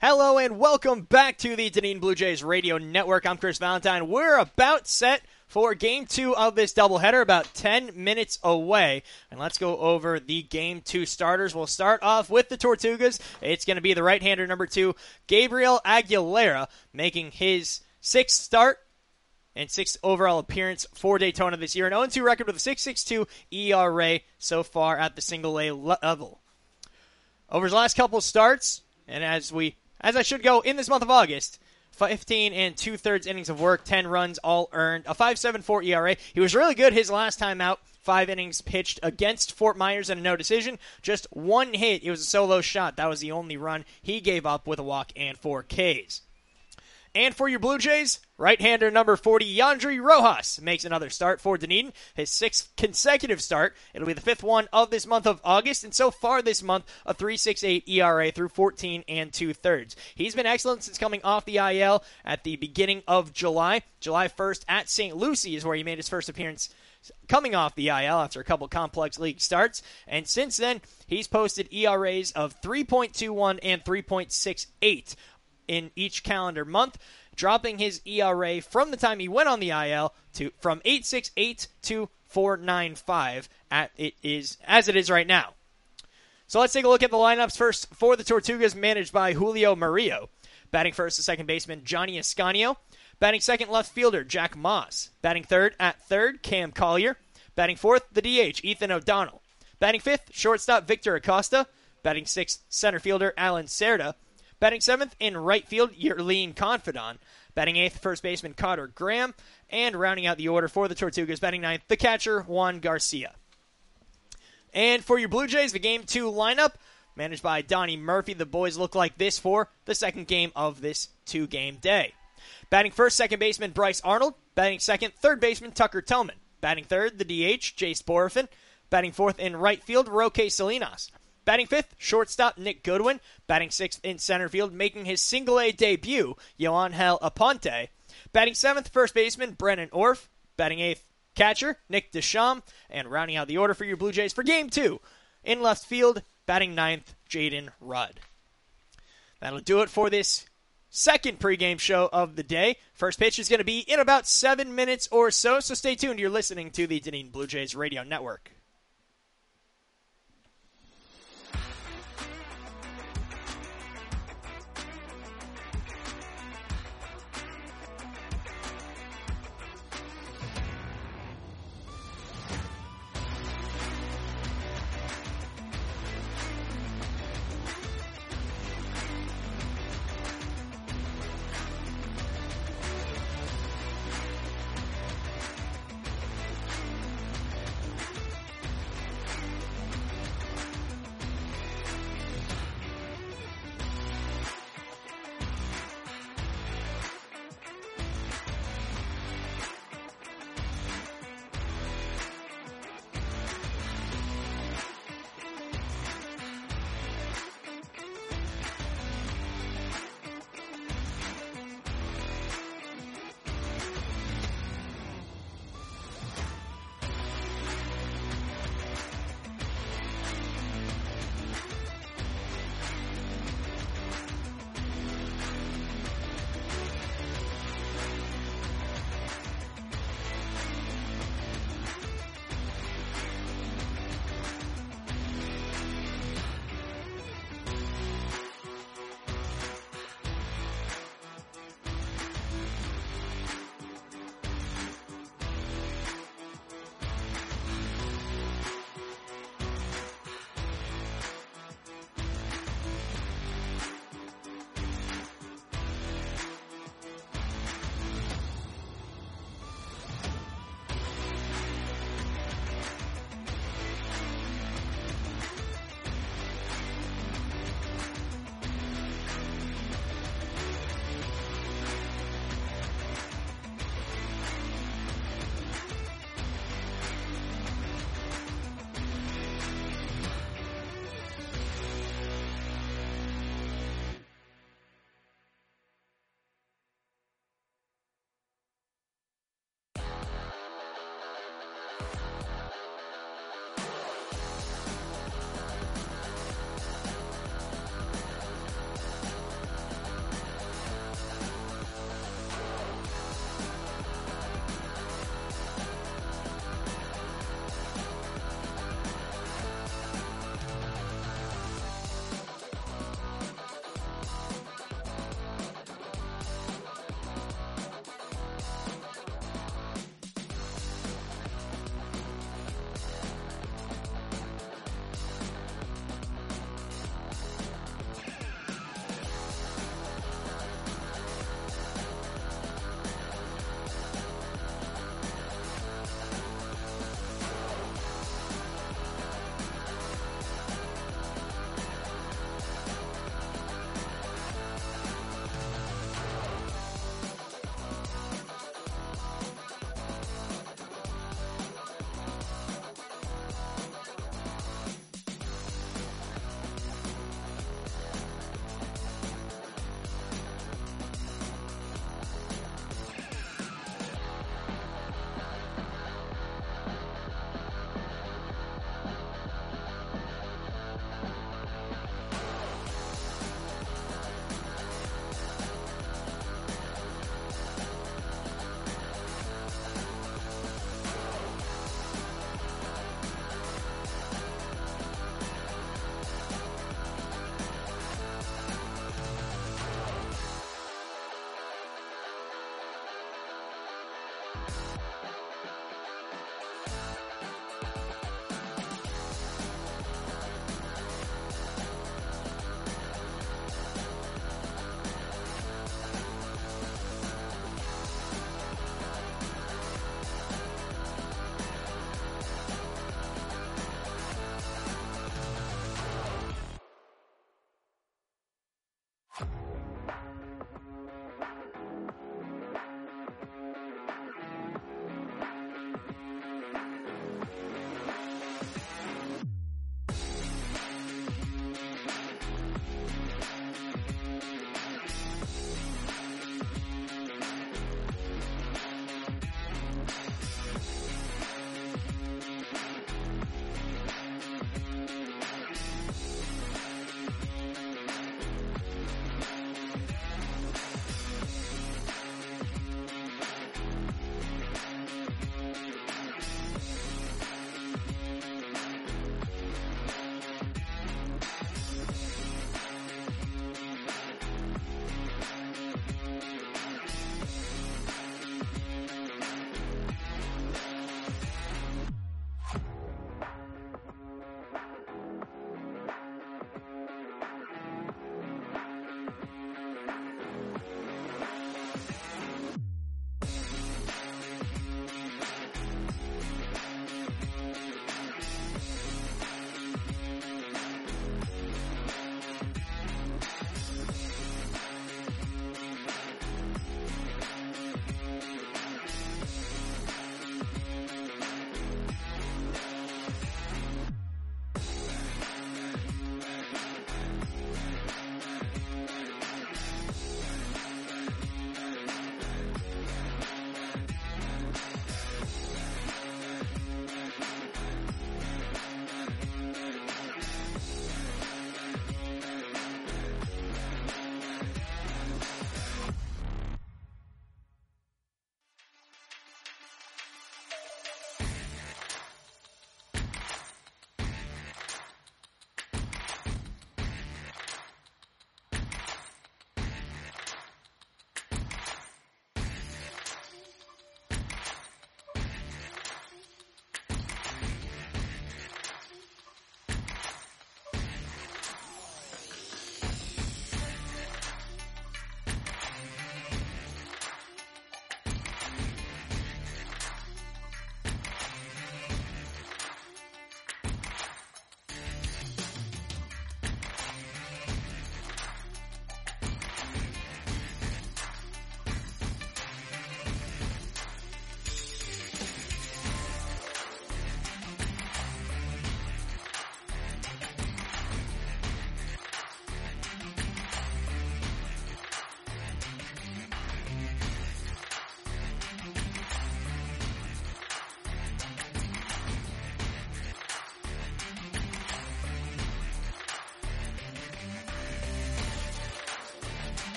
Hello and welcome back to the Dunedin Blue Jays Radio Network. I'm Chris Valentine. We're about set for Game 2 of this doubleheader, about 10 minutes away. And let's go over the Game 2 starters. We'll start off with the Tortugas. It's going to be the right-hander number 2, Gabriel Aguilera, making his 6th start and 6th overall appearance for Daytona this year. An 0-2 record with a 6.62 ERA so far at the single-A level. Over his last couple starts, and as I should go in this month of August, 15 and 2/3 innings of work, 10 runs, all earned, a 5.74 ERA. He was really good his last time out. 5 innings pitched against Fort Myers and a no decision. Just 1 hit. It was a solo shot. That was the only run he gave up with a walk and 4 Ks. And for your Blue Jays, right-hander number 40, Yandry Rojas, makes another start for Dunedin. His 6th consecutive start. It'll be the 5th one of this month of August, and so far this month, a 3.68 ERA through 14 and 2/3. He's been excellent since coming off the IL at the beginning of July. July 1st at St. Lucie is where he made his first appearance coming off the IL after a couple complex league starts. And since then, he's posted ERAs of 3.21 and 3.68 in each calendar month, dropping his ERA from the time he went on the IL from 8.68 to 4.95 as it is right now. So let's take a look at the lineups first for the Tortugas, managed by Julio Murillo. Batting first, the second baseman Johnny Ascanio. Batting second, left fielder Jack Moss. Batting third, Cam Collier. Batting fourth, the DH Ethan O'Donnell. Batting fifth, shortstop Victor Acosta. Batting sixth, center fielder Alan Cerda. Batting 7th in right field, Yerlin Confidant. Batting 8th, first baseman Cotter Graham. And rounding out the order for the Tortugas, batting 9th, the catcher Juan Garcia. And for your Blue Jays, the Game 2 lineup, managed by Donnie Murphy. The boys look like this for the second game of this 2-game day. Batting first, second baseman Bryce Arnold. Batting second, third baseman Tucker Tillman. Batting third, the DH, Jace Borafin. Batting fourth in right field, Roque Salinas. Batting fifth, shortstop Nick Goodwin. Batting sixth in center field, making his single-A debut, Yoangel Aponte. Batting seventh, first baseman Brennan Orff. Batting eighth, catcher Nick Deschamps. And rounding out the order for your Blue Jays for Game 2, in left field, batting ninth, Jaden Rudd. That'll do it for this second pregame show of the day. First pitch is going to be in about 7 minutes or so stay tuned. You're listening to the Dunedin Blue Jays Radio Network.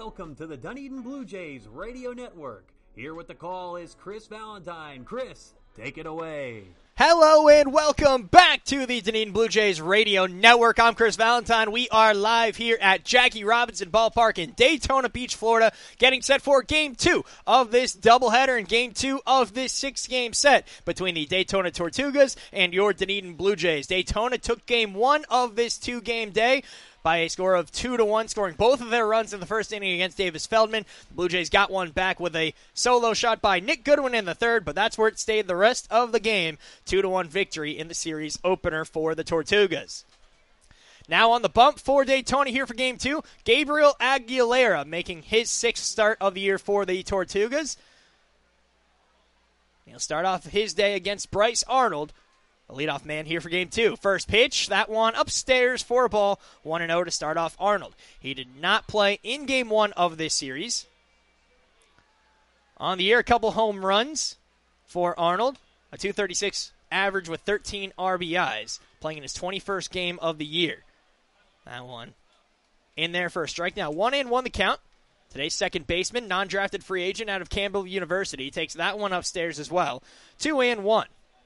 Welcome to the Dunedin Blue Jays Radio Network. Here with the call is Chris Valentine. Chris, take it away. Hello and welcome back to the Dunedin Blue Jays Radio Network. I'm Chris Valentine. We are live here at Jackie Robinson Ballpark in Daytona Beach, Florida, getting set for Game 2 of this doubleheader and Game 2 of this 6-game set between the Daytona Tortugas and your Dunedin Blue Jays. Daytona took Game 1 of this 2-game day by a score of 2-1, scoring both of their runs in the first inning against Davis Feldman. The Blue Jays got one back with a solo shot by Nick Goodwin in the third, but that's where it stayed the rest of the game. 2-1 victory in the series opener for the Tortugas. Now on the bump for Daytona here for Game 2, Gabriel Aguilera making his 6th start of the year for the Tortugas. He'll start off his day against Bryce Arnold, the leadoff man here for Game 2. First pitch, that one upstairs for a ball, 1-0 to start off Arnold. He did not play in Game 1 of this series. On the year, a couple home runs for Arnold, a .236 average with 13 RBIs, playing in his 21st game of the year. That one in there for a strike. Now 1-1 the count. Today's second baseman, non-drafted free agent out of Campbell University, takes that one upstairs as well. 2-1.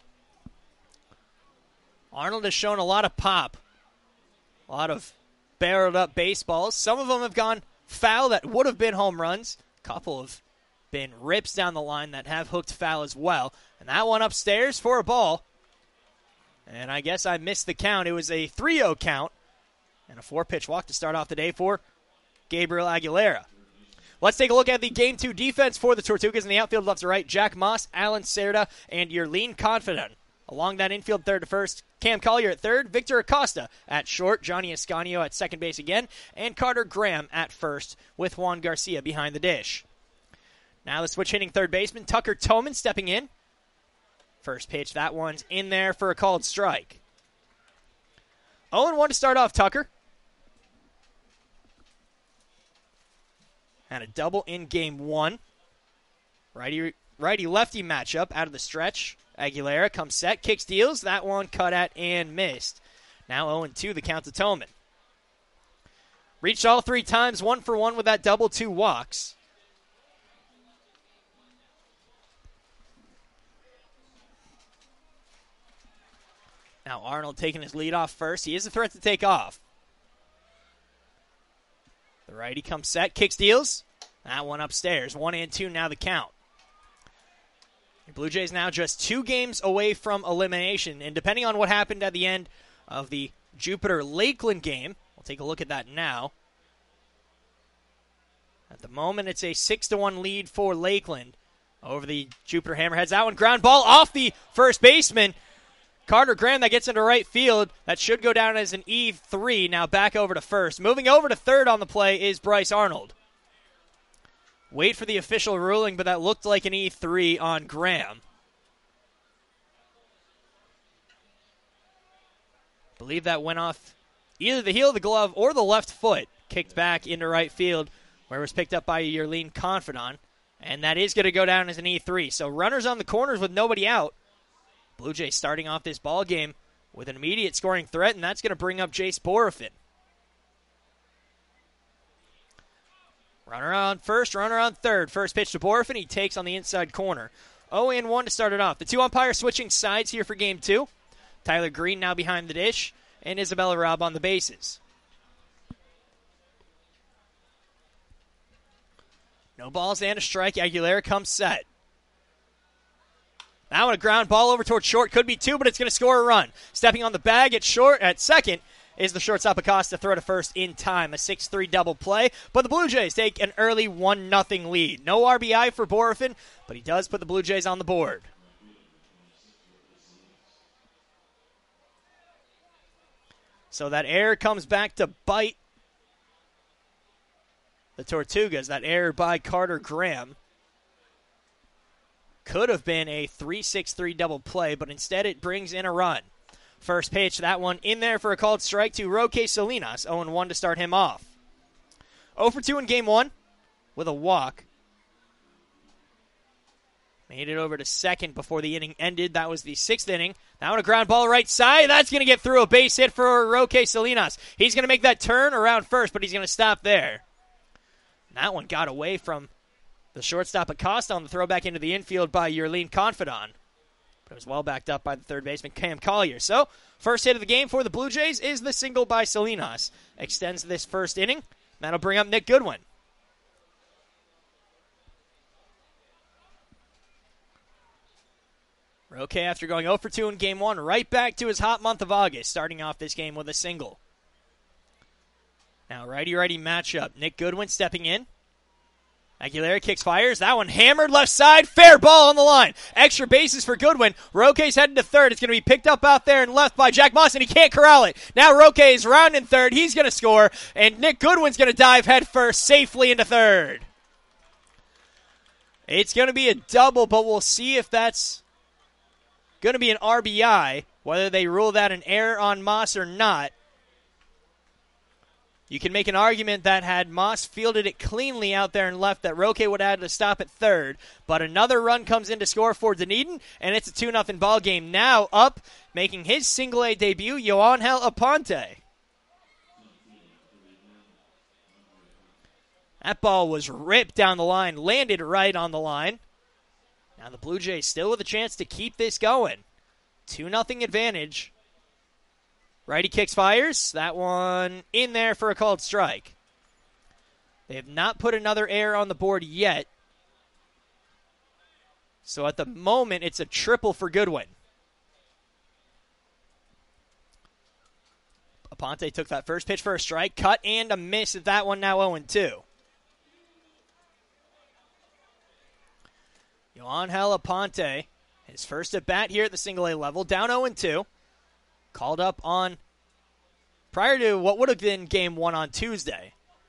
Arnold has shown a lot of pop, a lot of barreled up baseballs. Some of them have gone foul that would have been home runs. A couple have been rips down the line that have hooked foul as well. And that one upstairs for a ball. And I guess I missed the count. It was a 3-0 count and a 4-pitch walk to start off the day for Gabriel Aguilera. Let's take a look at the Game 2 defense for the Tortugas in the outfield left to right. Jack Moss, Alan Cerda, and Yerlin Confident. Along that infield, third to first, Cam Collier at third, Victor Acosta at short, Johnny Escanio at second base again, and Carter Graham at first with Juan Garcia behind the dish. Now the switch hitting third baseman, Tucker Toman stepping in. First pitch, that one's in there for a called strike. 0-1 to start off Tucker. Had a double in Game 1. Righty-lefty matchup out of the stretch. Aguilera comes set, kicks, deals. That one cut at and missed. Now 0-2 the count to Toman. Reached all 3 times, 1 for 1 with that double, 2 walks. Now Arnold taking his lead off first. He is a threat to take off. The righty comes set, kicks, deals. That one upstairs. 1-2 now the count. The Blue Jays now just 2 games away from elimination, and depending on what happened at the end of the Jupiter-Lakeland game, we'll take a look at that now. At the moment, it's a 6-1 lead for Lakeland over the Jupiter Hammerheads. That one ground ball off the first baseman. Carter Graham, that gets into right field. That should go down as an E3. Now back over to first. Moving over to third on the play is Bryce Arnold. Wait for the official ruling, but that looked like an E3 on Graham. I believe that went off either the heel of the glove or the left foot. Kicked back into right field, where it was picked up by Yerlin Confidant. And that is going to go down as an E3. So runners on the corners with nobody out. Blue Jays starting off this ball game with an immediate scoring threat, and that's going to bring up Jace Borafin. Runner on first, runner on third. First pitch to Borafin. He takes on the inside corner. 0-1 to start it off. The 2 umpires switching sides here for Game 2. Tyler Green now behind the dish, and Isabella Robb on the bases. No balls and a strike. Aguilera comes set. Now a ground ball over towards short. Could be 2, but it's going to score a run. Stepping on the bag at second is the shortstop Acosta. Throw to first in time. A 6-3 double play. But the Blue Jays take an early 1-0 lead. No RBI for Borafin, but he does put the Blue Jays on the board. So that error comes back to bite the Tortugas. That error by Carter Graham could have been a 3-6-3 double play, but instead it brings in a run. First pitch, that one in there for a called strike to Roque Salinas. 0-1 to start him off. 0 for 2 in Game 1 with a walk. Made it over to second before the inning ended. That was the 6th inning. Now on a ground ball right side. That's going to get through a base hit for Roque Salinas. He's going to make that turn around first, but he's going to stop there. That one got away from the shortstop Acosta on the throwback into the infield by Yerlin Confidant. But it was well backed up by the third baseman, Cam Collier. So, first hit of the game for the Blue Jays is the single by Salinas. Extends this first inning. That'll bring up Nick Goodwin. Roque, after going 0 for 2 in Game 1, right back to his hot month of August, starting off this game with a single. Now, righty-righty matchup. Nick Goodwin stepping in. Aguilera kicks, fires. That one hammered left side. Fair ball on the line. Extra bases for Goodwin. Roque's heading to third. It's going to be picked up out there and left by Jack Moss, and he can't corral it. Now Roque is rounding third. He's going to score, and Nick Goodwin's going to dive headfirst safely into third. It's going to be a double, but we'll see if that's going to be an RBI, whether they rule that an error on Moss or not. You can make an argument that had Moss fielded it cleanly out there and left, that Roque would have had to stop at third. But another run comes in to score for Dunedin, and it's a 2-0 ball game. Now up, making his single-A debut, Yoangel Aponte. That ball was ripped down the line, landed right on the line. Now the Blue Jays still with a chance to keep this going. 2-0 advantage. Righty kicks, fires. That one in there for a called strike. They have not put another error on the board yet. So at the moment, it's a triple for Goodwin. Aponte took that first pitch for a strike, cut and a miss at that one, now 0-2. Yoangel Aponte, his first at bat here at the single-A level, down 0-2. Called up on prior to what would have been Game 1 on Tuesday.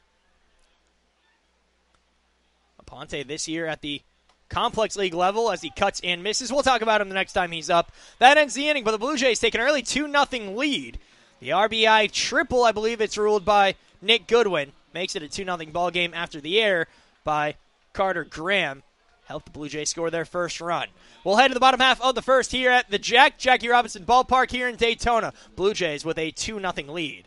Aponte this year at the Complex League level as he cuts and misses. We'll talk about him the next time he's up. That ends the inning, but the Blue Jays take an early 2-0 lead. The RBI triple, I believe it's ruled by Nick Goodwin, makes it a 2-0 ball game after the error by Carter Graham. Helped the Blue Jays score their first run. We'll head to the bottom half of the first here at the Jackie Robinson Ballpark here in Daytona. Blue Jays with a 2-0 lead.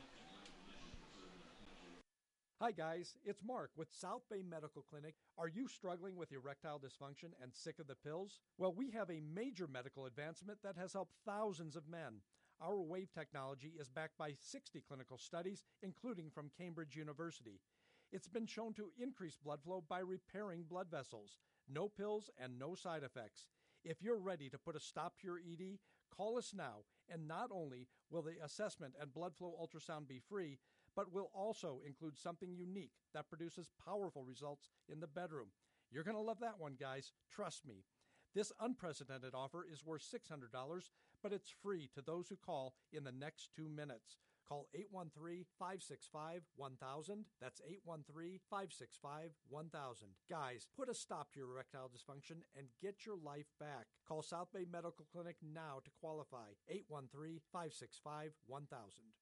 Hi guys, it's Mark with South Bay Medical Clinic. Are you struggling with erectile dysfunction and sick of the pills? Well, we have a major medical advancement that has helped thousands of men. Our WAVE technology is backed by 60 clinical studies, including from Cambridge University. It's been shown to increase blood flow by repairing blood vessels. No pills and no side effects. If you're ready to put a stop to your ED, call us now, and not only will the assessment and blood flow ultrasound be free, but will also include something unique that produces powerful results in the bedroom. You're going to love that one, guys. Trust me. This unprecedented offer is worth $600, but it's free to those who call in the next 2 minutes. Call 813-565-1000. That's 813-565-1000. Guys, put a stop to your erectile dysfunction and get your life back. Call South Bay Medical Clinic now to qualify. 813-565-1000.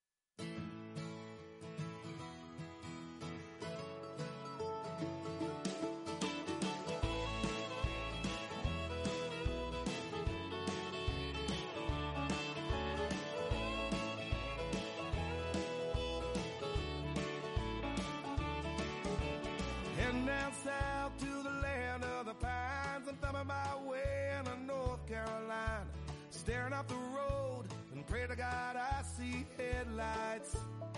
Heading down south to the land of the pines. I'm thumbing my way into North Carolina. Staring up the road and pray to God I see headlights.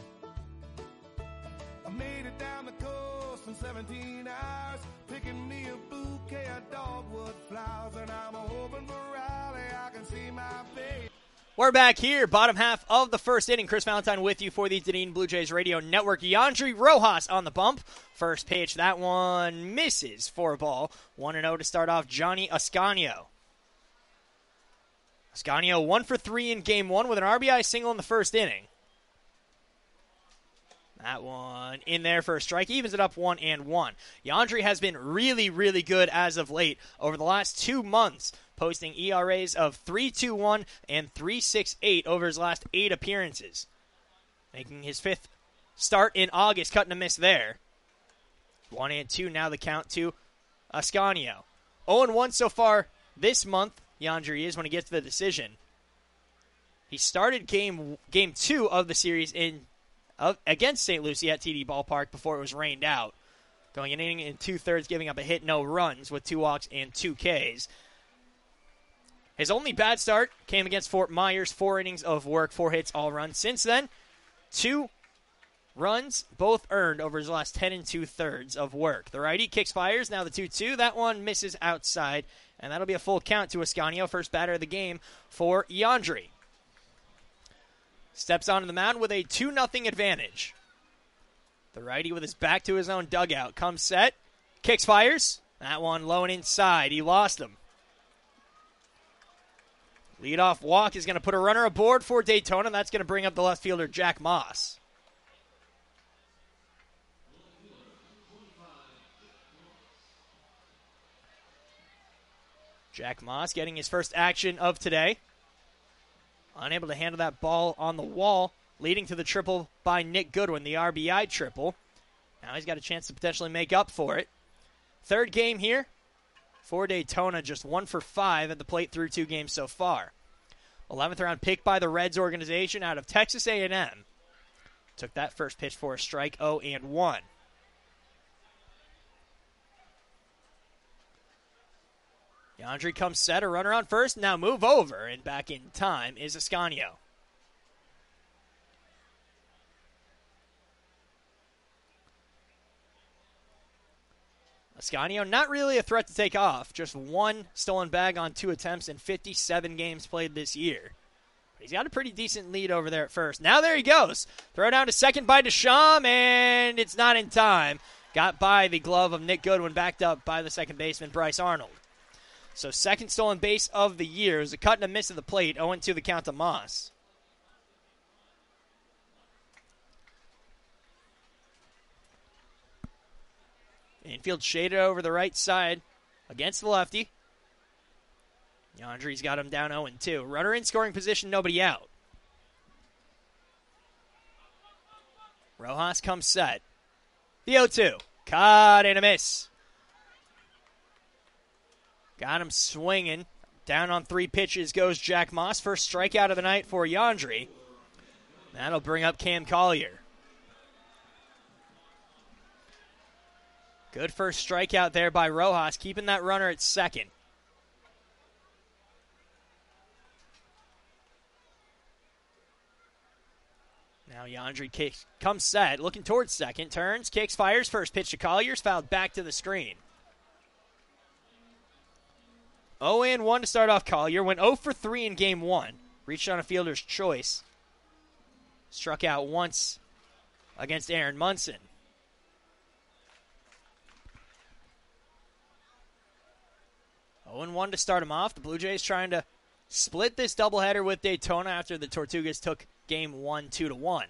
I made it down the coast in 17 hours, picking me a bouquet of dogwood flowers, and I'm hoping for Raleigh I can see my face. We're back here, bottom half of the first inning. Chris Valentine with you for the Dunedin Blue Jays Radio Network. Yandri Rojas on the bump. First pitch, that one misses for a ball. 1-0 to start off Johnny Ascanio. Ascanio 1 for 3 in Game 1 with an RBI single in the first inning. That one in there for a strike. Evens it up 1-1. Yandri has been really, really good as of late over the last 2 months, posting ERAs of 3.21 and 3.68 over his last 8 appearances. Making his 5th start in August, cutting a miss there. 1-2 now the count to Ascanio. 0-1 so far this month, Yandri is when he gets to the decision. He started game 2 of the series against St. Lucie at TD Ballpark before it was rained out. going an inning and 2/3, giving up a hit, no runs, with 2 walks and 2 Ks. His only bad start came against Fort Myers, 4 innings of work, 4 hits, all runs. Since then, 2 runs, both earned over his last 10 and 2/3 of work. The righty kicks, fires, now the 2-2. That one misses outside, and that'll be a full count to Ascanio, first batter of the game for Yandri. Steps onto the mound with a 2-0 advantage. The righty with his back to his own dugout. Comes set, kicks, fires. That one low and inside. He lost him. Leadoff walk is going to put a runner aboard for Daytona. That's going to bring up the left fielder, Jack Moss. Jack Moss getting his first action of today. Unable to handle that ball on the wall, leading to the triple by Nick Goodwin, the RBI triple. Now he's got a chance to potentially make up for it. Third game here for Daytona, just 1 for 5 at the plate through 2 games so far. 11th round pick by the Reds organization out of Texas A&M. Took that first pitch for a strike, 0-1. Yandri comes set, a runner on first, now move over, and back in time is Ascanio. Ascanio not really a threat to take off, just 1 stolen bag on 2 attempts in 57 games played this year. But he's got a pretty decent lead over there at first. Now there he goes. Throw down to second by Deschamps, and it's not in time. Got by the glove of Nick Goodwin, backed up by the second baseman, Bryce Arnold. So second stolen base of the year. It was a cut and a miss at the plate. 0-2 the count to Moss. Infield shaded over the right side against the lefty. Yandri's got him down 0-2. Runner in scoring position, nobody out. Rojas comes set. The 0-2. Caught and a miss. Got him swinging. Down on 3 pitches goes Jack Moss. First strikeout of the night for Yandri. That'll bring up Cam Collier. Good first strikeout there by Rojas, keeping that runner at second. Now Yandri comes set, looking towards second, turns, kicks, fires. First pitch to Collier's fouled back to the screen. 0-1 to start off Collier. Went 0 for 3 in game 1. Reached on a fielder's choice. Struck out once against Aaron Munson. 0-1 to start him off. The Blue Jays trying to split this doubleheader with Daytona after the Tortugas took game 1 2-1.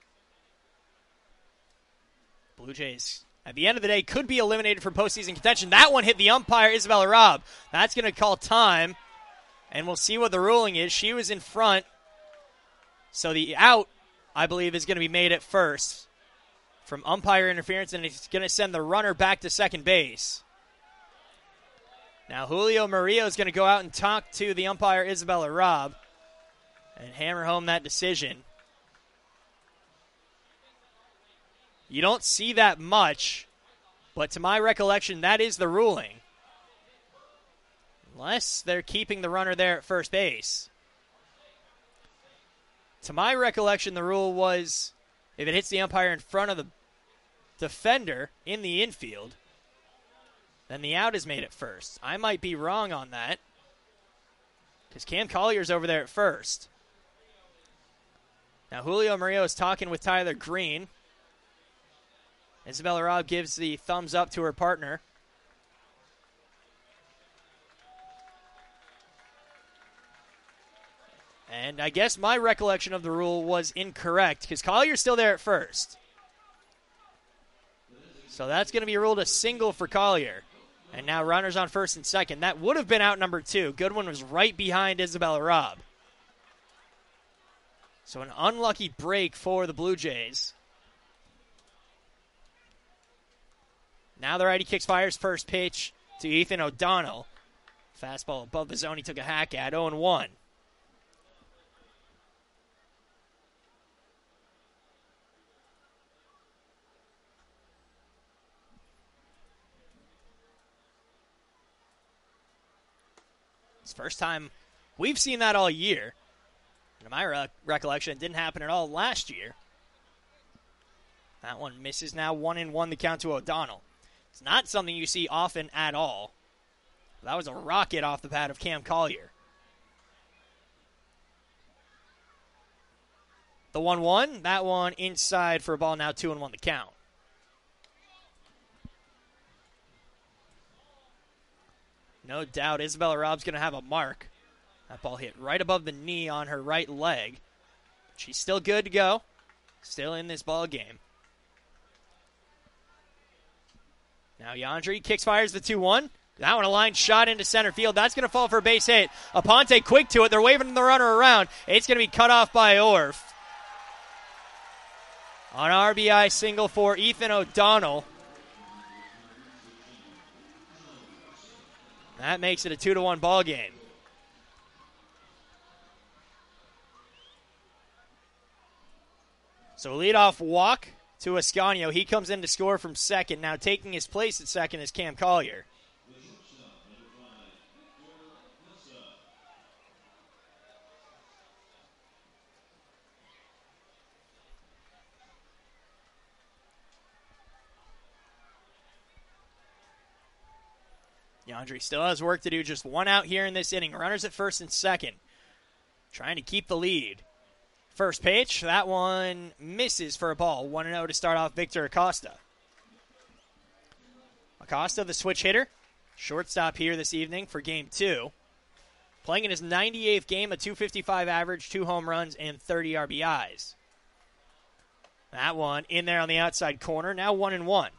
Blue Jays, at the end of the day, could be eliminated from postseason contention. That one hit the umpire, Isabella Robb. That's going to call time, and we'll see what the ruling is. She was in front, so the out, I believe, is going to be made at first from umpire interference, and it's going to send the runner back to second base. Now Julio Murillo is going to go out and talk to the umpire, Isabella Robb, and hammer home that decision. You don't see that much, but to my recollection, that is the ruling. Unless they're keeping the runner there at first base. To my recollection, the rule was if it hits the umpire in front of the defender in the infield, then the out is made at first. I might be wrong on that, because Cam Collier's over there at first. Now Julio Murillo is talking with Tyler Green. Isabella Robb gives the thumbs up to her partner. And I guess my recollection of the rule was incorrect, because Collier's still there at first. So that's going to be ruled a single for Collier. And now runners on first and second. That would have been out number 2. Goodwin was right behind Isabella Robb. So an unlucky break for the Blue Jays. Now the righty kicks, fires first pitch to Ethan O'Donnell. Fastball above the zone. He took a hack at 0-1. First time we've seen that all year. In my recollection, it didn't happen at all last year. That one misses now. 1-1 the count to O'Donnell. It's not something you see often at all. That was a rocket off the pad of Cam Collier. The 1-1, that one inside for a ball, now 2-1 the count. No doubt Isabella Robb's going to have a mark. That ball hit right above the knee on her right leg. She's still good to go. Still in this ball game. Now Yandri kicks, fires the 2-1. That one a line shot into center field. That's going to fall for a base hit. Aponte quick to it. They're waving the runner around. It's going to be cut off by Orff. On RBI single for Ethan O'Donnell. That makes it a 2-1 ball game. So leadoff walk to Ascanio. He comes in to score from second. Now taking his place at second is Cam Collier. Yandri still has work to do. Just one out here in this inning. Runners at first and second. Trying to keep the lead. First pitch, that one misses for a ball. 1-0 to start off Victor Acosta. Acosta, the switch hitter. Shortstop here this evening for game 2. Playing in his 98th game, a .255 average, 2 home runs, and 30 RBIs. That one in there on the outside corner. Now 1-1.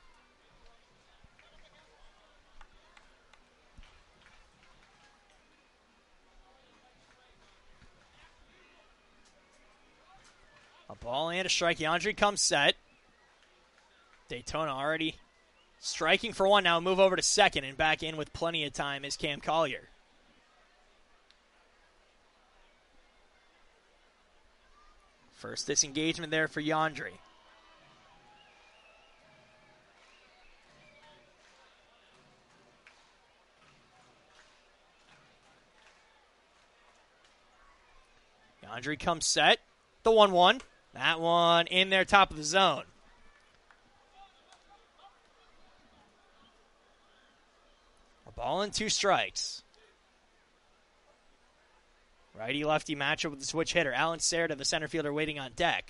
A ball and a strike. Yandri comes set. Daytona already striking for one. Now move over to second, and back in with plenty of time is Cam Collier. First disengagement there for Yandri. Yandri comes set. The 1-1. That one in there, top of the zone. A ball and 2 strikes. Righty-lefty matchup with the switch hitter. Alan Serta, the center fielder, waiting on deck.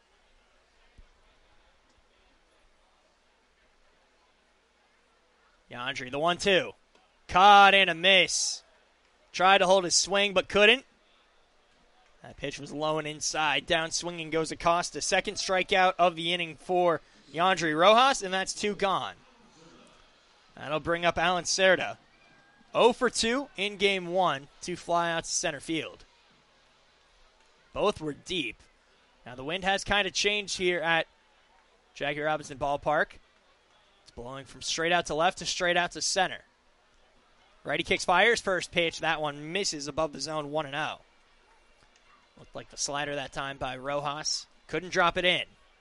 Yandri, the 1-2. Caught and a miss. Tried to hold his swing, but couldn't. That pitch was low and inside. Down swinging goes Acosta. Second strikeout of the inning for Yandri Rojas, and that's 2 gone. That'll bring up Alan Serta. 0 for 2 in game 1. 2 flyouts to center field. Both were deep. Now the wind has kind of changed here at Jackie Robinson Ballpark. It's blowing from straight out to left to straight out to center. Righty kicks, fires. First pitch. That one misses above the zone. 1-0. Looked like the slider that time by Rojas. Couldn't drop it in.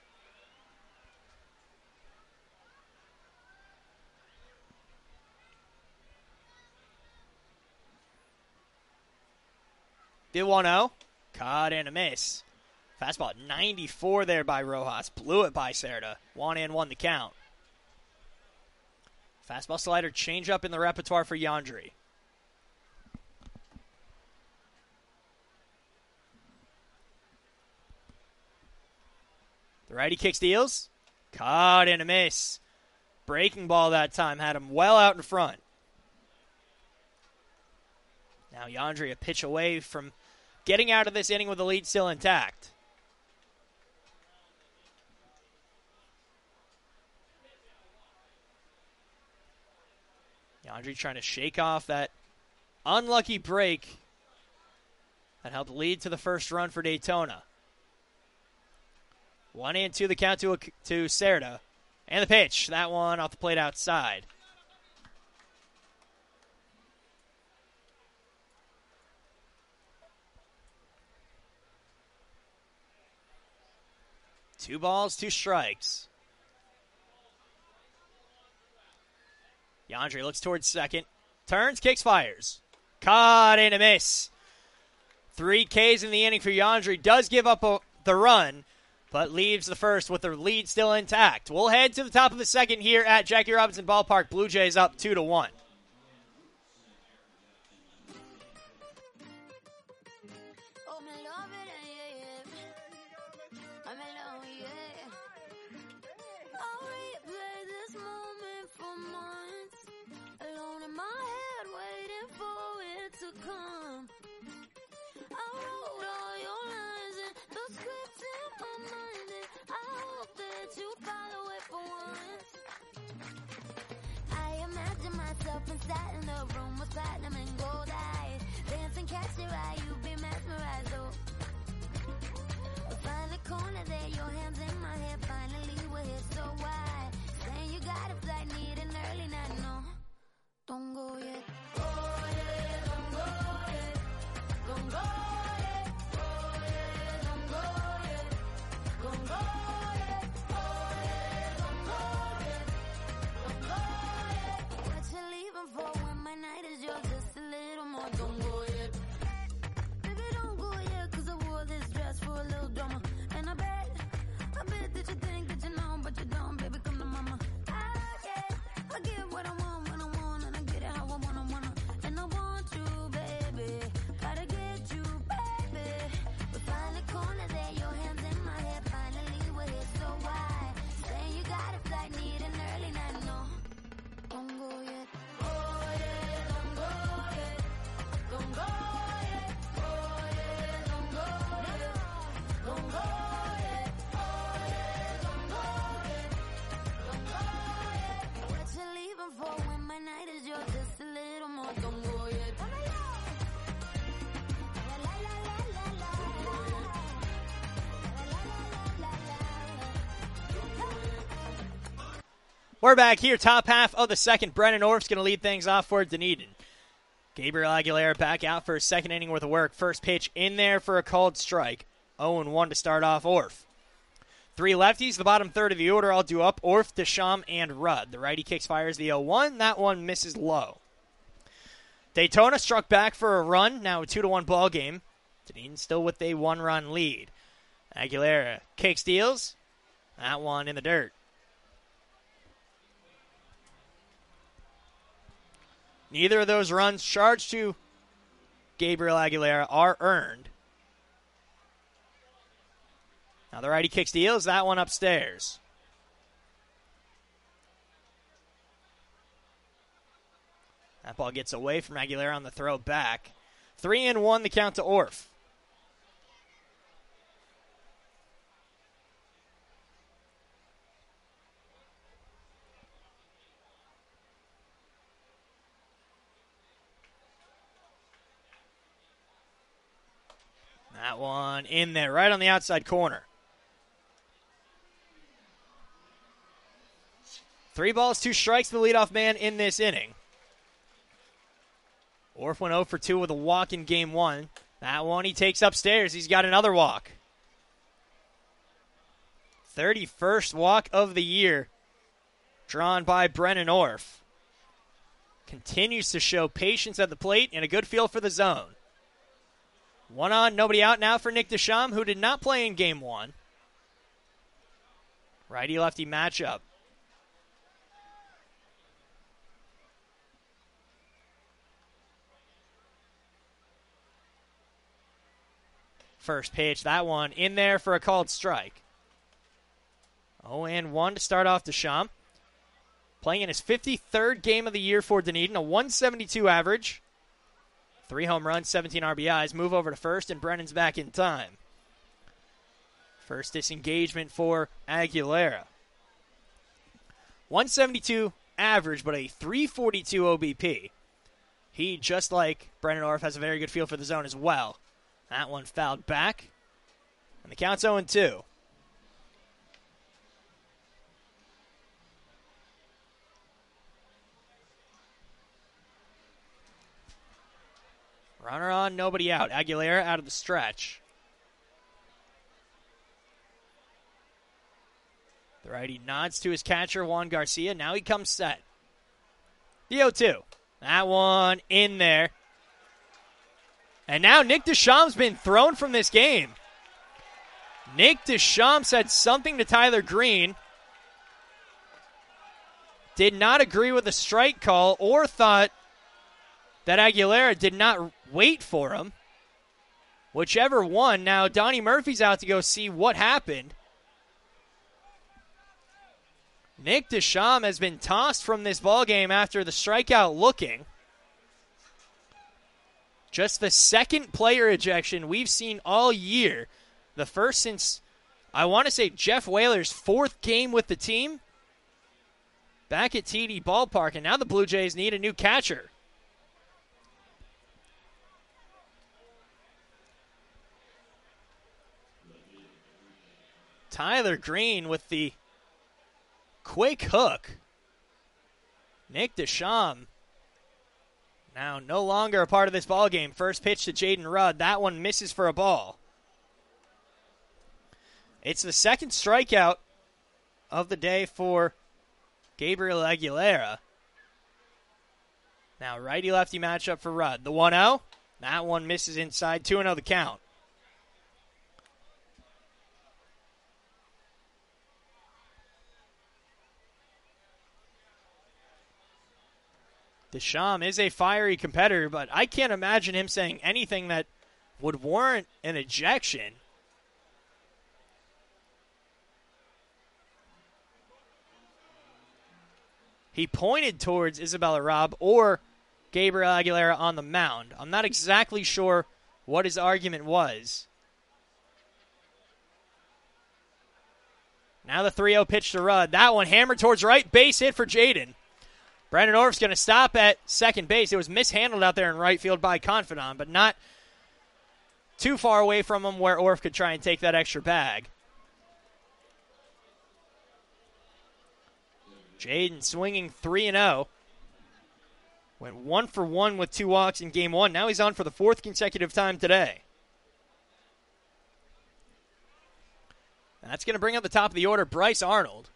The 1-0. Caught and a miss. Fastball at 94 there by Rojas. Blew it by Serta. 1-1 the count. Fastball slider change up in the repertoire for Yandri. The righty kick steals. Caught and a miss. Breaking ball that time. Had him well out in front. Now Yandri a pitch away from getting out of this inning with the lead still intact. Yandri trying to shake off that unlucky break that helped lead to the first run for Daytona. 1-2 the count to Serta. And the pitch. That one off the plate outside. Two balls, 2 strikes. Yandri looks towards second. Turns, kicks, fires. Caught and a miss. 3 Ks in the inning for Yandry. Does give up the run, but leaves the first with the lead still intact. We'll head to the top of the second here at Jackie Robinson Ballpark. Blue Jays up 2-1. Inside in the room with platinum and gold eyes, dancing, catch your eye, you be mesmerized. Oh, find the corner there, your hands in my hair. Finally, we're here, so why? Saying you got a flight, need an early night. No, don't go yet. Oh yeah, don't go yet. Don't go yet. Oh yeah, don't go yet. Don't go yet. Oh yeah, don't go yet. Don't go yet. What you leaving for when my night is yours? Just a little more. Don't go yet. Baby, don't go yet, 'cause I wore this dress for a little drama. And I bet that you think that you know, but you don't. Baby, come to mama. I get what I want when I want, and I get it how I wanna. And I want you, baby. Gotta get you, baby. We find the corner there, your hands in my hair. Finally, we're here, so why? Saying you got a flight, need an early night. No, don't go yet. Oh yeah, don't go yet. Don't go yet. Oh yeah, don't go yet. Don't go yet. Oh yeah, don't go yet. Don't go yet. What you leaving for when my night is yours? Just a little more. Don't go yet. We're back here, top half of the second. Brennan Orff's going to lead things off for Dunedin. Gabriel Aguilera back out for his second inning worth of work. First pitch in there for a called strike. 0-1 to start off Orff. 3 lefties, the bottom third of the order all due up. Orff, Deschamps, and Rudd. The righty kicks fires the 0-1. That one misses low. Daytona struck back for a run. Now a 2-1 ball game. Dunedin still with a 1-run lead. Aguilera kicks, steals. That one in the dirt. Neither of those runs charged to Gabriel Aguilera are earned. Now the righty kick steals, that one upstairs. That ball gets away from Aguilera on the throw back. 3-1 the count to Orff. That one in there, right on the outside corner. 3 balls, 2 strikes to the leadoff man in this inning. Orff went 0 for 2 with a walk in game 1. That one he takes upstairs. He's got another walk. 31st walk of the year drawn by Brennan Orff. Continues to show patience at the plate and a good feel for the zone. 1 on, nobody out now for Nick Deschamps, who did not play in game 1. Righty-lefty matchup. First pitch, that one in there for a called strike. 0-1 to start off Deschamps. Playing in his 53rd game of the year for Dunedin, a 172 average. 3 home runs, 17 RBIs. Move over to first, and Brennan's back in time. First disengagement for Aguilera. 172 average, but a 342 OBP. He, just like Brennan Orff, has a very good feel for the zone as well. That one fouled back, and the count's 0-2. Runner on, nobody out. Aguilera out of the stretch. The righty nods to his catcher, Juan Garcia. Now he comes set. The 0-2. That one in there. And now Nick Deschamps been thrown from this game. Nick Deschamps said something to Tyler Green. Did not agree with the strike call or thought that Aguilera did not wait for him. Whichever one. Now Donnie Murphy's out to go see what happened. Nick Deschamps has been tossed from this ballgame after the strikeout looking. Just the second player ejection we've seen all year. The first since, I want to say, Jeff Whaler's fourth game with the team. Back at TD Ballpark, and now the Blue Jays need a new catcher. Tyler Green with the quick hook. Nick Deschamps now no longer a part of this ballgame. First pitch to Jaden Rudd. That one misses for a ball. It's the second strikeout of the day for Gabriel Aguilera. Now righty-lefty matchup for Rudd. The 1-0. That one misses inside. 2-0 the count. Deschamps is a fiery competitor, but I can't imagine him saying anything that would warrant an ejection. He pointed towards Isabella Robb or Gabriel Aguilera on the mound. I'm not exactly sure what his argument was. Now the 3-0 pitch to Rudd. That one hammered towards right. Base hit for Jaden. Brandon Orff's going to stop at second base. It was mishandled out there in right field by Confidant, but not too far away from him where Orff could try and take that extra bag. Jaden swinging 3-0. Went 1 for 1 with 2 walks in game 1. Now he's on for the 4th consecutive time today. And that's going to bring up the top of the order, Bryce Arnold.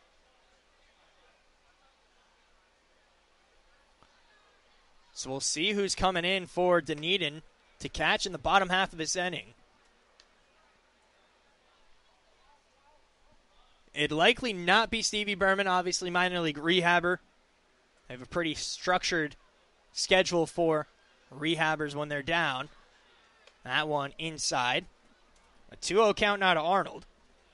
So we'll see who's coming in for Dunedin to catch in the bottom half of this inning. It'd likely not be Stevie Berman, obviously minor league rehabber. They have a pretty structured schedule for rehabbers when they're down. That one inside. A 2-0 count now to Arnold.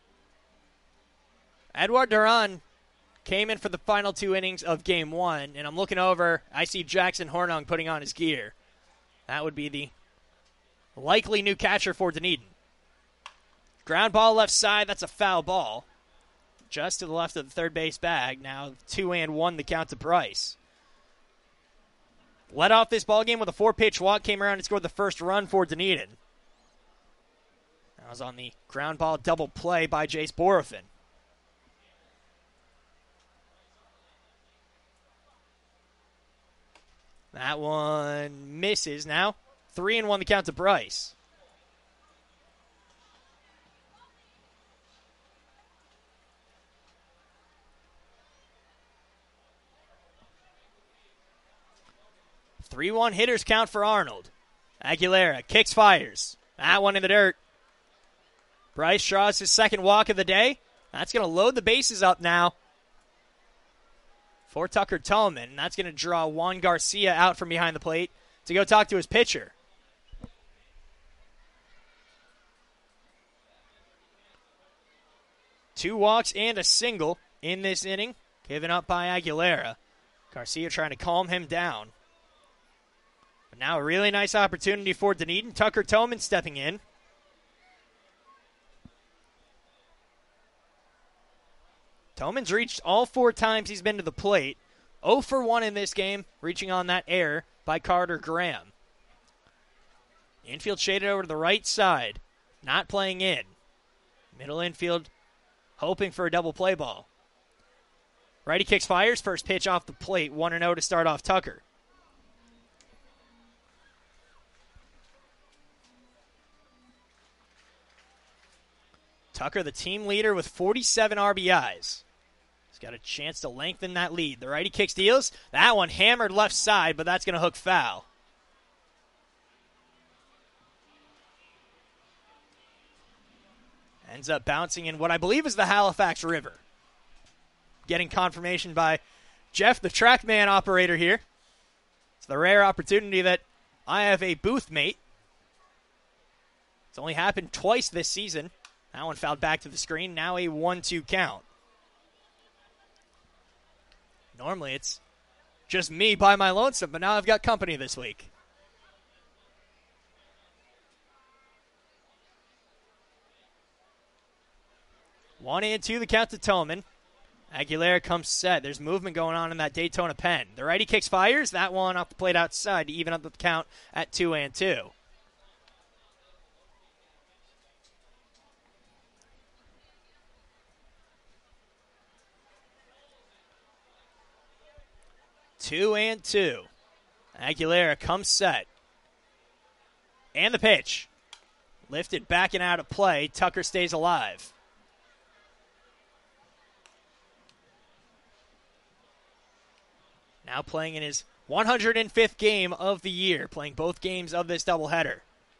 Edouard Duran came in for the final 2 innings of game 1, and I'm looking over. I see Jackson Hornung putting on his gear. That would be the likely new catcher for Dunedin. Ground ball left side. That's a foul ball. Just to the left of the third base bag. Now 2-1 the count to Bryce. Led off this ballgame with a 4-pitch walk. Came around and scored the first run for Dunedin. That was on the ground ball double play by Jace Borofin. That one misses now. 3-1 the count to Bryce. Three-one hitters count for Arnold. Aguilera kicks, fires. That one in the dirt. Bryce draws his second walk of the day. That's going to load the bases up now for Tucker Tolman. That's going to draw Juan Garcia out from behind the plate to go talk to his pitcher. Two walks and a single in this inning, given up by Aguilera. Garcia trying to calm him down. But now a really nice opportunity for Dunedin. Tucker Tolman stepping in. Tolman's reached all 4 times he's been to the plate. 0 for 1 in this game, reaching on that error by Carter Graham. Infield shaded over to the right side, not playing in. Middle infield hoping for a double play ball. Righty kicks, fires. First pitch off the plate. 1-0 to start off Tucker. Tucker, the team leader with 47 RBIs. He's got a chance to lengthen that lead. The righty kicks, deals. That one hammered left side, but that's going to hook foul. Ends up bouncing in what I believe is the Halifax River. Getting confirmation by Jeff, the TrackMan operator here. It's the rare opportunity that I have a booth mate. It's only happened twice this season. That one fouled back to the screen. Now a 1-2 count. Normally it's just me by my lonesome, but now I've got company this week. One and two, the count to Tillman. Aguilera comes set. There's movement going on in that Daytona pen. The righty kicks, fires. That one off the plate outside to even up the count at 2-2. Two and two. Aguilera comes set. And the pitch. Lifted back and out of play. Tucker stays alive. Now playing in his 105th game of the year, playing both games of this doubleheader.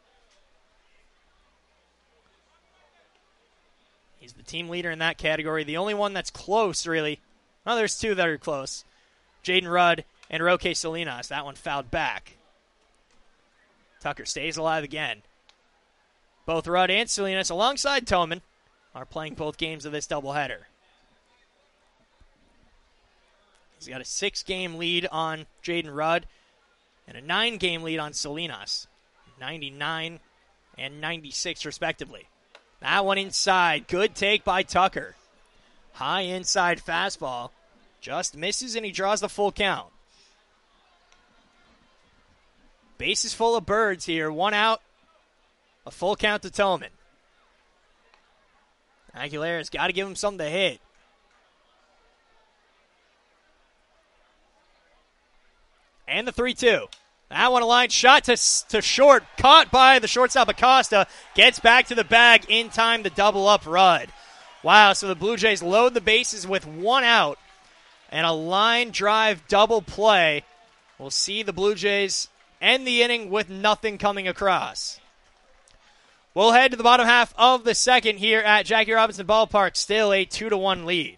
He's the team leader in that category. The only one that's close, really. Well, there's two that are close. Jaden Rudd and Roque Salinas. That one fouled back. Tucker stays alive again. Both Rudd and Salinas, alongside Tillman, are playing both games of this doubleheader. He's got a 6-game lead on Jaden Rudd and a 9-game lead on Salinas. 99 and 96, respectively. That one inside. Good take by Tucker. High inside fastball. Just misses, and he draws the full count. Bases full of birds here. One out. A full count to Tillman. Aguilera's got to give him something to hit. And the 3-2. That one a line shot to short. Caught by the shortstop Acosta. Gets back to the bag in time to double up Rudd. Wow, so the Blue Jays load the bases with one out. And a line drive double play. We'll see the Blue Jays end the inning with nothing coming across. We'll head to the bottom half of the second here at Jackie Robinson Ballpark. Still a 2-1 lead.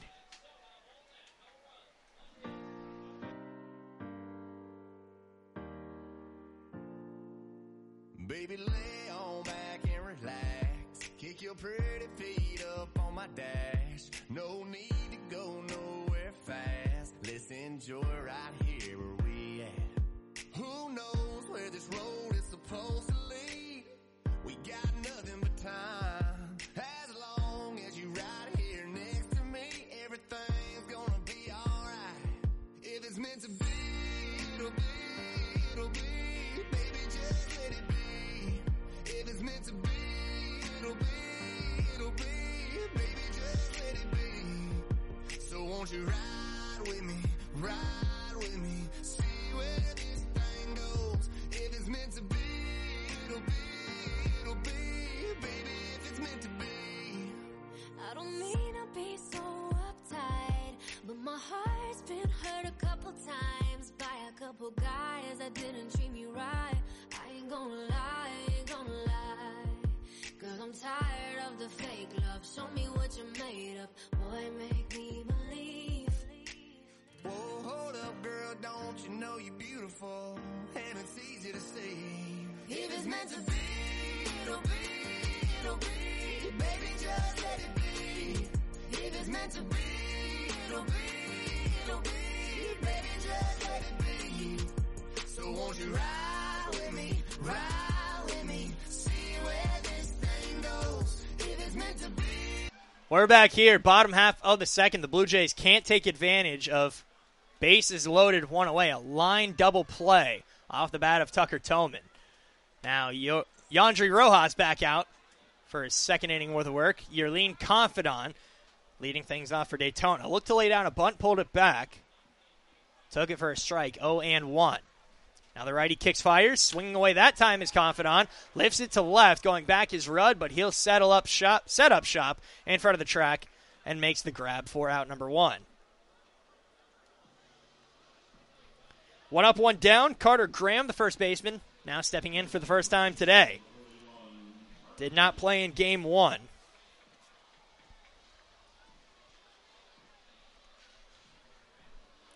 Baby, lay on back and relax. Kick your pretty feet up on my dash. No need to go nowhere fast. Let's enjoy right here where we at. Who knows where this road is supposed to lead? We got nothing but time. As long as you right here next to me, everything's gonna be alright. If it's meant to be, it'll be, it'll be. Baby, just let it be. If it's meant to be, it'll be, it'll be. Baby, just let it be. So won't you ride with me, ride with me. See where this thing goes. If it's meant to be, it'll be, it'll be. Baby, if it's meant to be. I don't mean to be so uptight, but my heart's been hurt a couple times by a couple guys that didn't treat me right. I ain't gonna lie, ain't gonna lie. Cause I'm tired of the fake love. Show me what you're made of. Boy, make me believe. Whoa, hold up, girl, don't you know you're beautiful? And it's easy to see. If it's meant to be, it'll be, it'll be. Baby, just let it be. If it's meant to be, it'll be, it'll be. Baby, just let it be. So won't you ride with me, ride with me. See where this thing goes. If it's meant to be. We're back here, bottom half of the second. The Blue Jays can't take advantage of bases loaded, one away. A line double play off the bat of Tucker Tillman. Now, Yandri Rojas back out for his second inning worth of work. Yerlin Confidant leading things off for Daytona. Looked to lay down a bunt, pulled it back. Took it for a strike, 0-1. Now the righty kicks, fires. Swinging away that time is Confidant. Lifts it to left. Going back is Rudd, but he'll set up shop in front of the track and makes the grab for out number one. One up, one down. Carter Graham, the first baseman, now stepping in for the first time today. Did not play in game one.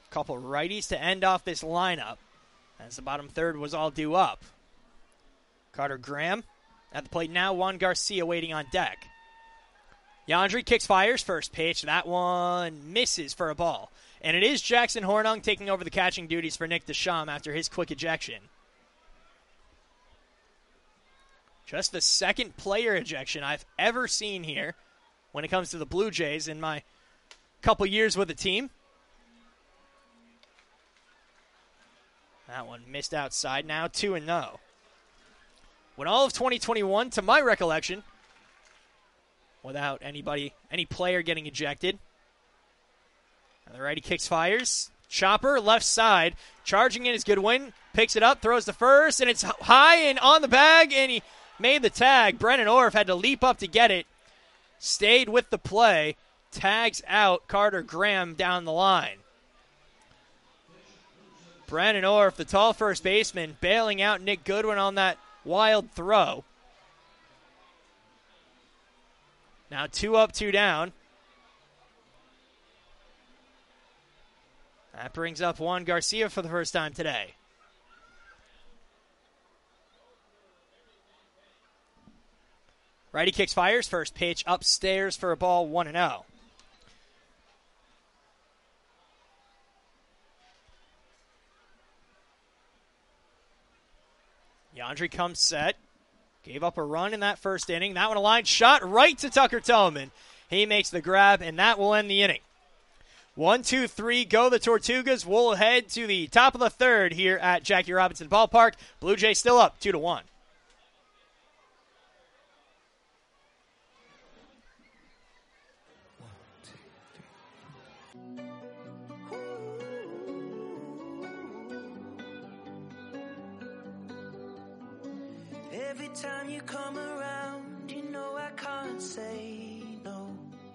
Couple righties to end off this lineup as the bottom third was all due up. Carter Graham at the plate now. Juan Garcia waiting on deck. Yandri kicks, fires, first pitch. That one misses for a ball. And it is Jackson Hornung taking over the catching duties for Nick Deschamps after his quick ejection. Just the second player ejection I've ever seen here when it comes to the Blue Jays in my couple years with the team. That one missed outside. Now 2-0. When all of 2021, to my recollection, without any player getting ejected. And the righty kicks, fires. Chopper, left side. Charging in is Goodwin. Picks it up, throws the first, and it's high and on the bag, and he made the tag. Brennan Orff had to leap up to get it. Stayed with the play. Tags out Carter Graham down the line. Brennan Orff, the tall first baseman, bailing out Nick Goodwin on that wild throw. Now 2 up, 2 down. That brings up Juan Garcia for the first time today. Righty kicks, fires, first pitch upstairs for a ball, 1-0. Yandri comes set. Gave up a run in that first inning. That one a line shot right to Tucker Tillman. He makes the grab, and that will end the inning. 1, 2, 3, go the Tortugas. We'll head to the top of the third here at Jackie Robinson Ballpark. Blue Jays still up 2-1. Every time you come around, you know I can't say no.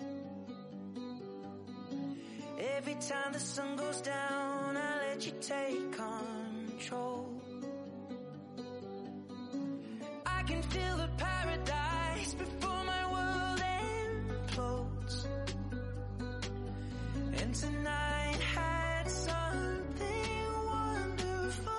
Every time the sun goes down, I let you take control. I can feel the paradise before my world implodes. And tonight had something wonderful.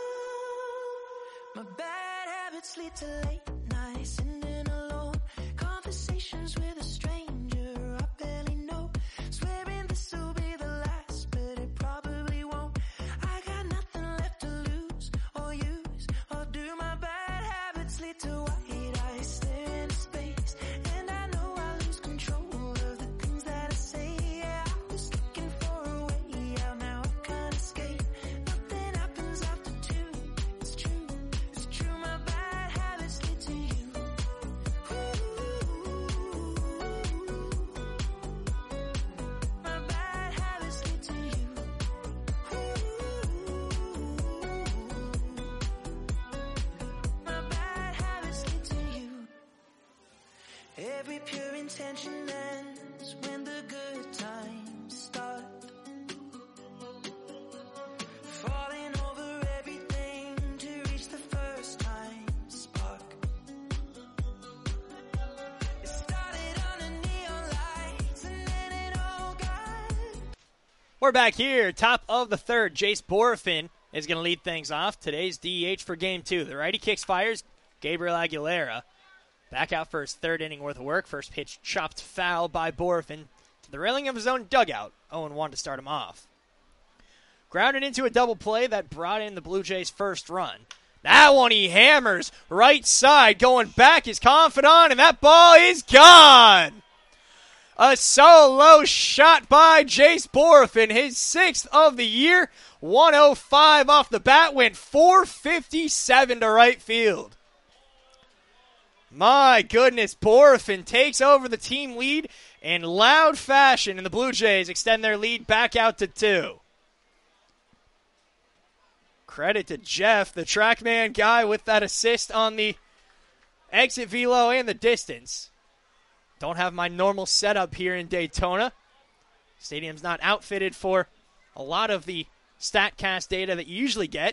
My bad habits lead to late nights, sitting alone. Conversations with a stranger I barely know. Swearing this will be the last, but it probably won't. I got nothing left to lose or use or do. My bad habits lead to white eyes staring into space, and I know I lose control of the things that I say. Yeah, I was looking for a way out, now I can't escape. Nothing happens after 2. It's true, it's true. My bad habits lead to you. My bad habits lead to you. My bad habits lead to you. Every pure intention ends when the good times start. Falling over everything to reach the first time spark. It started under neon lights and then it all got. We're back here, top of the third. Jace Borafin is going to lead things off. Today's DH for Game 2. The righty kicks, fires. Gabriel Aguilera back out for his third inning worth of work. First pitch chopped foul by Borafin to the railing of his own dugout. 0-1 to start him off. Grounded into a double play that brought in the Blue Jays' first run. That one he hammers right side, going back is confident, and that ball is gone. A solo shot by Jace Borafin, his 6th of the year. 105 off the bat, went 457 to right field. My goodness, Borafin takes over the team lead in loud fashion, and the Blue Jays extend their lead back out to 2. Credit to Jeff, the TrackMan guy, with that assist on the exit velo and the distance. Don't have my normal setup here in Daytona. Stadium's not outfitted for a lot of the StatCast data that you usually get.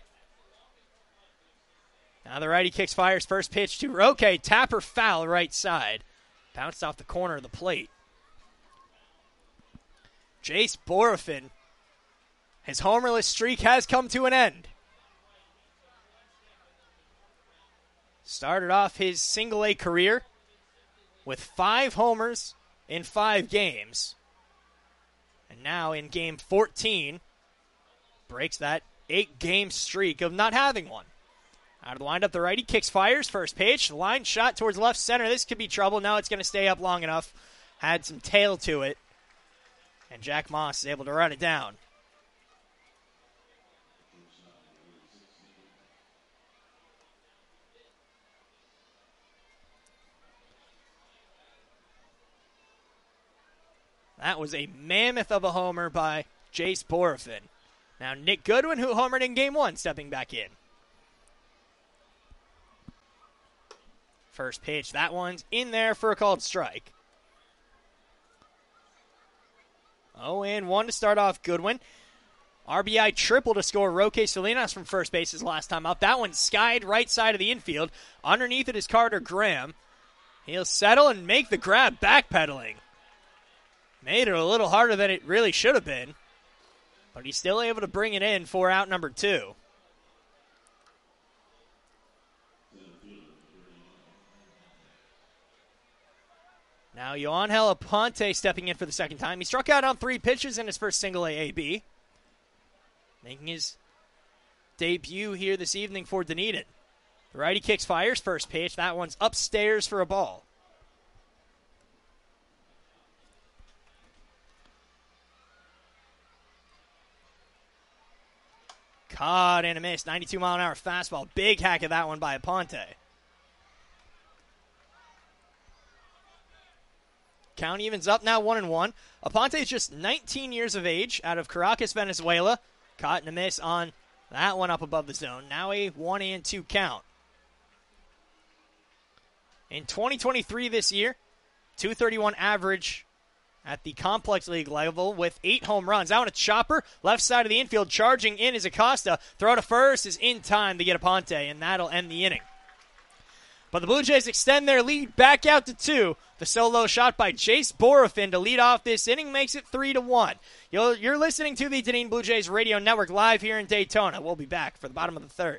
Now the righty kicks, fires, first pitch to Roque. Tapper foul right side. Bounced off the corner of the plate. Jace Borafin His homerless streak has come to an end. Started off his single-A career with 5 homers in 5 games. And now in game 14, breaks that 8-game streak of not having one. Out of the windup, the righty kicks, fires, first pitch, line shot towards left center. This could be trouble. No, it's going to stay up long enough. Had some tail to it. And Jack Moss is able to run it down. That was a mammoth of a homer by Jace Borafin. Now Nick Goodwin, who homered in game 1, stepping back in. First pitch, that one's in there for a called strike. 0-1 to start off Goodwin. RBI triple to score Roque Salinas from first base his last time up. That one skied right side of the infield. Underneath it is Carter Graham. He'll settle and make the grab, backpedaling. Made it a little harder than it really should have been. But he's still able to bring it in for out number 2. Now Yoangel Aponte stepping in for the second time. He struck out on 3 pitches in his first single-A AB. Making his debut here this evening for Dunedin. The righty kicks, fires, first pitch. That one's upstairs for a ball. Caught and a miss. 92-mile-an-hour fastball. Big hack of that one by Aponte. Count evens up now 1-1. Aponte is just 19 years of age out of Caracas, Venezuela. Caught and a miss on that one up above the zone. Now a 1-2 count. In 2023 this year, 231 average at the complex league level with 8 home runs. Out on a chopper, left side of the infield, charging in is Acosta. Throw to first is in time to get Aponte, and that'll end the inning. But the Blue Jays extend their lead back out to 2. The solo shot by Jace Borafin to lead off this inning makes it 3-1. You're listening to the Dunedin Blue Jays Radio Network live here in Daytona. We'll be back for the bottom of the 3rd.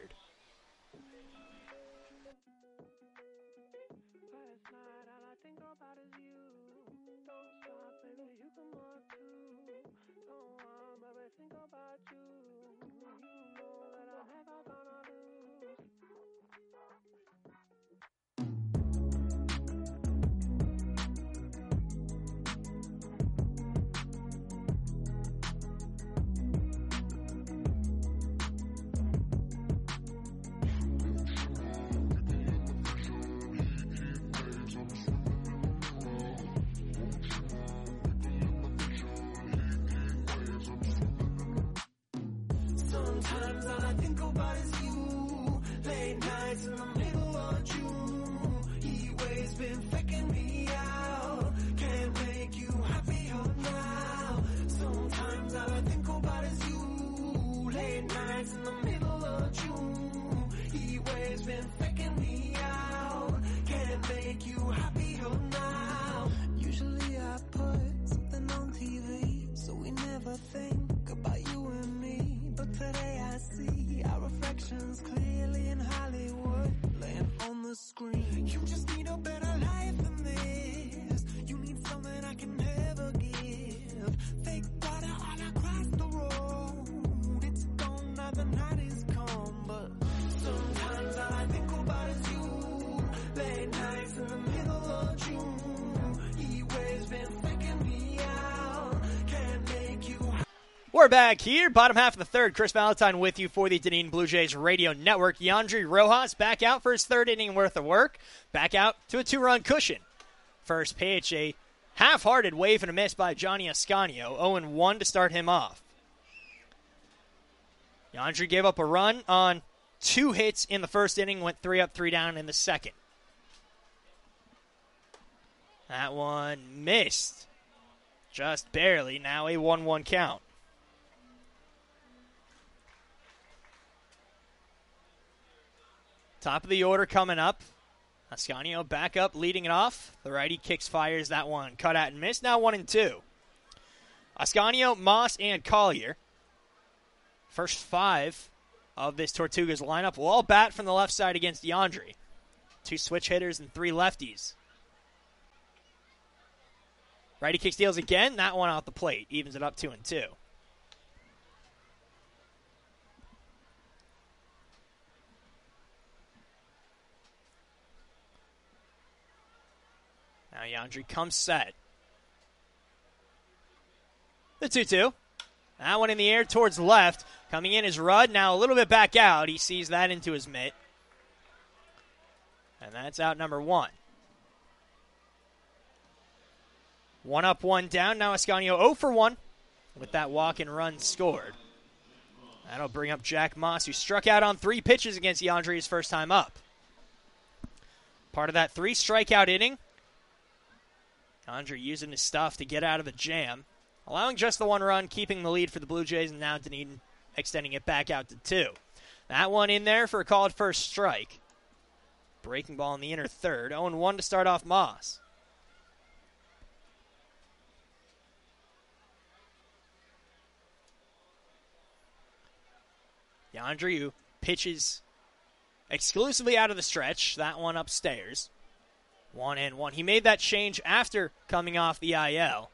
Sometimes all I think about is you. Late nights in the middle of June. Heat waves been faking me out. Can't make you happier now. Sometimes all I think about is you. Late nights in the middle of June. Heat waves been faking me out. Can't make you happier now. Usually I put something on TV, so we never think about you and me. But today I see our reflections clearly in Hollywood, laying on the screen. You just need a better life than this. You need something I can never give. Fake water all across the road. It's gone now, the night is come. But sometimes all I think about is you. Late nights in the middle of June. Heat waves been faking me out. Can't make you. We're back here, bottom half of the 3rd. Chris Valentine with you for the Dunedin Blue Jays Radio Network. Yandri Rojas back out for his 3rd inning worth of work. Back out to a 2-run cushion. First pitch, a half-hearted wave and a miss by Johnny Ascanio. 0-1 to start him off. Yandri gave up a run on 2 hits in the first inning, went 3 up, 3 down in the second. That one missed. Just barely. Now a 1-1 count. Top of the order coming up. Ascanio back up, leading it off. The righty kicks, fires that one. Cut out and miss. Now 1-2. Ascanio, Moss, and Collier First 5 of this Tortugas lineup will all bat from the left side against Yandri. 2 switch hitters and 3 lefties. Righty kick steals again. That one out the plate. Evens it up 2-2. Now Yandri comes set. The 2-2. That one in the air towards left. Coming in is Rudd. Now a little bit back out. He sees that into his mitt. And that's out number 1. 1 up, 1 down. Now Ascanio 0 for 1 with that walk and run scored. That'll bring up Jack Moss, who struck out on 3 pitches against Yandri his first time up. Part of that 3 strikeout inning. Yandri using his stuff to get out of the jam. Allowing just the 1 run, keeping the lead for the Blue Jays, and now Dunedin extending it back out to 2. That one in there for a called first strike. Breaking ball in the inner third. 0-1 to start off Moss. Yandri, who pitches exclusively out of the stretch. That one upstairs. 1-1. He made that change after coming off the IL.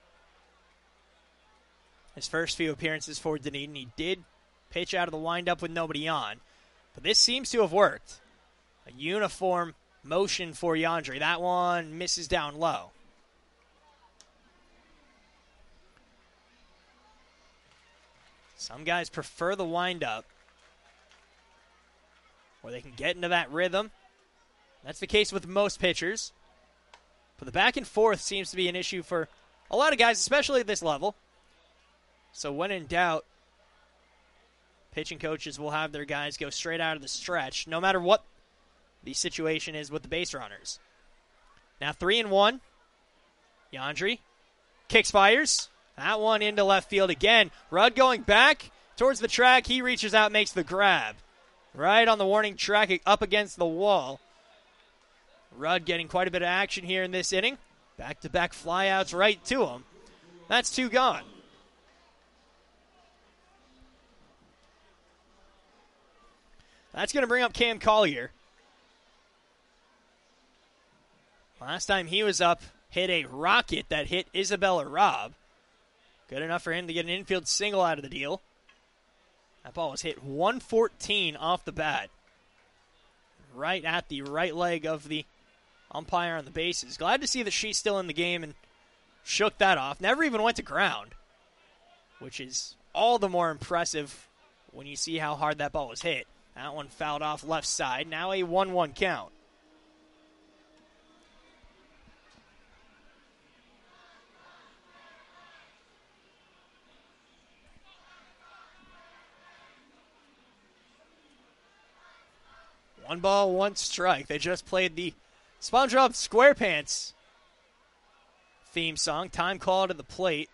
His first few appearances for Dunedin, he did pitch out of the windup with nobody on. But this seems to have worked. A uniform motion for Yandri. That one misses down low. Some guys prefer the windup, where they can get into that rhythm. That's the case with most pitchers. But the back and forth seems to be an issue for a lot of guys, especially at this level. So when in doubt, pitching coaches will have their guys go straight out of the stretch, no matter what the situation is with the base runners. Now 3-1. Yandri kicks, fires. That one into left field again. Rudd going back towards the track. He reaches out, makes the grab. Right on the warning track, up against the wall. Rudd getting quite a bit of action here in this inning. Back-to-back flyouts right to him. That's 2 gone. That's going to bring up Cam Collier. Last time he was up, hit a rocket that hit Isabella Robb. Good enough for him to get an infield single out of the deal. That ball was hit 114 off the bat. Right at the right leg of the umpire on the bases. Glad to see that she's still in the game and shook that off. Never even went to ground, which is all the more impressive when you see how hard that ball was hit. That one fouled off left side. Now a 1-1 count. One ball, 1 strike. They just played the SpongeBob SquarePants theme song. Time call to the plate.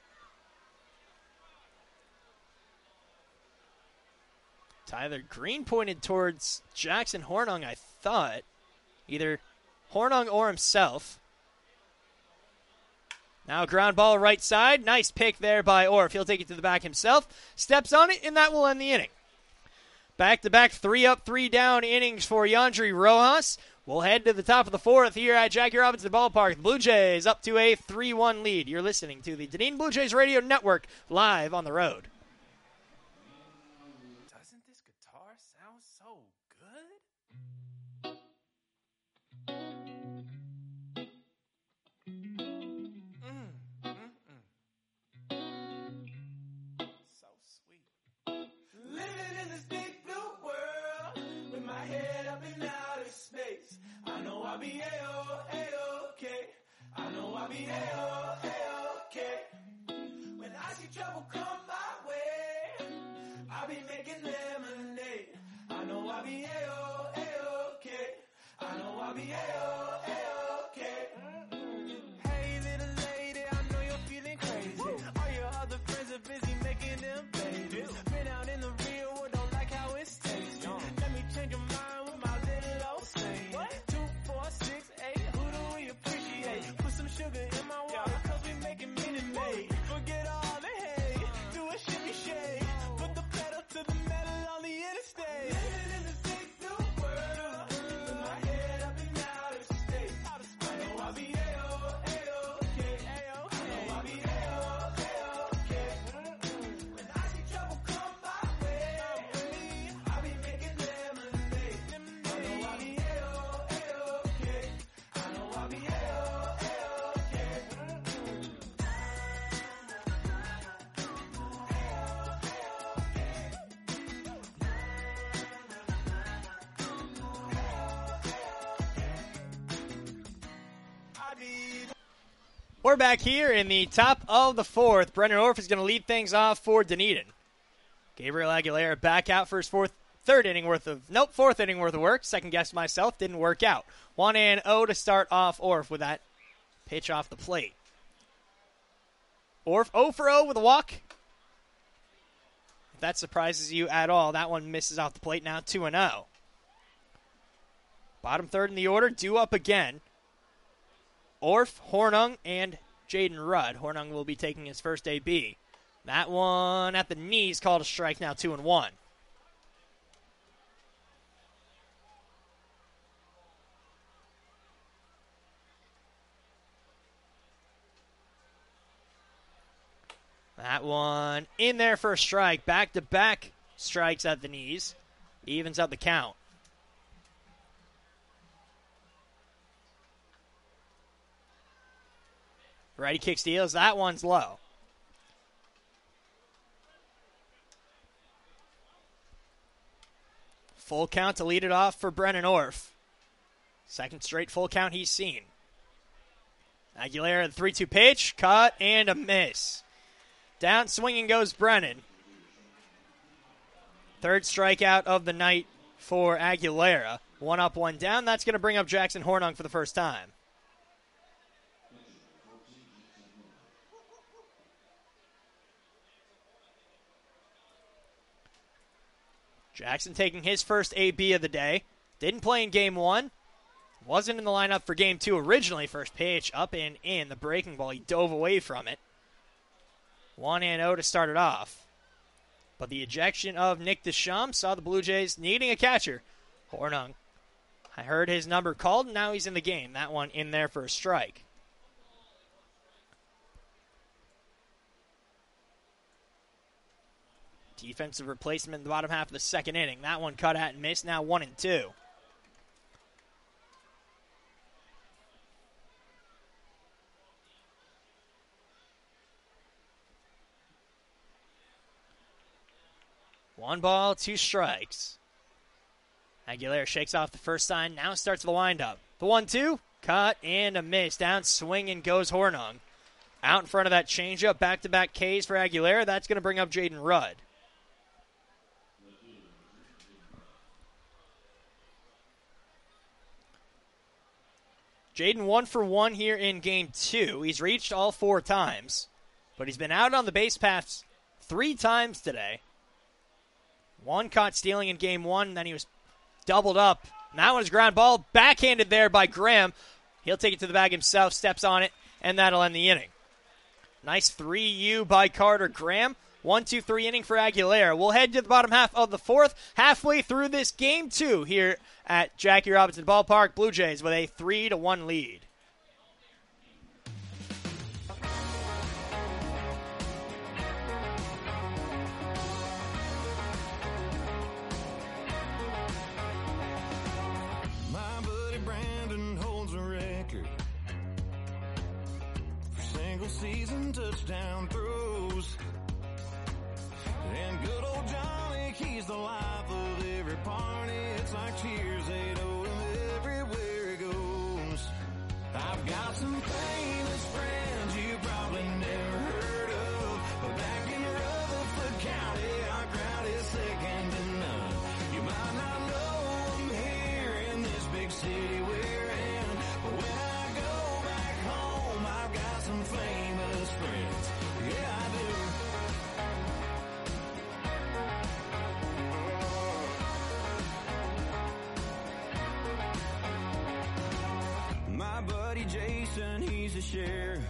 Tyler Green pointed towards Jackson Hornung, I thought. Either Hornung or himself. Now ground ball right side. Nice pick there by Orff. He'll take it to the back himself. Steps on it, and that will end the inning. Back-to-back 3 up, 3 down innings for Yandri Rojas. We'll head to the top of the 4th here at Jackie Robinson Ballpark. The Blue Jays up to a 3-1 lead. You're listening to the Dunedin Blue Jays Radio Network live on the road. Doesn't this guitar sound so good? So sweet. Living in this big blue world with my head up in outer space. I know I'll be A-okay. I know I'll be A-okay. When I see trouble come my way, I'll be making lemonade. I know I'll be A-okay. I know I'll be A-okay. Hey, little lady, I know you're feeling crazy. All your other friends are busy making them babies. Been out in the real world, don't like how it tastes. Let me change your mind with my little old saying. 2, 4, 6, 8, who do we appreciate? Put some sugar in my water, cause we making Minute Maid. Forget all the hate, do a shimmy shake. Put the pedal to the metal. We're back here in the top of the fourth. Brennan Orff is going to lead things off for Dunedin. Gabriel Aguilera back out for his fourth inning worth of work. Second guess myself, didn't work out. 1-0 to start off Orff with that pitch off the plate. Orff 0 for 0 with a walk. If that surprises you at all, that one misses off the plate. Now 2-0. Bottom third in the order, due up again. Orff, Hornung, and Jaden Rudd. Hornung will be taking his first AB. That one at the knees called a strike, now 2-1. That one in there for a strike. Back-to-back strikes at the knees. Evens out the count. Righty kick steals. That one's low. Full count to lead it off for Brennan Orff. Second straight full count he's seen. Aguilera, the 3-2 pitch. Cut and a miss. Down swinging goes Brennan. Third strikeout of the night for Aguilera. One up, one down. That's going to bring up Jackson Hornung for the first time. Jackson taking his first AB of the day. Didn't play in game one. Wasn't in the lineup for game two originally. First pitch up and in. The breaking ball, he dove away from it. 1-0 to start it off. But the ejection of Nick Deschamps saw the Blue Jays needing a catcher. Hornung, I heard his number called, and now he's in the game. That one in there for a strike. Defensive replacement in the bottom half of the second inning. That one cut at and missed, now 1-2. One ball, two strikes. Aguilera shakes off the first sign, now starts the windup. The 1-2, cut and a miss. Down swinging goes Hornung. Out in front of that changeup, back-to-back Ks for Aguilera. That's going to bring up Jaden Rudd. Jaden 1 for 1 here in game two. He's reached all four times, but he's been out on the base paths 3 times today. One caught stealing in game one, and then he was doubled up. And that one's ground ball, backhanded there by Graham. He'll take it to the bag himself, steps on it, and that'll end the inning. Nice 3U by Carter Graham. 1-2-3 inning for Aguilera. We'll head to the bottom half of the fourth, halfway through this game two here at Jackie Robinson Ballpark. Blue Jays with a 3-1 lead. My buddy Brandon holds a record for single season touchdown throws. And good old Johnny, he's the life of every party. It's like cheers, they know him everywhere he goes. I've got some famous friends you probably never heard of, but back in Rutherford County, our crowd is second to none. You might not know them here in this big city we're in, but when I go back home, I've got some famous friends. Yeah, I do. My buddy Jason, he's a sheriff.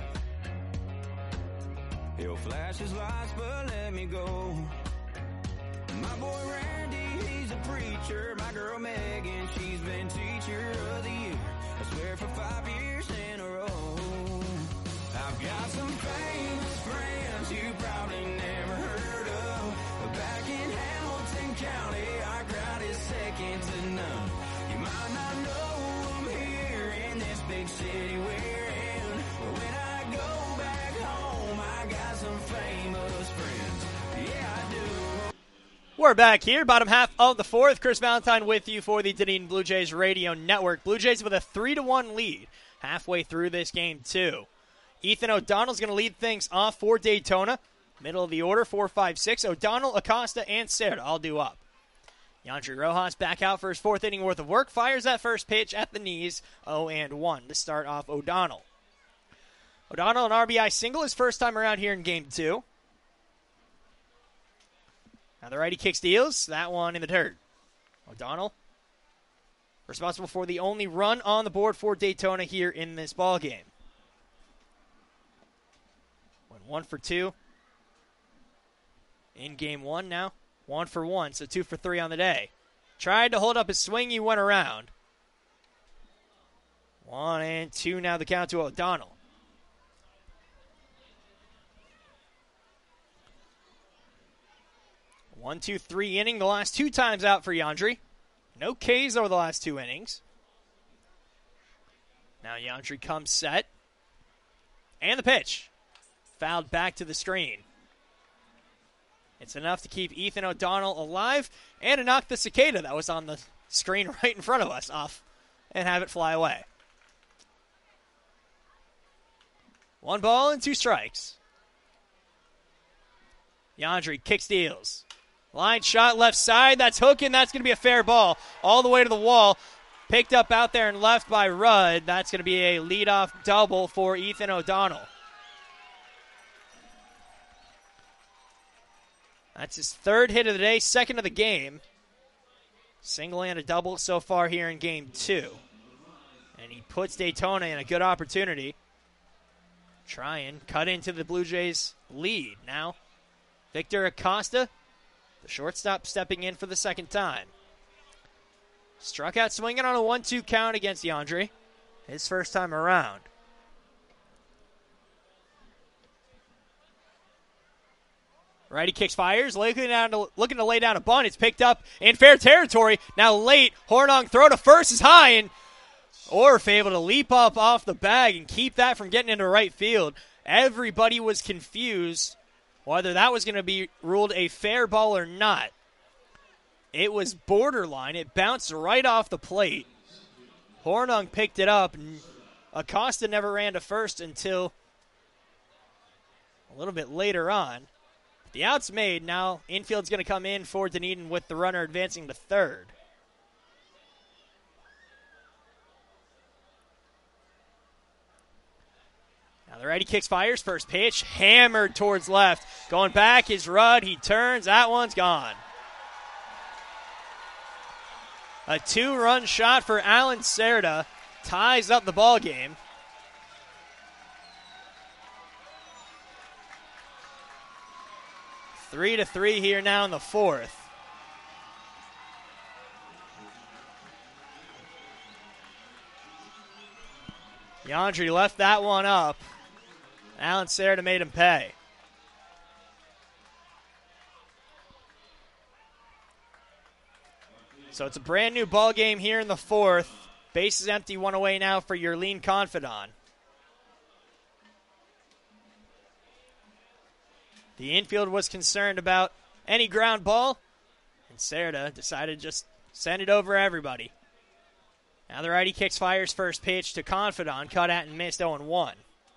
He'll flash his lights, but let me go. My boy Randy, he's a preacher. My girl Megan, she's been teacher of the year. I swear for 5 years in a row. I've got some famous friends you probably never heard of. But back in Hamilton County, our crowd is second to none. You might not know them here in this big city we're in, but when I go back home, I got some famous friends. Yeah, I do. We're back here, bottom half of the fourth. Chris Valentine with you for the Dunedin Blue Jays Radio Network. Blue Jays with a 3-1 lead halfway through this game two. Ethan O'Donnell's going to lead things off for Daytona. Middle of the order, 4, 5, 6. O'Donnell, Acosta, and Cerda all due up. Yandri Rojas back out for his 4th inning worth of work. Fires that first pitch at the knees, 0-1 to start off O'Donnell. O'Donnell, an RBI single, his first time around here in Game 2. Now the righty kick steals. That one in the dirt. O'Donnell, responsible for the only run on the board for Daytona here in this ballgame. Went 1 for 2 in Game 1 now. 1 for 1, so 2 for 3 on the day. Tried to hold up his swing, he went around. 1-2 now the count to O'Donnell. One, 2, 3 inning, the last 2 times out for Yandri. No Ks over the last 2 innings. Now Yandri comes set. And the pitch. Fouled back to the screen. It's enough to keep Ethan O'Donnell alive and to knock the cicada that was on the screen right in front of us off and have it fly away. 1 ball and 2 strikes. Yandri kick steals. Line shot left side. That's hooking. That's going to be a fair ball. All the way to the wall. Picked up out there and left by Rudd. That's going to be a leadoff double for Ethan O'Donnell. That's his 3rd hit of the day, 2nd of the game. Single and a double so far here in Game 2. And he puts Daytona in a good opportunity. Try and cut into the Blue Jays' lead. Now, Victor Acosta, the shortstop, stepping in for the 2nd time. Struck out swinging on a 1-2 count against Yandri. His first time around. Righty kicks, fires, looking to lay down a bunt. It's picked up in fair territory. Now late, Hornung throw to first is high, and Orf able to leap up off the bag and keep that from getting into right field. Everybody was confused whether that was going to be ruled a fair ball or not. It was borderline. It bounced right off the plate. Hornung picked it up, and Acosta never ran to first until a little bit later on. The out's made. Now infield's going to come in for Dunedin with the runner advancing to 3rd. Now the righty kicks, fires, first pitch, hammered towards left. Going back is Rudd. He turns. That one's gone. A 2-run shot for Alan Cerda ties up the ball game. 3-3 here now in the 4th. Yandri left that one up. Alan Cerda made him pay. So it's a brand new ball game here in the 4th. Bases empty, 1 away now for your lean confidant. The infield was concerned about any ground ball, and Cerda decided to just send it over everybody. Now the righty kicks, fires, first pitch to Confidant, cut at and missed, 0-1.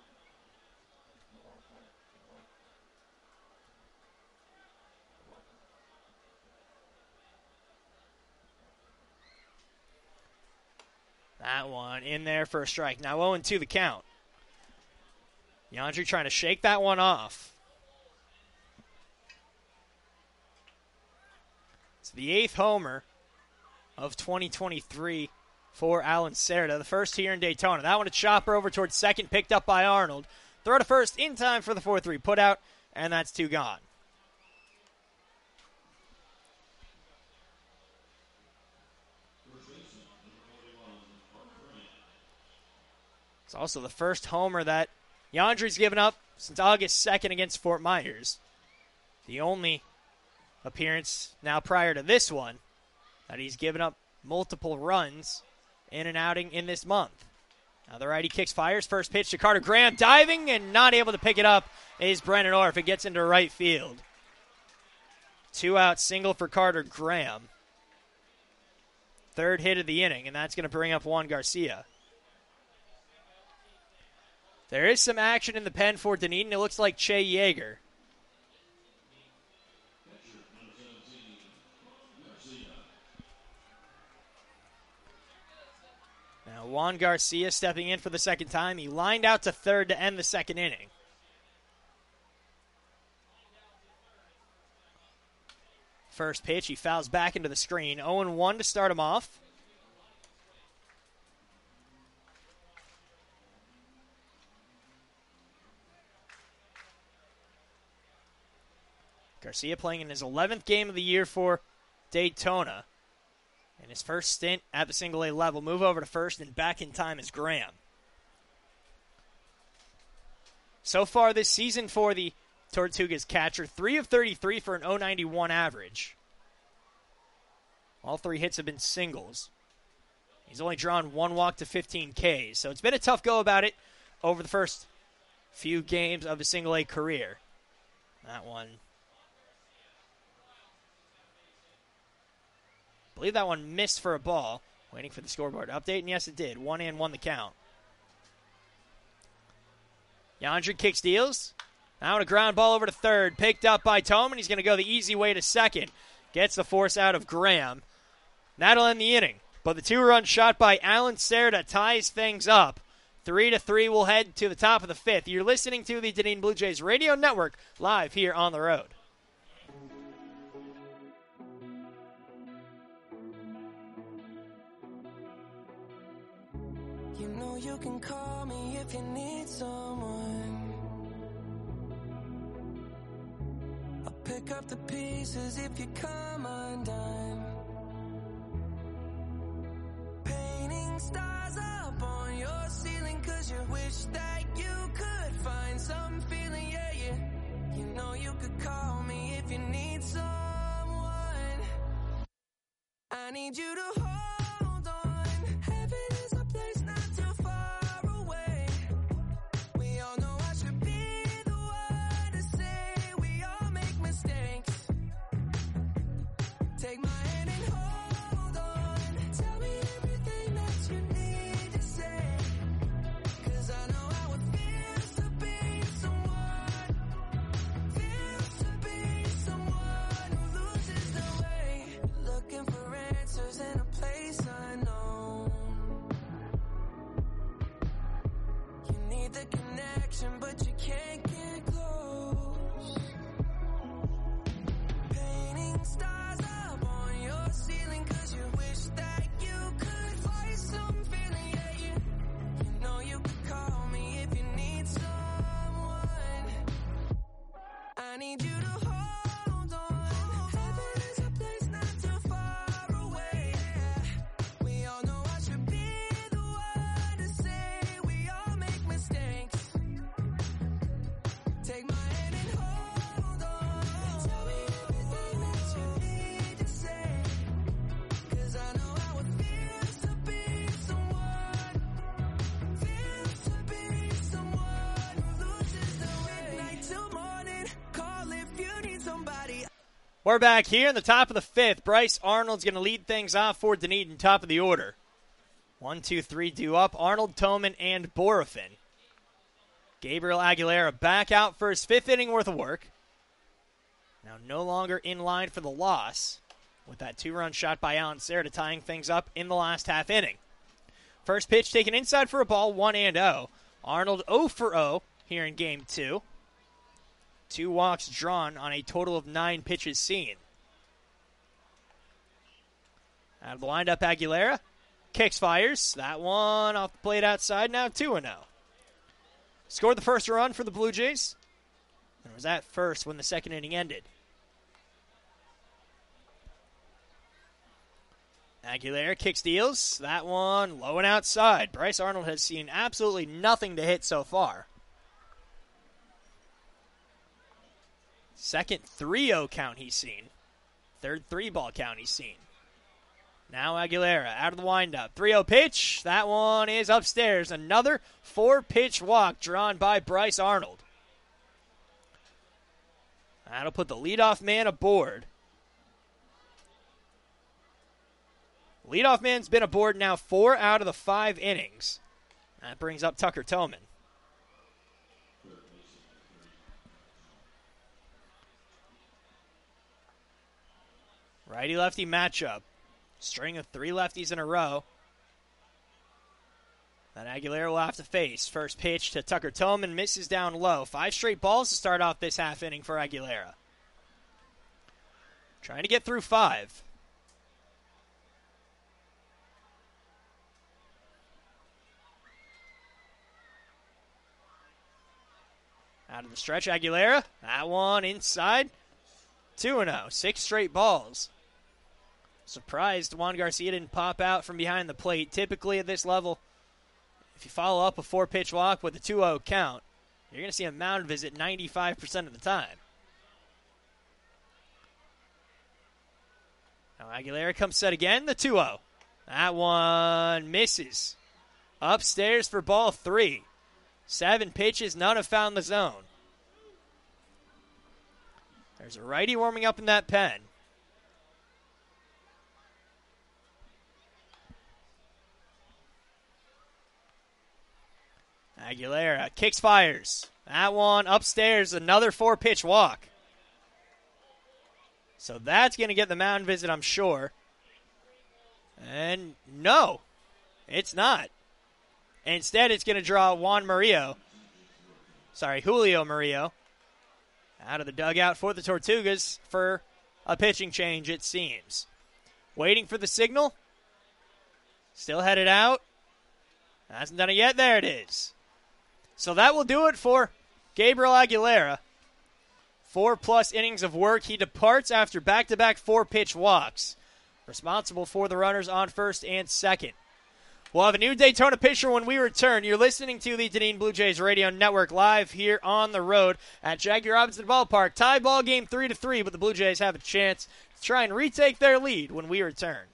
That one in there for a strike. Now 0-2 the count. Yandri trying to shake that one off. It's the 8th homer of 2023 for Alan Cerda. The first here in Daytona. That one a chopper over towards second, picked up by Arnold. Throw to first in time for the 4-3 put out, and that's 2 gone. It's also the first homer that Yandri's given up since August 2nd against Fort Myers. The only appearance now prior to this one that he's given up multiple runs in an outing in this month. Now the righty kicks, fires, first pitch to Carter Graham, diving and not able to pick it up is Brennan Orff. It gets into right field. 2-out single for Carter Graham. 3rd hit of the inning, and that's going to bring up Juan Garcia. There is some action in the pen for Dunedin. It looks like Che Yeager. Now Juan Garcia stepping in for the second time. He lined out to third to end the second inning. First pitch, he fouls back into the screen. 0-1 to start him off. Garcia playing in his 11th game of the year for Daytona. In his first stint at the single-A level. Move over to first and back in time is Graham. So far this season for the Tortugas catcher, 3 of 33 for an .091 average. All 3 hits have been singles. He's only drawn 1 walk to 15 Ks, so it's been a tough go about it over the first few games of his single-A career. That one, I believe that one missed for a ball. Waiting for the scoreboard update, and yes, it did. 1-1 the count. Yandri kicks, deals. Now a ground ball over to third. Picked up by Tome, and he's going to go the easy way to second. Gets the force out of Graham. That'll end the inning. But the 2-run shot by Alan Cerda ties things up. 3-3 will head to the top of the 5th. You're listening to the Dunedin Blue Jays Radio Network live here on the road. You know you can call me if you need someone. I'll pick up the pieces if you come undone. Painting stars up on your ceiling 'cause you wish that you could find some feeling, yeah, yeah. You know you could call me if you need someone. I need you to hold on. Heaven is a place not too far away. We all know I should be the one to say we all make mistakes. Take my hand and hold on. Tell me everything that you need to say. 'Cause I know how it feels to be someone. Feels to be someone who loses their way. Looking for answers in a place unknown. You need the connection, but you can't get close. Painting stars up on your ceiling 'cause you wish that you could find some feeling, yeah, yeah. You know you could call me if you need someone. I need you to hold on. Heaven is a place not too far away. We all know I should be the one to say we all make mistakes. Take my hand and hold on. Tell me everything that you need to say. 'Cause I know how it feels to be someone. Feels to be someone who loses their way. Night till morning, call if you need somebody. We're back here in the top of the 5th. Bryce Arnold's going to lead things off for Dunedin, top of the order. 1, 2, 3 due up. Arnold, Toman, and Borafin. Gabriel Aguilera back out for his 5th inning worth of work. Now no longer in line for the loss with that 2-run shot by Alan Cerda tying things up in the last half inning. First pitch taken inside for a ball, 1-0. Arnold 0 for 0 here in game 2. 2 walks drawn on a total of 9 pitches seen. Out of the windup, Aguilera. Kicks, fires. That one off the plate outside, now 2-0. Scored the first run for the Blue Jays. And was at first when the second inning ended. Aguilera kicks, deals. That one low and outside. Bryce Arnold has seen absolutely nothing to hit so far. Second 3-0 count he's seen. Third 3-ball count he's seen. Now Aguilera out of the windup. 3-0 pitch. That one is upstairs. Another 4-pitch walk drawn by Bryce Arnold. That'll put the leadoff man aboard. Leadoff man's been aboard now 4 out of the 5 innings. That brings up Tucker Toman. Righty-lefty matchup. String of 3 lefties in a row that Aguilera will have to face. First pitch to Tucker Tillman, misses down low. 5 straight balls to start off this half inning for Aguilera. Trying to get through 5. Out of the stretch, Aguilera. That one inside. 2-0. 6 straight balls. Surprised Juan Garcia didn't pop out from behind the plate. Typically at this level, if you follow up a 4-pitch walk with a 2-0 count, you're going to see a mound visit 95% of the time. Now Aguilera comes set again, the 2-0. That one misses. Upstairs for ball 3. 7 pitches, none have found the zone. There's a righty warming up in that pen. Aguilera kicks, fires. That one upstairs, another 4-pitch walk. So that's going to get the mound visit, I'm sure. And no, it's not. Instead, it's going to draw Julio Murillo out of the dugout for the Tortugas for a pitching change, it seems. Waiting for the signal. Still headed out. Hasn't done it yet. There it is. So that will do it for Gabriel Aguilera. 4+ innings of work. He departs after back-to-back 4-pitch walks. Responsible for the runners on first and second. We'll have a new Daytona pitcher when we return. You're listening to the Dunedin Blue Jays Radio Network live here on the road at Jackie Robinson Ballpark. Tie ball game 3-3, but the Blue Jays have a chance to try and retake their lead when we return.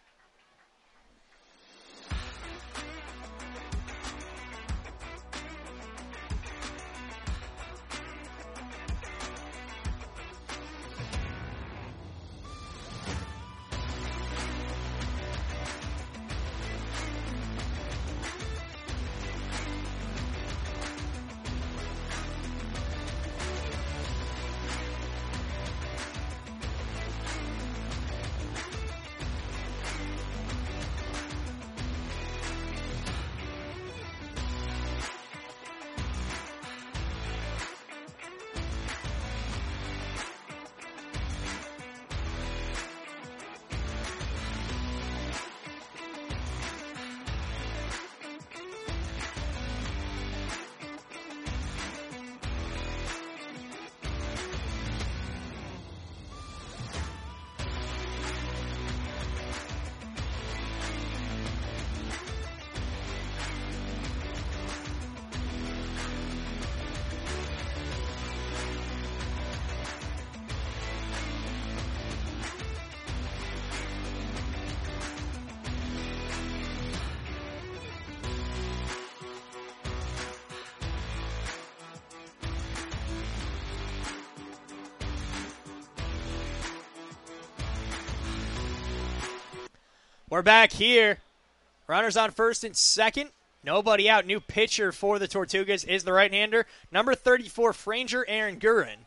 We're back here. Runners on first and second. Nobody out. New pitcher for the Tortugas is the right-hander, number 34, Franger Aaron Gurin.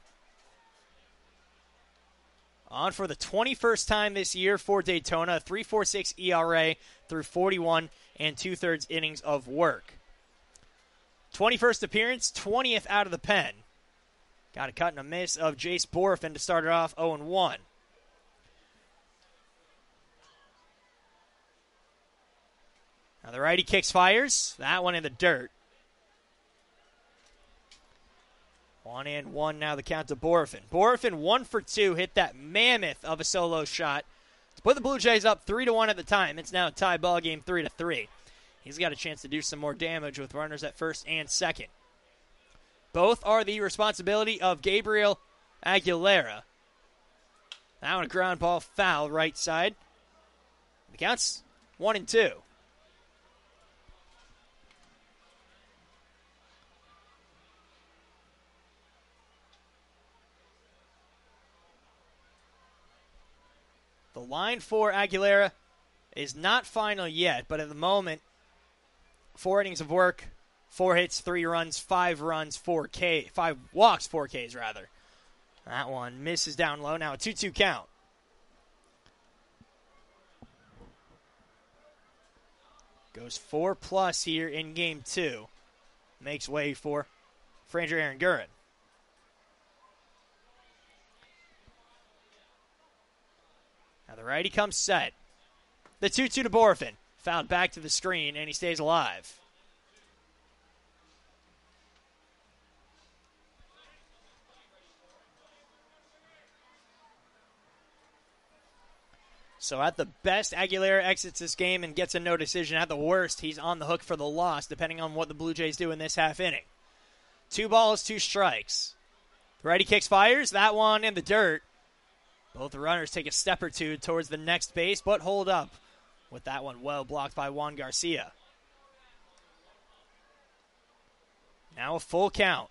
On for the 21st time this year for Daytona. 3.46 ERA through 41 2/3 innings of work. 21st appearance, 20th out of the pen. Got a cut and a miss of Jace Borfin to start it off 0-1. Now the righty kicks, fires. That one in the dirt. 1-1 now the count to Borfin. Borfin 1 for 2, hit that mammoth of a solo shot to put the Blue Jays up 3-1 at the time. It's now a tie ball game 3-3. He's got a chance to do some more damage with runners at first and second. Both are the responsibility of Gabriel Aguilera. Now a ground ball foul right side. The count's 1-2. The line for Aguilera is not final yet, but at the moment, 4 innings of work, 4 hits, 3 runs, 5 runs, 5 walks, 4 Ks rather. That one misses down low. Now a 2-2 count. Goes 4+ here in game 2. Makes way for Franger Aaron Gurin. Now the righty comes set. The 2-2 to Borfin. Fouled back to the screen, and he stays alive. So at the best, Aguilera exits this game and gets a no decision. At the worst, he's on the hook for the loss, depending on what the Blue Jays do in this half inning. 2 balls, 2 strikes. The righty kicks, fires. That one in the dirt. Both the runners take a step or two towards the next base, but hold up with that one well blocked by Juan Garcia. Now a full count.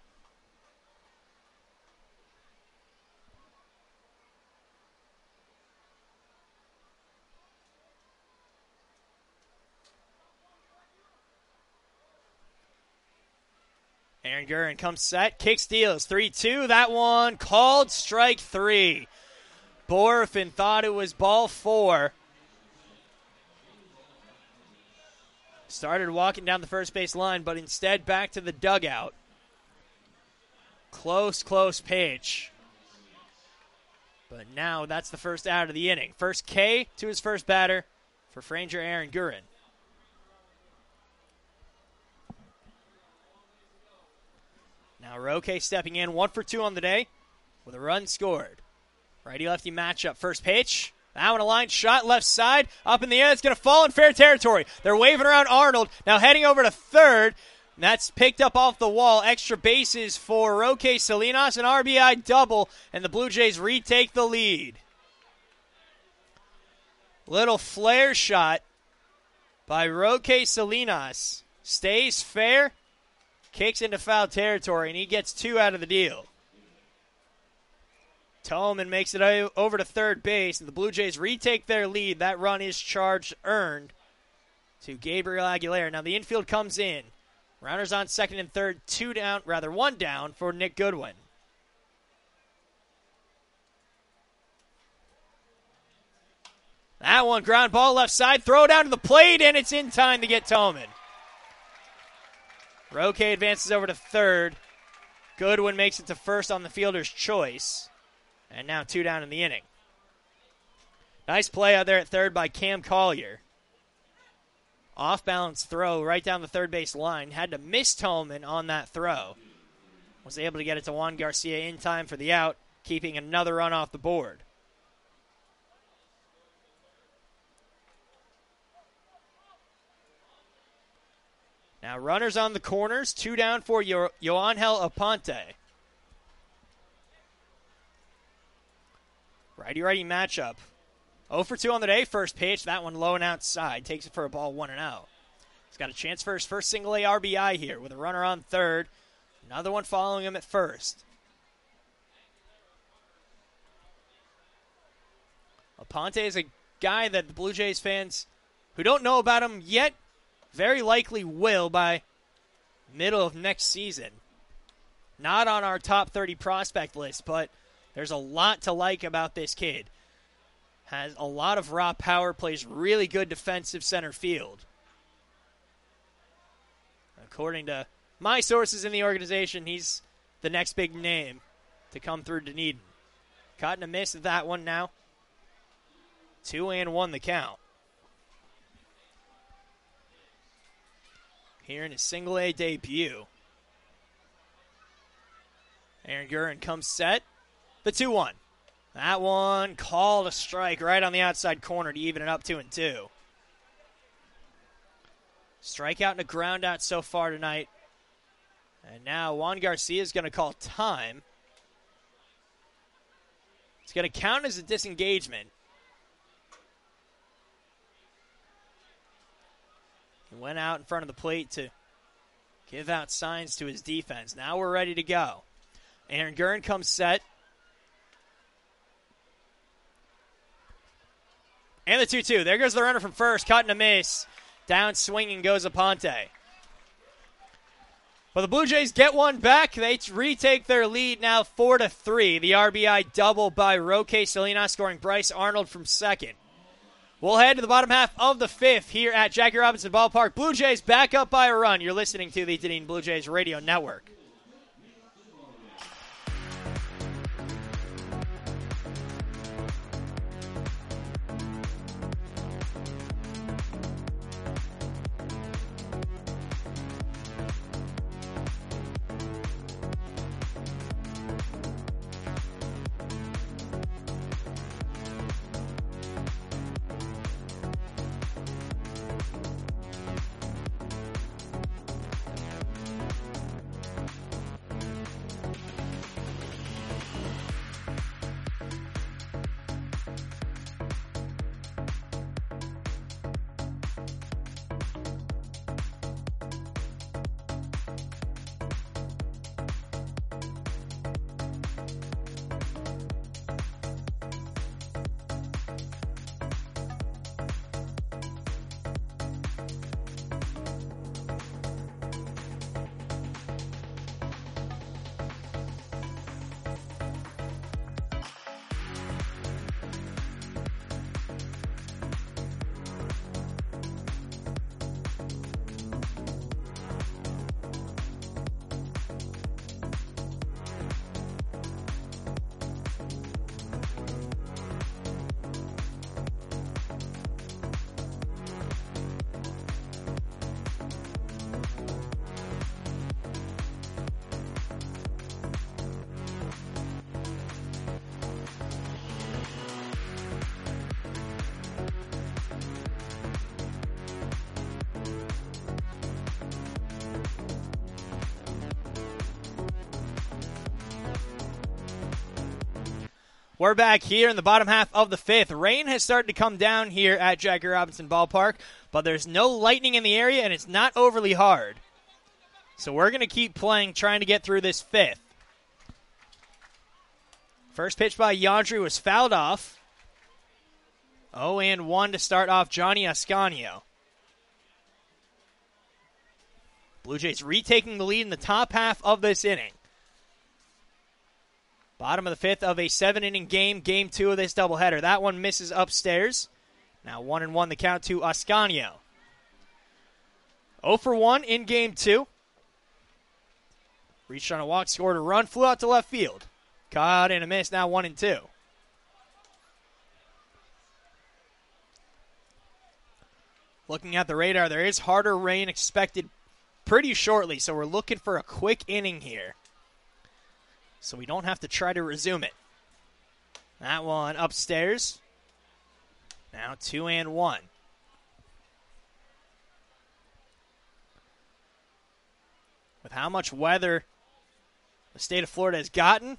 Aaron Gurin comes set, kicks, deals, 3-2. That one called strike 3. Borfin thought it was ball 4. Started walking down the first base line, but instead back to the dugout. Close pitch. But now that's the first out of the inning. First K to his first batter for Franger Aaron Gurin. Now Roque stepping in, 1 for 2 on the day with a run scored. Righty-lefty matchup. First pitch. That one a line shot left side. Up in the air. It's going to fall in fair territory. They're waving around Arnold. Now heading over to third. That's picked up off the wall. Extra bases for Roque Salinas. An RBI double. And the Blue Jays retake the lead. Little flare shot by Roque Salinas. Stays fair. Kicks into foul territory, and he gets 2 out of the deal. Tolman makes it over to third base, and the Blue Jays retake their lead. That run is charged, earned to Gabriel Aguilera. Now the infield comes in. Runners on second and third, 1 down for Nick Goodwin. That one, ground ball left side, throw down to the plate, and it's in time to get Tolman. Roque advances over to third. Goodwin makes it to first on the fielder's choice. And now 2 down in the inning. Nice play out there at third by Cam Collier. Off-balance throw right down the third base line. Had to miss Tolman on that throw. Was able to get it to Juan Garcia in time for the out, keeping another run off the board. Now runners on the corners, 2 down for Yoangel Aponte. Righty-righty matchup. 0 for 2 on the day. First pitch, that one low and outside. Takes it for a ball, 1-0. He's got a chance for his first single-A RBI here with a runner on third. Another one following him at first. Aponte is a guy that the Blue Jays fans who don't know about him yet very likely will by middle of next season. Not on our top 30 prospect list, but there's a lot to like about this kid. Has a lot of raw power, plays really good defensive center field. According to my sources in the organization, he's the next big name to come through Dunedin. Caught in a miss at that one now. 2-1 the count. Here in his single-A debut. Aaron Gurin comes set. The 2-1. That one called a strike right on the outside corner to even it up 2-2. Strikeout and a ground out so far tonight. And now Juan Garcia is going to call time. It's going to count as a disengagement. He went out in front of the plate to give out signs to his defense. Now we're ready to go. Aaron Gurin comes set. And the 2-2. There goes the runner from first. Cut and a miss. Down swinging goes Aponte. But the Blue Jays get one back. They retake their lead now 4-3. The RBI double by Roque Salinas, scoring Bryce Arnold from second. We'll head to the bottom half of the fifth here at Jackie Robinson Ballpark. Blue Jays back up by a run. You're listening to the Dunedin Blue Jays Radio Network. We're back here in the bottom half of the fifth. Rain has started to come down here at Jackie Robinson Ballpark, but there's no lightning in the area, and it's not overly hard. So we're going to keep playing, trying to get through this fifth. First pitch by Yandry was fouled off. 0-1 to start off Johnny Ascanio. Blue Jays retaking the lead in the top half of this inning. Bottom of the fifth of a 7-inning game, game 2 of this doubleheader. That one misses upstairs. Now 1-1 the count to Ascanio. 0-1 in game 2. Reached on a walk, scored a run, flew out to left field. Caught and a miss, now 1-2. Looking at the radar, there is harder rain expected pretty shortly, so we're looking for a quick inning here, so we don't have to try to resume it. That one upstairs. Now 2-1. With how much weather the state of Florida has gotten,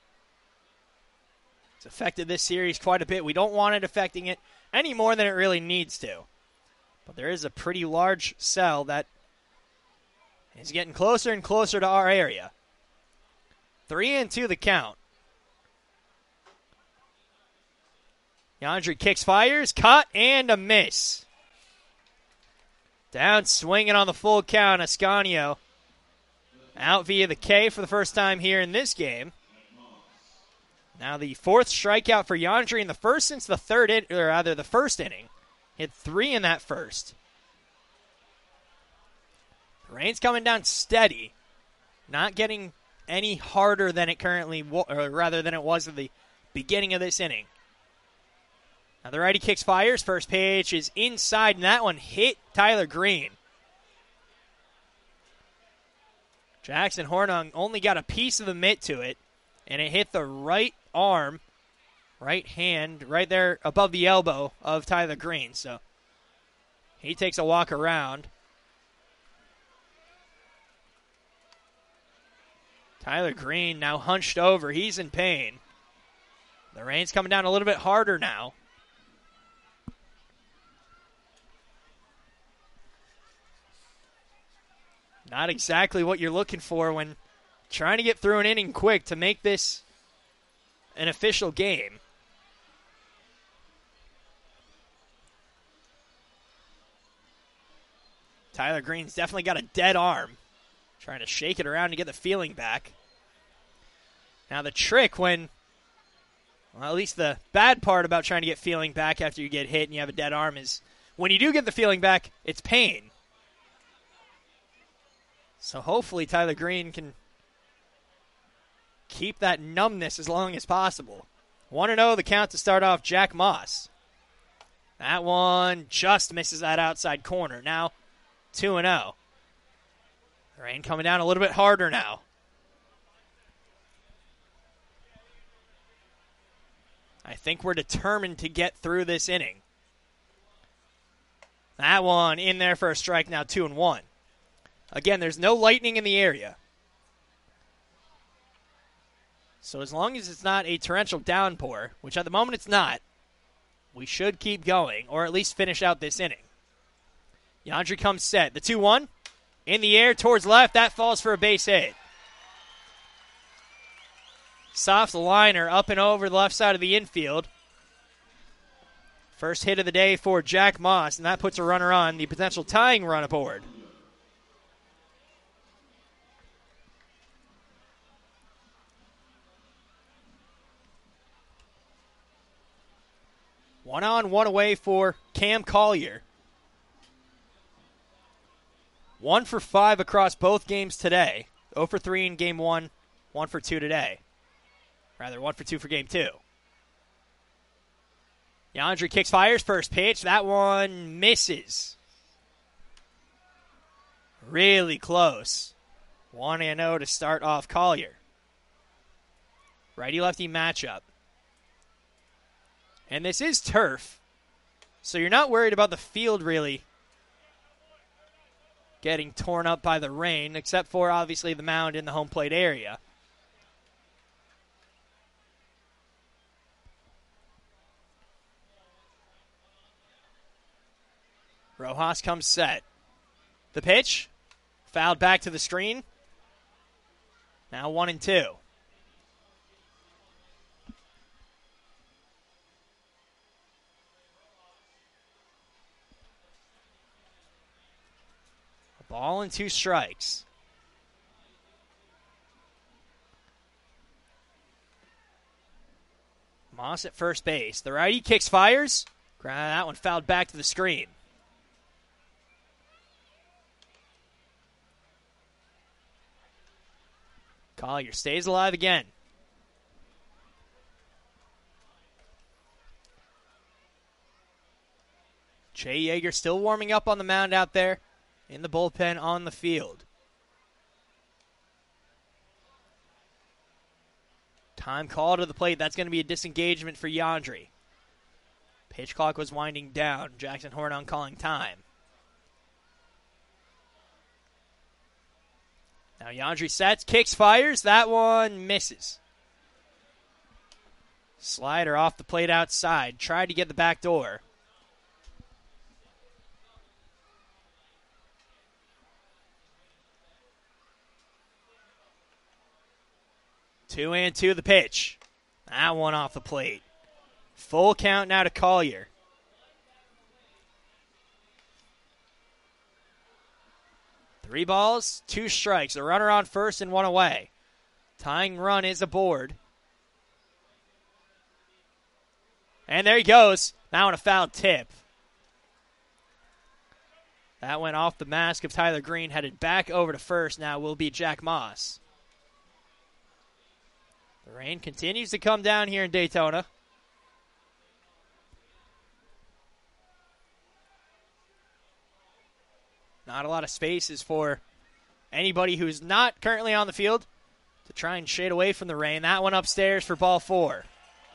it's affected this series quite a bit. We don't want it affecting it any more than it really needs to. But there is a pretty large cell that is getting closer and closer to our area. 3-2 the count. Yandry kicks, fires, caught, and a miss. Down swinging on the full count, Ascanio. Out via the K for the first time here in this game. Now the fourth strikeout for Yandry in the first since the the first inning. Hit 3 in that first. The rain's coming down steady. Not getting any harder than it currently, or rather than it was at the beginning of this inning. Now the righty kicks, fires. First pitch is inside, and that one hit Tyler Green. Jackson Hornung only got a piece of the mitt to it, and it hit the right arm, right hand, right there above the elbow of Tyler Green. So he takes a walk around. Tyler Green now hunched over. He's in pain. The rain's coming down a little bit harder now. Not exactly what you're looking for when trying to get through an inning quick to make this an official game. Tyler Green's definitely got a dead arm. Trying to shake it around to get the feeling back. Now the trick when Well, at least the bad part about trying to get feeling back after you get hit and you have a dead arm is when you do get the feeling back, it's pain. So hopefully Tyler Green can keep that numbness as long as possible. 1-0 the count to start off Jack Moss. That one just misses that outside corner. Now 2-0. Rain coming down a little bit harder now. I think we're determined to get through this inning. That one in there for a strike, now 2-1. Again, there's no lightning in the area. So as long as it's not a torrential downpour, which at the moment it's not, we should keep going, or at least finish out this inning. Yandri comes set. The 2-1 in the air towards left. That falls for a base hit. Soft liner up and over the left side of the infield. First hit of the day for Jack Moss, and that puts a runner on, the potential tying run aboard. One on, one away for Cam Collier. 1 for 5 across both games today. 0 for 3 in game 1, 1 for 2 today. Rather, 1 for 2 for game 2. Yandri kicks, fires, first pitch. That one misses. Really close. 1-0 to start off Collier. Righty-lefty matchup. And this is turf, so you're not worried about the field really getting torn up by the rain, except for obviously the mound in the home plate area. Rojas comes set. The pitch, fouled back to the screen. Now 1-2. Ball and 2 strikes. Moss at first base. The righty kicks, fires. That one fouled back to the screen. Collier stays alive again. Jay Yeager still warming up on the mound out there. In the bullpen on the field. Time call to the plate. That's going to be a disengagement for Yandri. Pitch clock was winding down. Jackson Hornung calling time. Now Yandri sets, kicks, fires. That one misses. Slider off the plate outside. Tried to get the back door. Two and two the pitch. That one off the plate. Full count now to Collier. Three balls, 2 strikes. A runner on first and 1 away. Tying run is aboard. And there he goes. Now on a foul tip. That went off the mask of Tyler Green. Headed back over to first. Now will be Jack Moss. The rain continues to come down here in Daytona. Not a lot of spaces for anybody who's not currently on the field to try and shade away from the rain. That one upstairs for ball 4.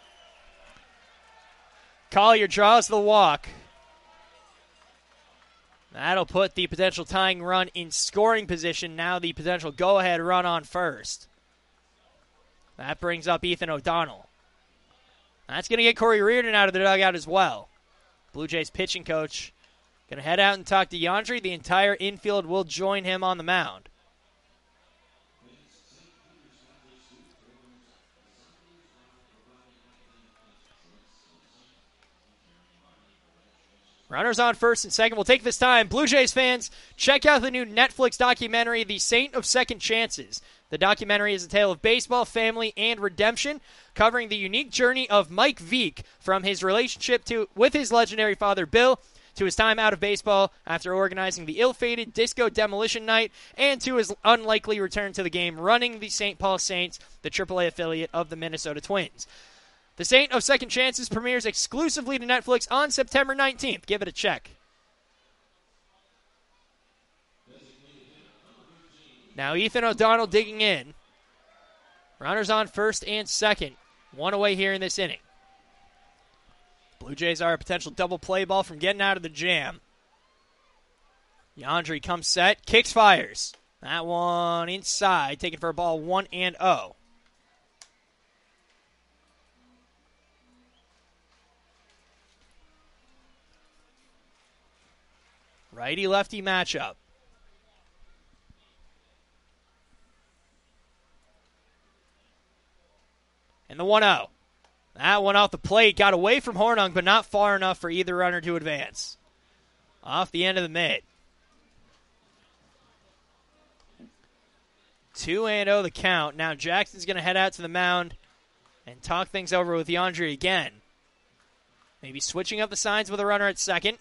Collier draws the walk. That'll put the potential tying run in scoring position. Now the potential go-ahead run on first. That brings up Ethan O'Donnell. That's going to get Corey Reardon out of the dugout as well. Blue Jays pitching coach going to head out and talk to Yandri. The entire infield will join him on the mound. Runners on first and second. We'll take this time. Blue Jays fans, check out the new Netflix documentary, The Saint of Second Chances. The documentary is a tale of baseball, family, and redemption, covering the unique journey of Mike Veek from his relationship with his legendary father, Bill, to his time out of baseball after organizing the ill-fated Disco Demolition Night, and to his unlikely return to the game running the St. Paul Saints, the AAA affiliate of the Minnesota Twins. The Saint of Second Chances premieres exclusively to Netflix on September 19th. Give it a check. Now Ethan O'Donnell digging in. Runners on first and second. One away here in this inning. Blue Jays are a potential double play ball from getting out of the jam. Yandry comes set, kicks, fires. That one inside, taken for a ball 1-0. Righty-lefty matchup. And the 1-0. That one off the plate. Got away from Hornung, but not far enough for either runner to advance. Off the end of the mid. 2-0 the count. Now Jackson's going to head out to the mound and talk things over with Yandry again. Maybe switching up the signs with a runner at second.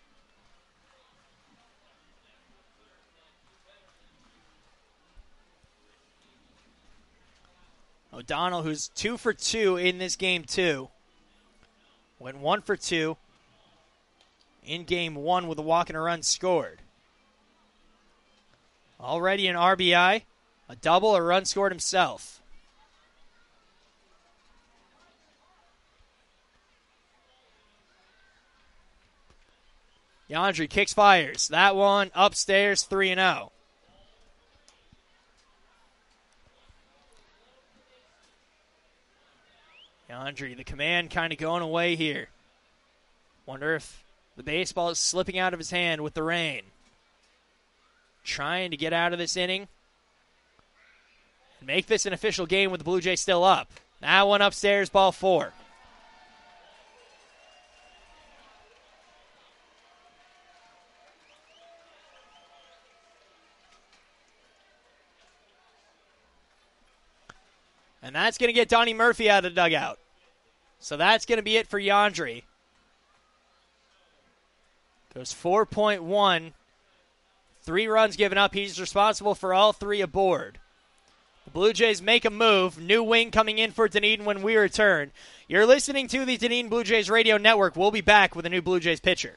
O'Donnell, who's 2 for 2 in this game, too. Went 1 for 2 in game 1 with a walk and a run scored. Already an RBI, a double, a run scored himself. Yandry kicks, fires. That one upstairs, 3-0. Yandry, the command kind of going away here. Wonder if the baseball is slipping out of his hand with the rain. Trying to get out of this inning and make this an official game with the Blue Jays still up. That one upstairs, ball 4. And that's going to get Donnie Murphy out of the dugout. So that's going to be it for Yandry. Goes 4.1. 3 runs given up. He's responsible for all 3 aboard. The Blue Jays make a move. New wing coming in for Dunedin when we return. You're listening to the Dunedin Blue Jays Radio Network. We'll be back with a new Blue Jays pitcher.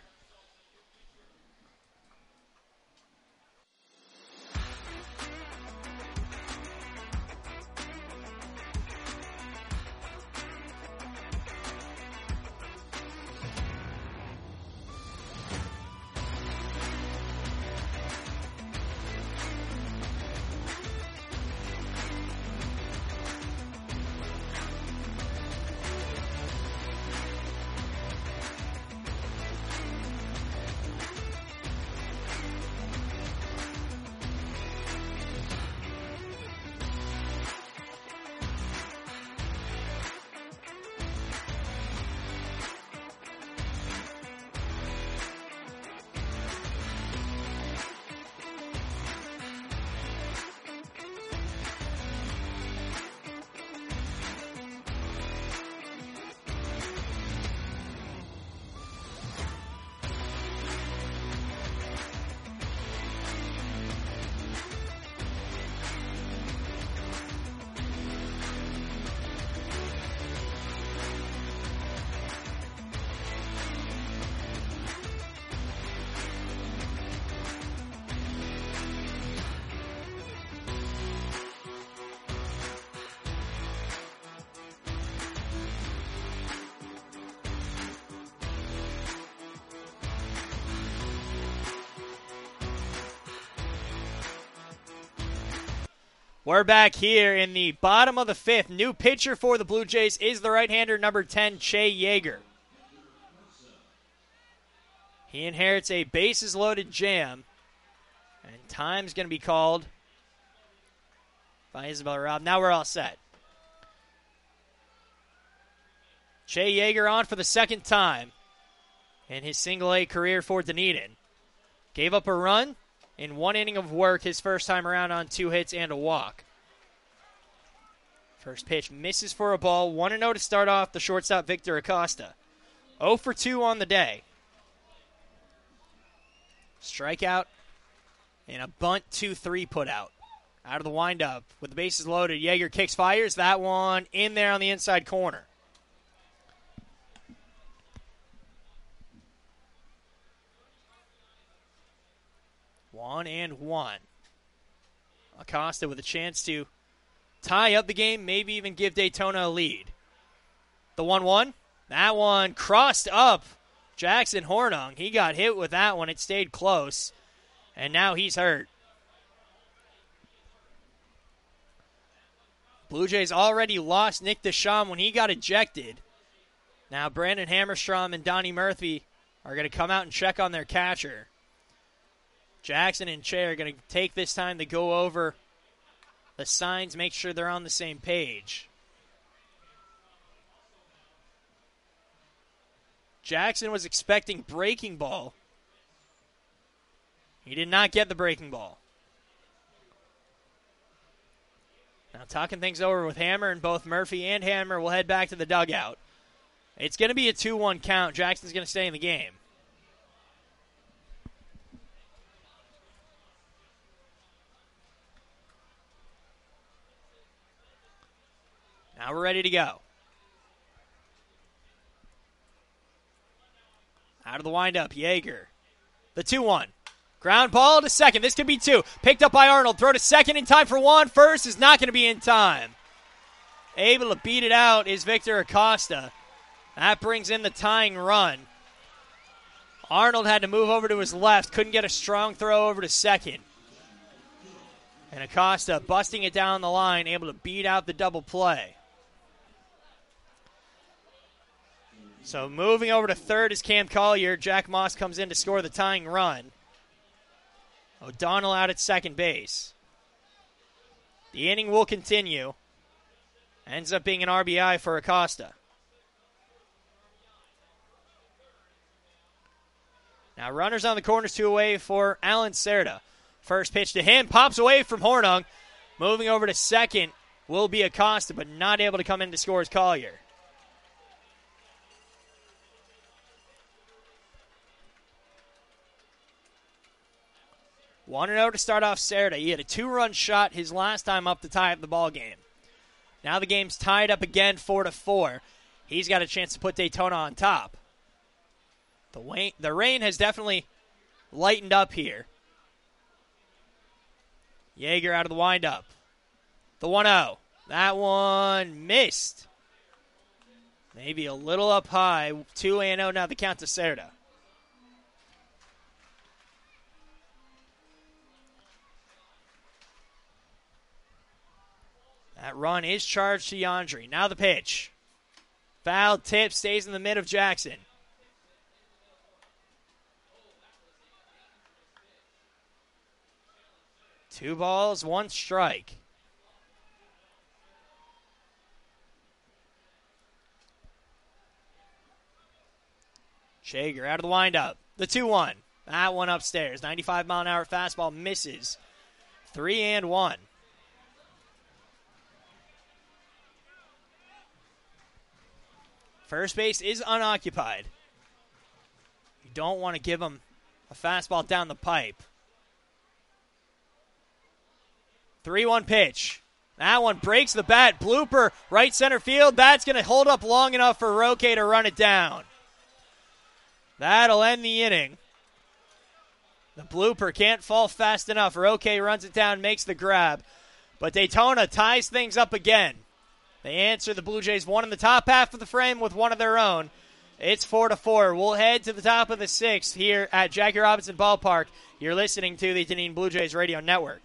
We're back here in the bottom of the 5th. New pitcher for the Blue Jays is the right-hander, number 10, Che Yeager. He inherits a bases-loaded jam, and time's going to be called by Isabel Robb. Now we're all set. Che Yeager on for the second time in his single-A career for Dunedin. Gave up a run in 1 inning of work his first time around on 2 hits and a walk. First pitch misses for a ball. 1-0 to start off the shortstop Victor Acosta. 0 for 2 on the day. Strikeout and a bunt 2-3 put out. Out of the windup with the bases loaded. Yeager kicks, fires. That one in there on the inside corner. One and one. Acosta with a chance to tie up the game, maybe even give Daytona a lead. The 1-1. That one crossed up Jackson Hornung. He got hit with that one. It stayed close. And now he's hurt. Blue Jays already lost Nick DeSham when he got ejected. Now Brandon Hammerstrom and Donnie Murphy are going to come out and check on their catcher. Jackson and Che are going to take this time to go over the signs, make sure they're on the same page. Jackson was expecting breaking ball. He did not get the breaking ball. Now talking things over with Hammer, and both Murphy and Hammer will head back to the dugout. It's going to be a 2-1 count. Jackson's going to stay in the game. Now we're ready to go. Out of the windup, Yeager. The 2-1. Ground ball to second. This could be 2. Picked up by Arnold. Throw to second in time for 1. First is not going to be in time. Able to beat it out is Victor Acosta. That brings in the tying run. Arnold had to move over to his left. Couldn't get a strong throw over to second. And Acosta busting it down the line, able to beat out the double play. So moving over to third is Cam Collier. Jack Moss comes in to score the tying run. O'Donnell out at second base. The inning will continue. Ends up being an RBI for Acosta. Now runners on the corners, 2 away for Alan Cerda. First pitch to him, pops away from Hornung. Moving over to second will be Acosta, but not able to come in to score as Collier. One 1-0 to start off Cerda. He had a 2-run shot his last time up to tie up the ball game. Now the game's tied up again, 4-4. He's got a chance to put Daytona on top. The rain has definitely lightened up here. Yeager out of the windup. The 1-0. That one missed. Maybe a little up high. 2-0 now the count to Cerda. That run is charged to Yandri. Now the pitch. Foul tip, stays in the mid of Jackson. Two balls, 1 strike. Jaeger out of the windup. The 2-1. That one upstairs. 95-mile-an-hour fastball misses. 3-1. First base is unoccupied. You don't want to give him a fastball down the pipe. 3-1 pitch. That one breaks the bat. Blooper, right center field. That's going to hold up long enough for Roque to run it down. That'll end the inning. The blooper can't fall fast enough. Roque runs it down, makes the grab. But Daytona ties things up again. They answer the Blue Jays one in the top half of the frame with one of their own. It's 4-4. We'll head to the top of the 6th here at Jackie Robinson Ballpark. You're listening to the Dunedin Blue Jays Radio Network.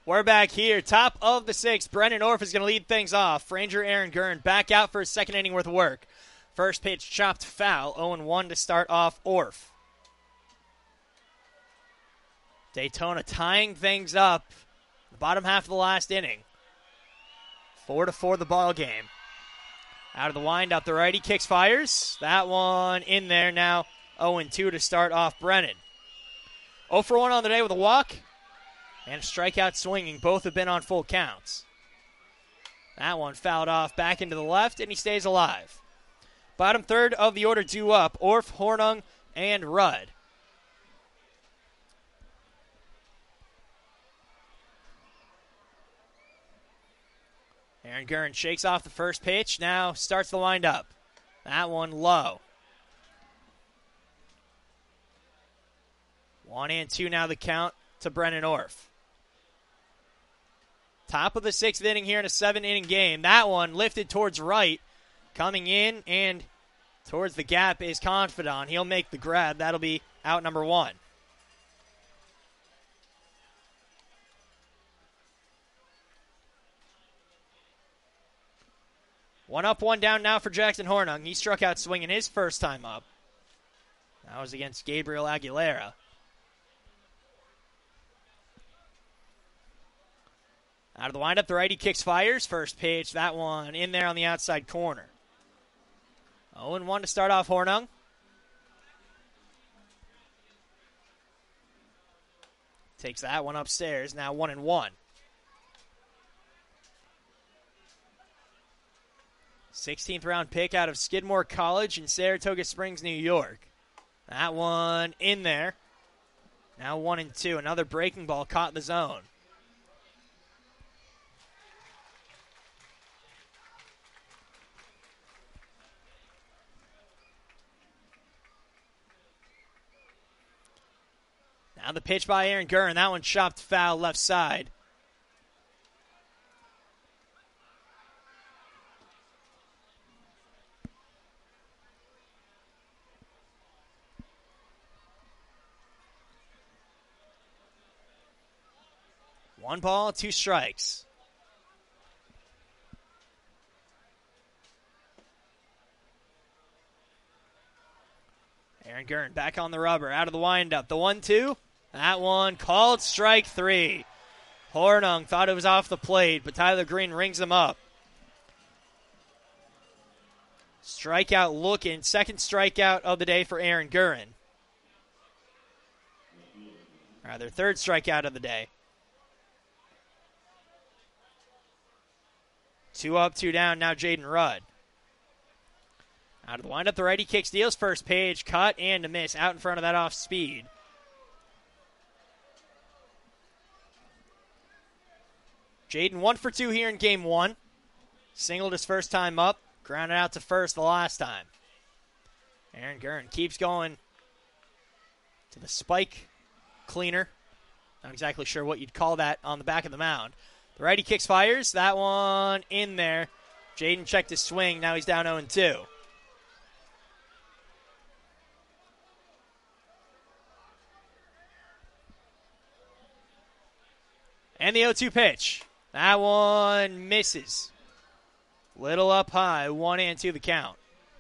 We're back here. Top of the sixth. Brennan Orff is going to lead things off. Ranger Aaron Gurn back out for his second inning worth of work. First pitch chopped foul. 0-1 to start off Orff. Daytona tying things up. The bottom half of the last inning. 4-4 the ball game. Out of the windup, the righty kicks, fires. That one in there now. 0-2 to start off Brennan. 0 for 1 on the day with a walk and a strikeout swinging. Both have been on full counts. That one fouled off back into the left, and he stays alive. Bottom third of the order due up. Orff, Hornung, and Rudd. Aaron Gurn shakes off the first pitch. Now starts the windup. That one low. 1-2 now the count to Brennan Orff. Top of the sixth inning here in a 7-inning game. That one lifted towards right. Coming in and towards the gap is Confidant. He'll make the grab. That'll be out number 1. One up, one down now for Jackson Hornung. He struck out swinging his first time up. That was against Gabriel Aguilera. Out of the windup, the righty kicks, fires. First pitch, that one in there on the outside corner. 0-1 to start off Hornung. Takes that one upstairs, now 1-1. 16th round pick out of Skidmore College in Saratoga Springs, New York. That one in there. Now 1-2. Another breaking ball caught in the zone. Now the pitch by Aaron Gurn. That one chopped foul left side. One ball, 2 strikes. Aaron Gurn back on the rubber, out of the windup. The 1-2, that one called strike 3. Hornung thought it was off the plate, but Tyler Green rings him up. Strikeout looking, second strikeout of the day for Aaron Gurn. Rather, third strikeout of the day. 2 up, 2 down, now Jaden Rudd. Out of the windup, the righty kick steals first page, cut and a miss out in front of that off speed. Jaden 1 for 2 here in game 1. Singled his first time up, grounded out to first the last time. Aaron Gurn keeps going to the spike cleaner. Not exactly sure what you'd call that on the back of the mound. The righty kicks, fires. That one in there. Jaden checked his swing. Now he's down 0-2. And the 0-2 pitch. That one misses. Little up high. 1-2 the count.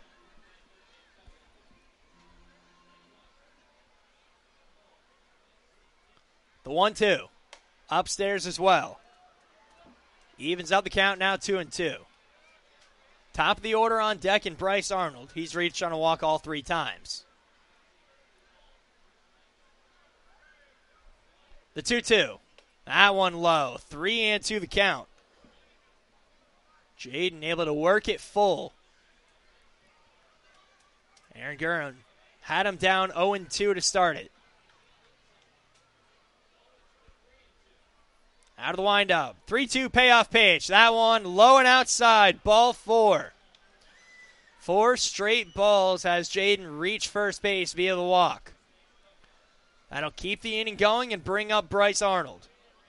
The 1-2. Upstairs as well. Evens out the count now 2-2. Top of the order on deck in Bryce Arnold. He's reached on a walk all 3 times. The 2-2. That one low. 3-2 the count. Jaden able to work it full. Aaron Gurn had him down 0-2 to start it. Out of the windup. 3-2 payoff pitch. That one low and outside. Ball 4. 4 straight balls has Jaden reach first base via the walk. That'll keep the inning going and bring up Bryce Arnold.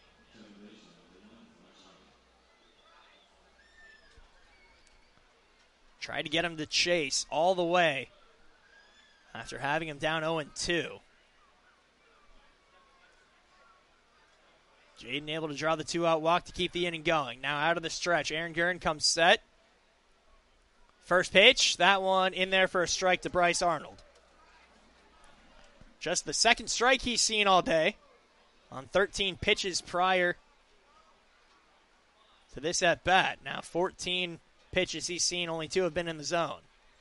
Tried to get him to chase all the way after having him down 0-2. Jaden able to draw the 2-out walk to keep the inning going. Now out of the stretch, Aaron Gurn comes set. First pitch, that one in there for a strike to Bryce Arnold. Just the second strike he's seen all day on 13 pitches prior to this at-bat. Now 14 pitches he's seen, only 2 have been in the zone.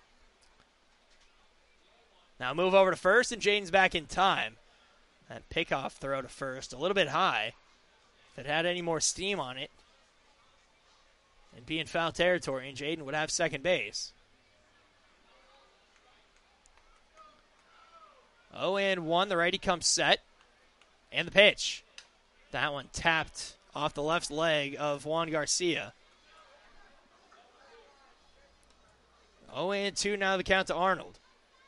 Now move over to first, and Jaden's back in time. That pickoff throw to first, a little bit high. If it had any more steam on it, it'd be in foul territory, and Jaden would have second base. 0-1, the righty comes set. And the pitch. That one tapped off the left leg of Juan Garcia. 0-2 now the count to Arnold.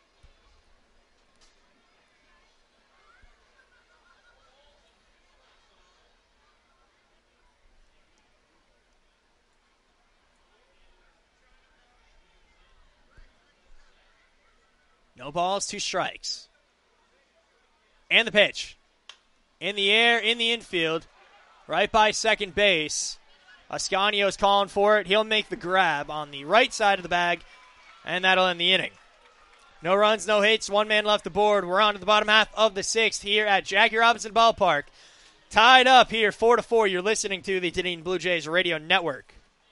No balls, 2 strikes. And the pitch. In the air, in the infield, right by second base. Ascanio's calling for it. He'll make the grab on the right side of the bag, and that'll end the inning. No runs, no hits, 1 man left the board. We're on to the bottom half of the 6th here at Jackie Robinson Ballpark. Tied up here, 4-4. You're listening to the Dunedin Blue Jays Radio Network.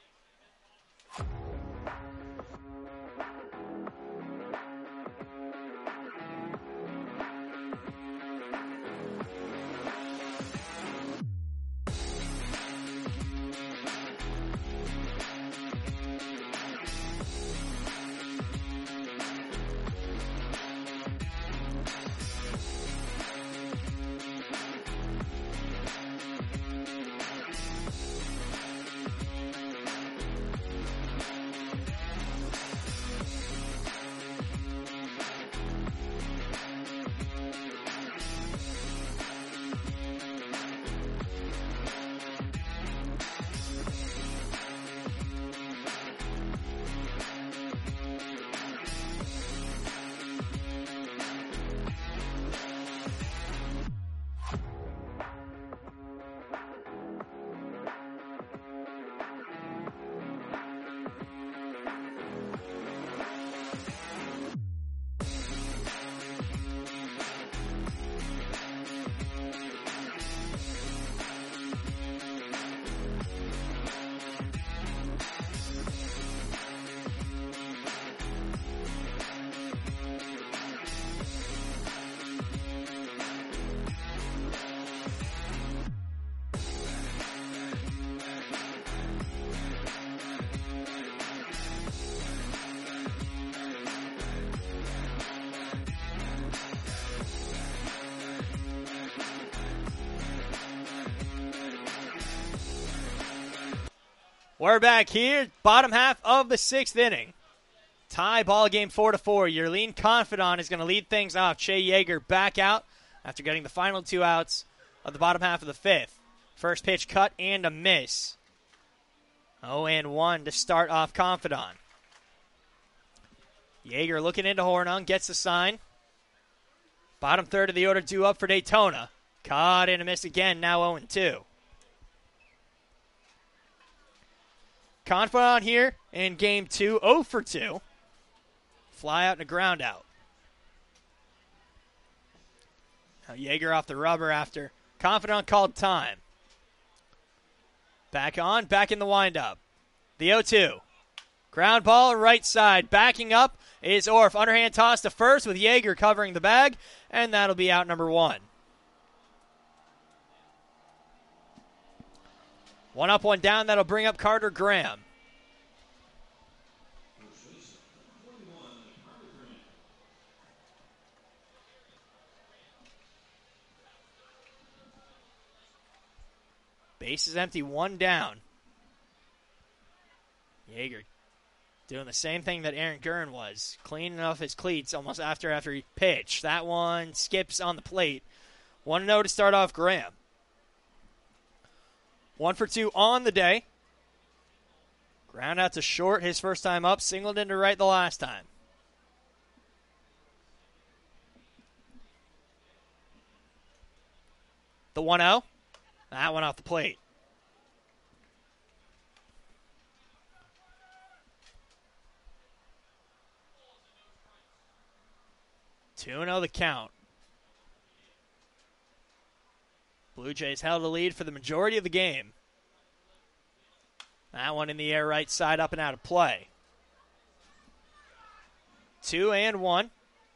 We're back here, bottom half of the 6th inning. Tie ball game 4-4. Your lean confidant is going to lead things off. Che Yeager back out after getting the final 2 outs of the bottom half of the 5th. First pitch cut and a miss. 0-1 to start off confidant. Yeager looking into Hornung, gets the sign. Bottom third of the order due up for Daytona. Caught and a miss again, now 0-2. Confidant here in game 2, 0-2. Fly out and a ground out. Now Yeager off the rubber after Confidant called time. Back on, back in the windup. The 0-2. Ground ball right side. Backing up is Orf. Underhand toss to first with Yeager covering the bag, and that'll be out number 1. 1 up, 1 down. That'll bring up Carter Graham. Base is empty, 1 down. Yeager doing the same thing that Aaron Gurn was, cleaning off his cleats almost after he pitched. That one skips on the plate. 1-0 to start off Graham. 1 for 2 on the day. Ground out to short his first time up. Singled into right the last time. The 1-0. That one off the plate. 2-0 the count. Blue Jays held a lead for the majority of the game. That one in the air, right side, up and out of play. 2-1.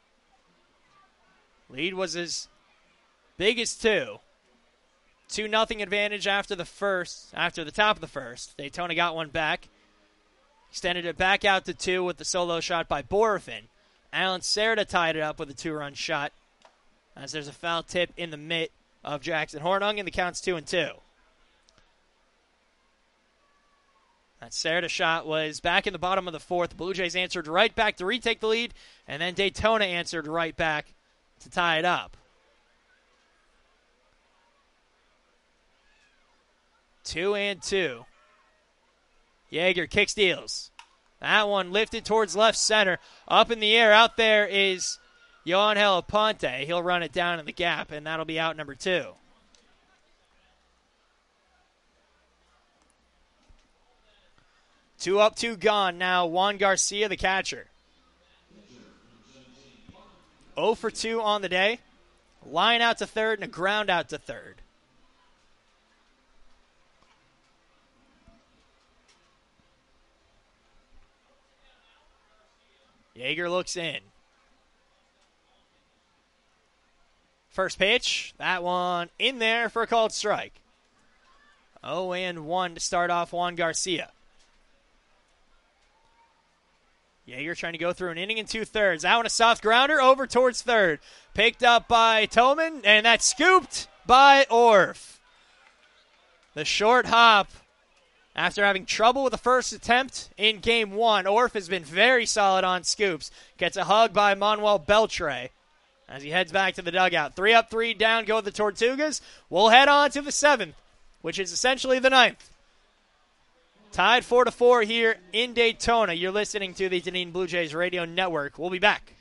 Lead was as big as 2. 2-0 advantage after the top of the first. Daytona got one back. Extended it back out to 2 with the solo shot by Borafin. Alan Cerda tied it up with a 2-run shot as there's a foul tip in the mitt of Jackson Hornung, and the count's 2-2. That Cerda shot was back in the bottom of the fourth. The Blue Jays answered right back to retake the lead, and then Daytona answered right back to tie it up. 2-2. Yeager kick steals. That one lifted towards left center. Up in the air, out there is Yoangel Aponte. He'll run it down in the gap, and that'll be out number 2. Two up, 2 gone. Now Juan Garcia, the catcher. 0 for 2 on the day. Line out to third and a ground out to third. Yeager looks in. First pitch, that one in there for a called strike. 0-1 to start off Juan Garcia. Yeager trying to go through an inning and 2/3. That one a soft grounder over towards third. Picked up by Tillman, and that's scooped by Orf. The short hop. After having trouble with the first attempt in Game 1, Orf has been very solid on scoops. Gets a hug by Manuel Beltre as he heads back to the dugout. 3 up, 3 down, go the Tortugas. We'll head on to the 7th, which is essentially the 9th. Tied 4-4 here in Daytona. You're listening to the Dunedin Blue Jays Radio Network. We'll be back.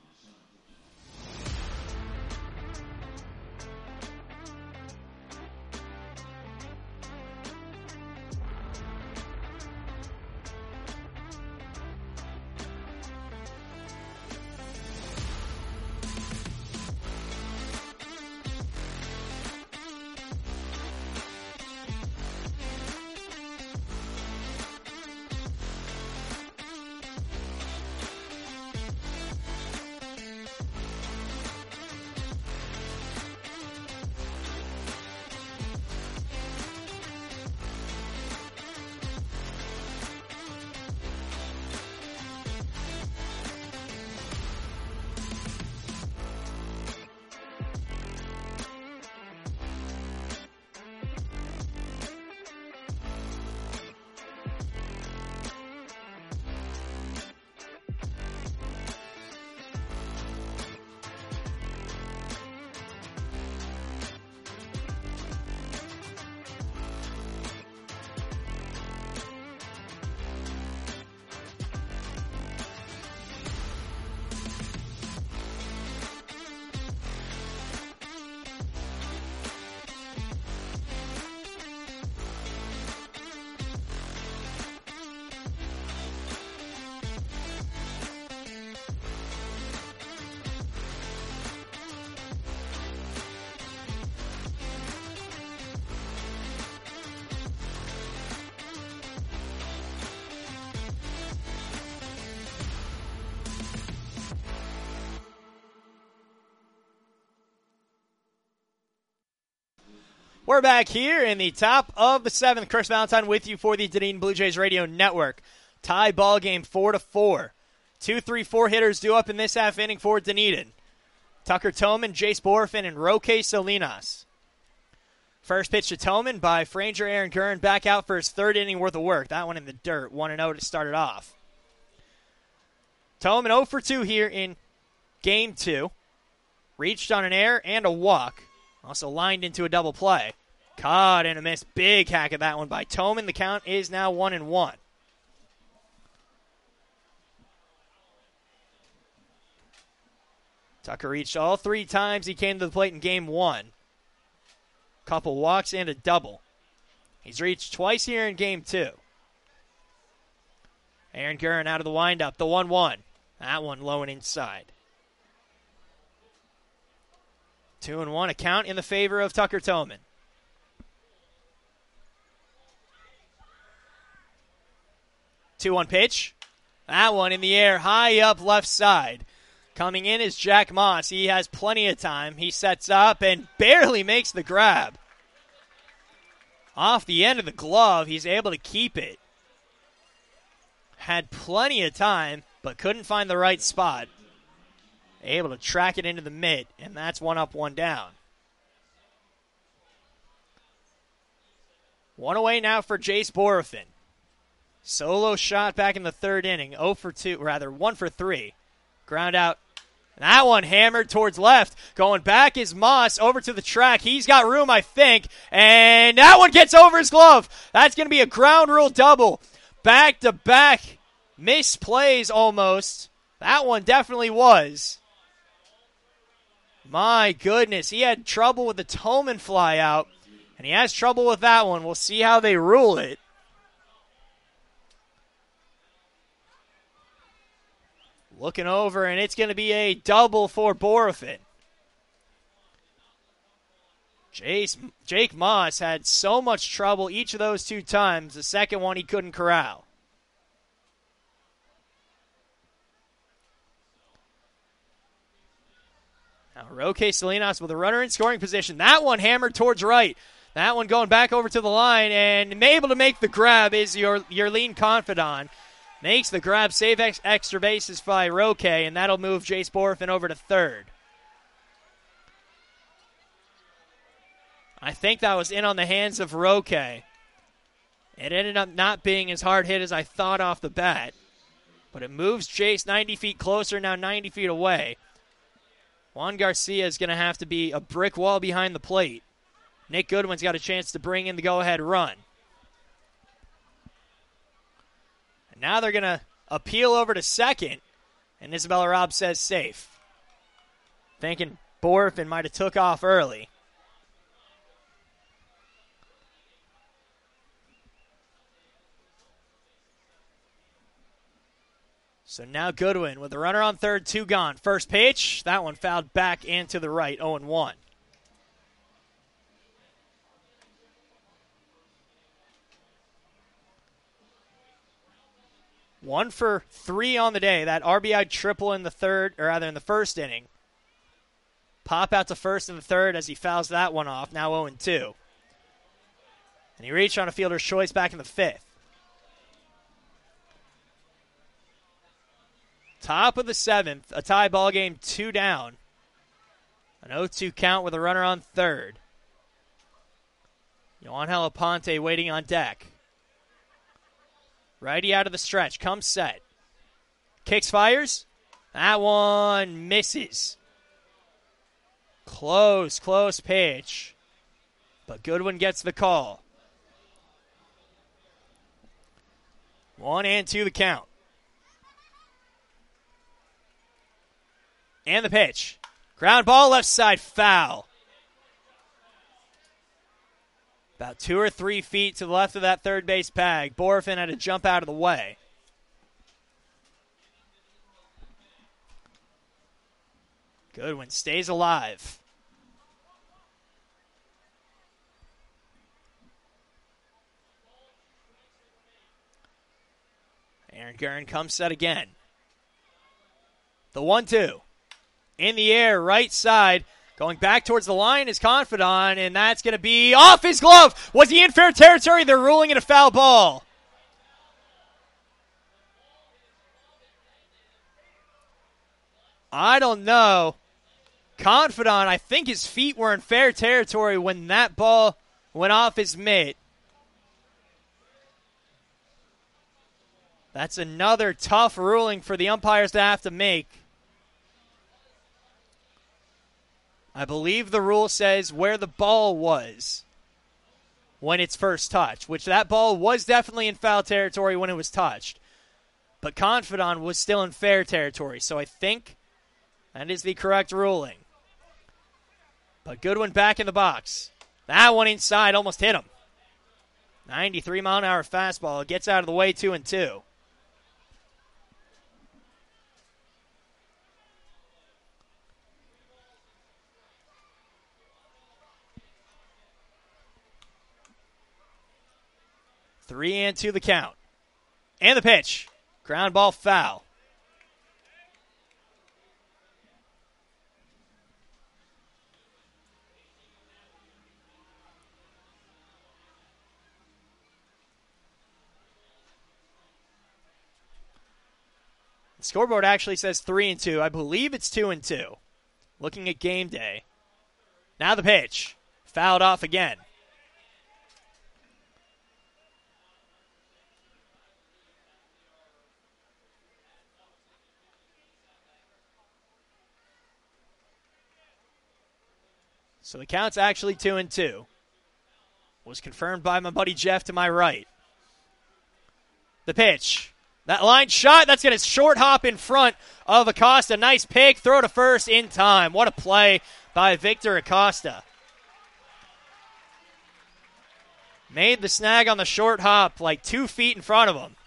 We're back here in the top of the 7th. Chris Valentine with you for the Dunedin Blue Jays Radio Network. Tie ball game 4-4. 2-3-4 hitters due up in this half inning for Dunedin. Tucker Toman, Jace Borafin, and Roque Salinas. First pitch to Toman by Franger Aaron Kern, back out for his 3rd inning worth of work. That one in the dirt, 1-0 to start it off. Toman 0 for 2 here in Game 2. Reached on an error and a walk. Also lined into a double play. Caught and a miss. Big hack of that one by Toman. The count is now 1-1. Tucker reached all 3 times he came to the plate in Game 1. couple walks, and a double. He's reached twice here in game 2. Aaron Gurren out of the windup, the 1-1. That one low and inside. 2-1, a count in the favor of Tucker Toman. 2-1 pitch. That one in the air, high up left side. Coming in is Jack Moss. He has plenty of time. He sets up and barely makes the grab. Off the end of the glove, he's able to keep it. Had plenty of time, but couldn't find the right spot. Able to track it into the mid, and that's 1 up, 1 down. 1 away now for Jace Borafin. Solo shot back in the 3rd inning. 1 for 3. Ground out. That one hammered towards left. Going back is Moss over to the track. He's got room, I think. And that one gets over his glove. That's going to be a ground rule double. Back-to-back misplays almost. That one definitely was. My goodness. He had trouble with the Toman fly out. And he has trouble with that one. We'll see how they rule it. Looking over, and it's going to be a double for Borafin. Jake Moss had so much trouble each of those 2 times. The second one he couldn't corral. Now Roque Salinas with a runner in scoring position. That one hammered towards right. That one going back over to the line, and able to make the grab is your lean confidant. Makes the grab, save extra bases by Roque, and that'll move Jace Borafin over to 3rd. I think that was in on the hands of Roque. It ended up not being as hard hit as I thought off the bat, but it moves Jace 90 feet closer, now 90 feet away. Juan Garcia is going to have to be a brick wall behind the plate. Nick Goodwin's got a chance to bring in the go-ahead run. Now they're going to appeal over to 2nd, and Isabella Robb says safe. Thinking Borafin might have took off early. So now Goodwin with a runner on 3rd, 2 gone. First pitch, that one fouled back and to the right, 0-1. 1 for 3 on the day. That RBI triple in the 3rd, or rather in the 1st inning. Pop out to 1st in the 3rd as he fouls that one off. Now 0-2. And he reached on a fielder's choice back in the 5th. Top of the 7th, a tie ball game, 2 down. An 0-2 count with a runner on 3rd. Yohan Helaponte waiting on deck. Righty out of the stretch, comes set. Kicks, fires. That one misses. Close pitch. But Goodwin gets the call. 1-2 the count. And the pitch. Ground ball, left side, foul. About 2 or 3 feet to the left of that 3rd base bag. Borafin had to jump out of the way. Goodwin stays alive. Aaron Gurren comes set again. The 1-2. In the air, right side. Going back towards the line is Confidant, and that's going to be off his glove. Was he in fair territory? They're ruling it a foul ball. I don't know. Confidant, I think his feet were in fair territory when that ball went off his mitt. That's another tough ruling for the umpires to have to make. I believe the rule says where the ball was when it's first touched, which that ball was definitely in foul territory when it was touched. But Confidant was still in fair territory, so I think that is the correct ruling. But Goodwin back in the box. That one inside almost hit him. 93-mile-an-hour fastball. Gets out of the way, 2-2. Three and two the count. And the pitch. Ground ball foul. The scoreboard actually says 3-2. I believe it's 2-2. Looking at game day. Now the pitch. Fouled off again. So the count's actually 2-2. Was confirmed by my buddy Jeff to my right. The pitch. That line shot, that's going to short hop in front of Acosta. Nice pick, throw to first in time. What a play by Victor Acosta. Made the snag on the short hop like 2 feet in front of him.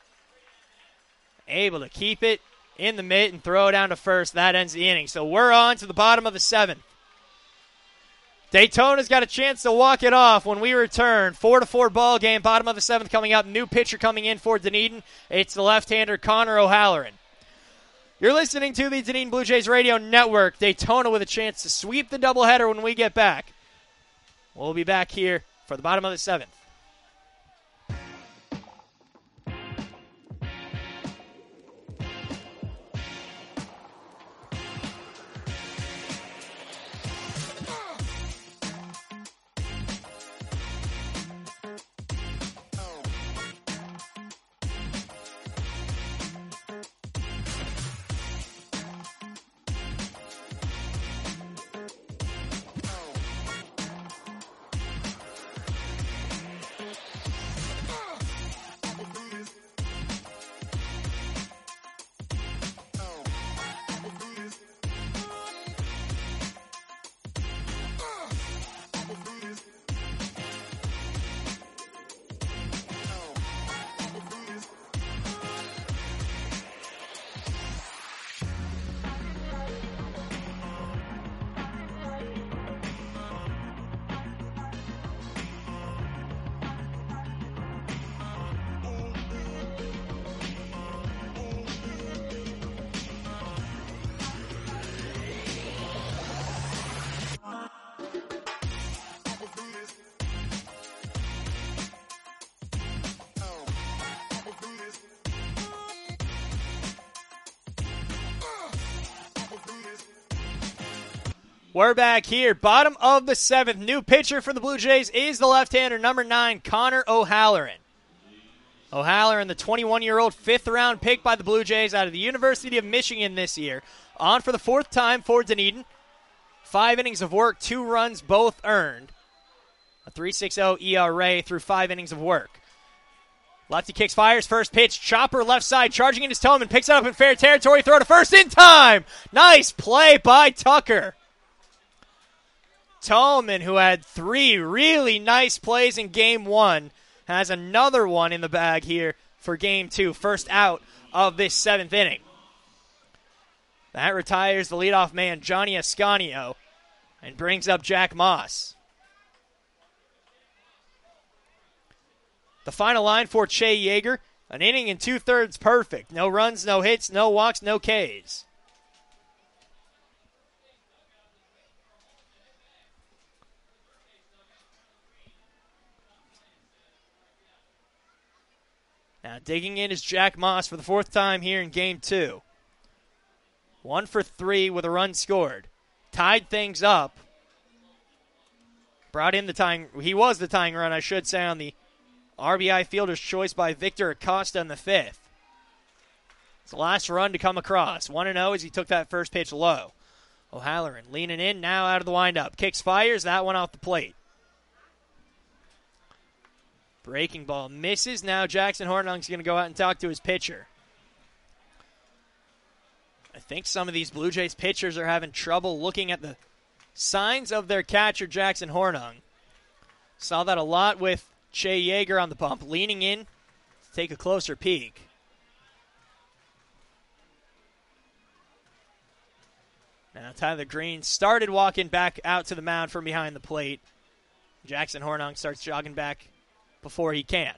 Able to keep it in the mitt and throw it down to first. That ends the inning. So we're on to the bottom of the 7th. Daytona's got a chance to walk it off when we return. 4-4 ball game, bottom of the 7th coming up. New pitcher coming in for Dunedin. It's the left-hander Connor O'Halloran. You're listening to the Dunedin Blue Jays Radio Network. Daytona with a chance to sweep the doubleheader when we get back. We'll be back here for the bottom of the 7th. We're back here, bottom of the 7th. New pitcher for the Blue Jays is the left-hander, number 9, Connor O'Halloran. O'Halloran, the 21-year-old fifth-round pick by the Blue Jays out of the University of Michigan this year. On for the 4th time for Dunedin. 5 innings of work, 2 runs, both earned. A 3.60 ERA through 5 innings of work. Lefty kicks, fires, first pitch, chopper left side, charging in his Tillman, picks it up in fair territory, throw to first in time! Nice play by Tucker. Tolman, who had 3 really nice plays in Game 1, has another one in the bag here for Game 2. First out of this 7th inning. That retires the leadoff man, Johnny Ascanio, and brings up Jack Moss. The final line for Che Yeager, an inning and 2/3 perfect. No runs, no hits, no walks, no Ks. Now digging in is Jack Moss for the 4th time here in Game 2. 1 for 3 with a run scored. Tied things up. Brought in the tying, he was the tying run, I should say, on the RBI fielder's choice by Victor Acosta in the 5th. It's the last run to come across. 1-0 as he took that first pitch low. O'Halloran leaning in, now out of the windup. Kicks, fires, that one off the plate. Breaking ball misses. Now Jackson Hornung's going to go out and talk to his pitcher. I think some of these Blue Jays pitchers are having trouble looking at the signs of their catcher, Jackson Hornung. Saw that a lot with Che Yeager on the bump, leaning in to take a closer peek. Now Tyler Green started walking back out to the mound from behind the plate. Jackson Hornung starts jogging back before he can.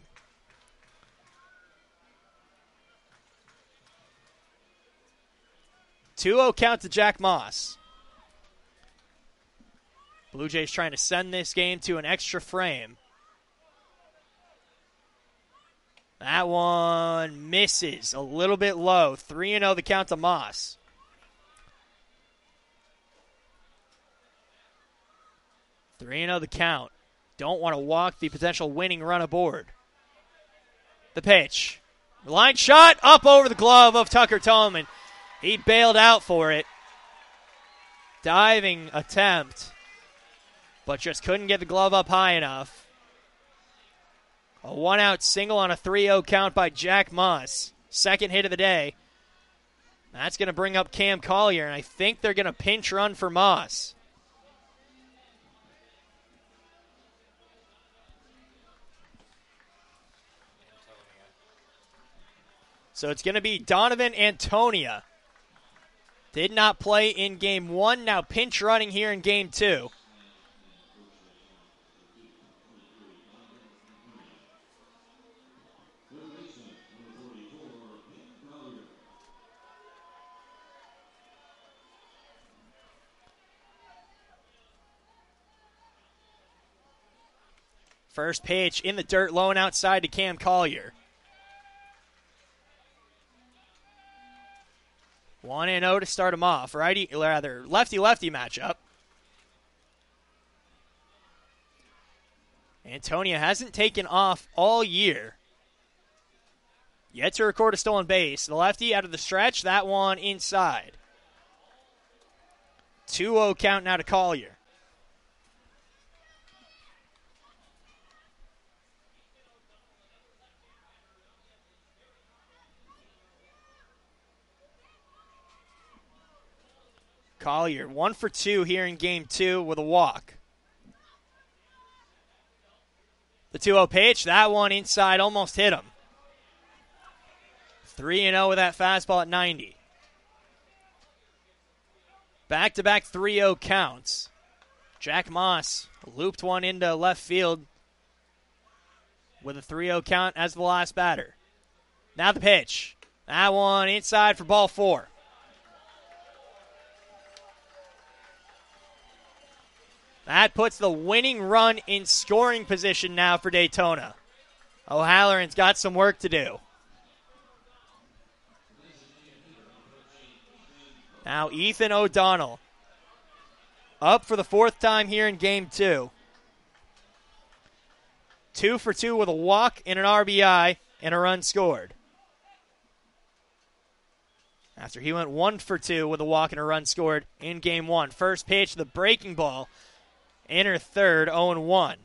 Two-0 count to Jack Moss. Blue Jays trying to send this game to an extra frame. That one misses a little bit low. 3-0 the count to Moss. The count. Don't want to walk the potential winning run aboard. The pitch. Line shot up over the glove of Tucker Tolman. He bailed out for it. Diving attempt, but just couldn't get the glove up high enough. A one-out single on a 3-0 count by Jack Moss. Second hit of the day. That's going to bring up Cam Collier, and I think they're going to pinch run for Moss. So it's going to be Donovan Antonia. Did not play in Game 1, now pinch running here in Game 2. First pitch in the dirt, low and outside to Cam Collier. 1-0 to start him off. Lefty-lefty matchup. Antonia hasn't taken off all year. Yet to record a stolen base. The lefty out of the stretch, that one inside. 2-0 count now to Collier. Collier, 1 for 2 here in Game 2 with a walk. The 2-0 pitch, that one inside, almost hit him. 3-0 with that fastball at 90. Back-to-back 3-0 counts. Jack Moss looped one into left field with a 3-0 count as the last batter. Now the pitch. That one inside for ball 4. That puts the winning run in scoring position now for Daytona. O'Halloran's got some work to do. Now Ethan O'Donnell up for the 4th time here in Game 2. 2 for 2 with a walk and an RBI and a run scored. After he went 1 for 2 with a walk and a run scored in Game 1. First pitch, the breaking ball. Inner third, 0-1.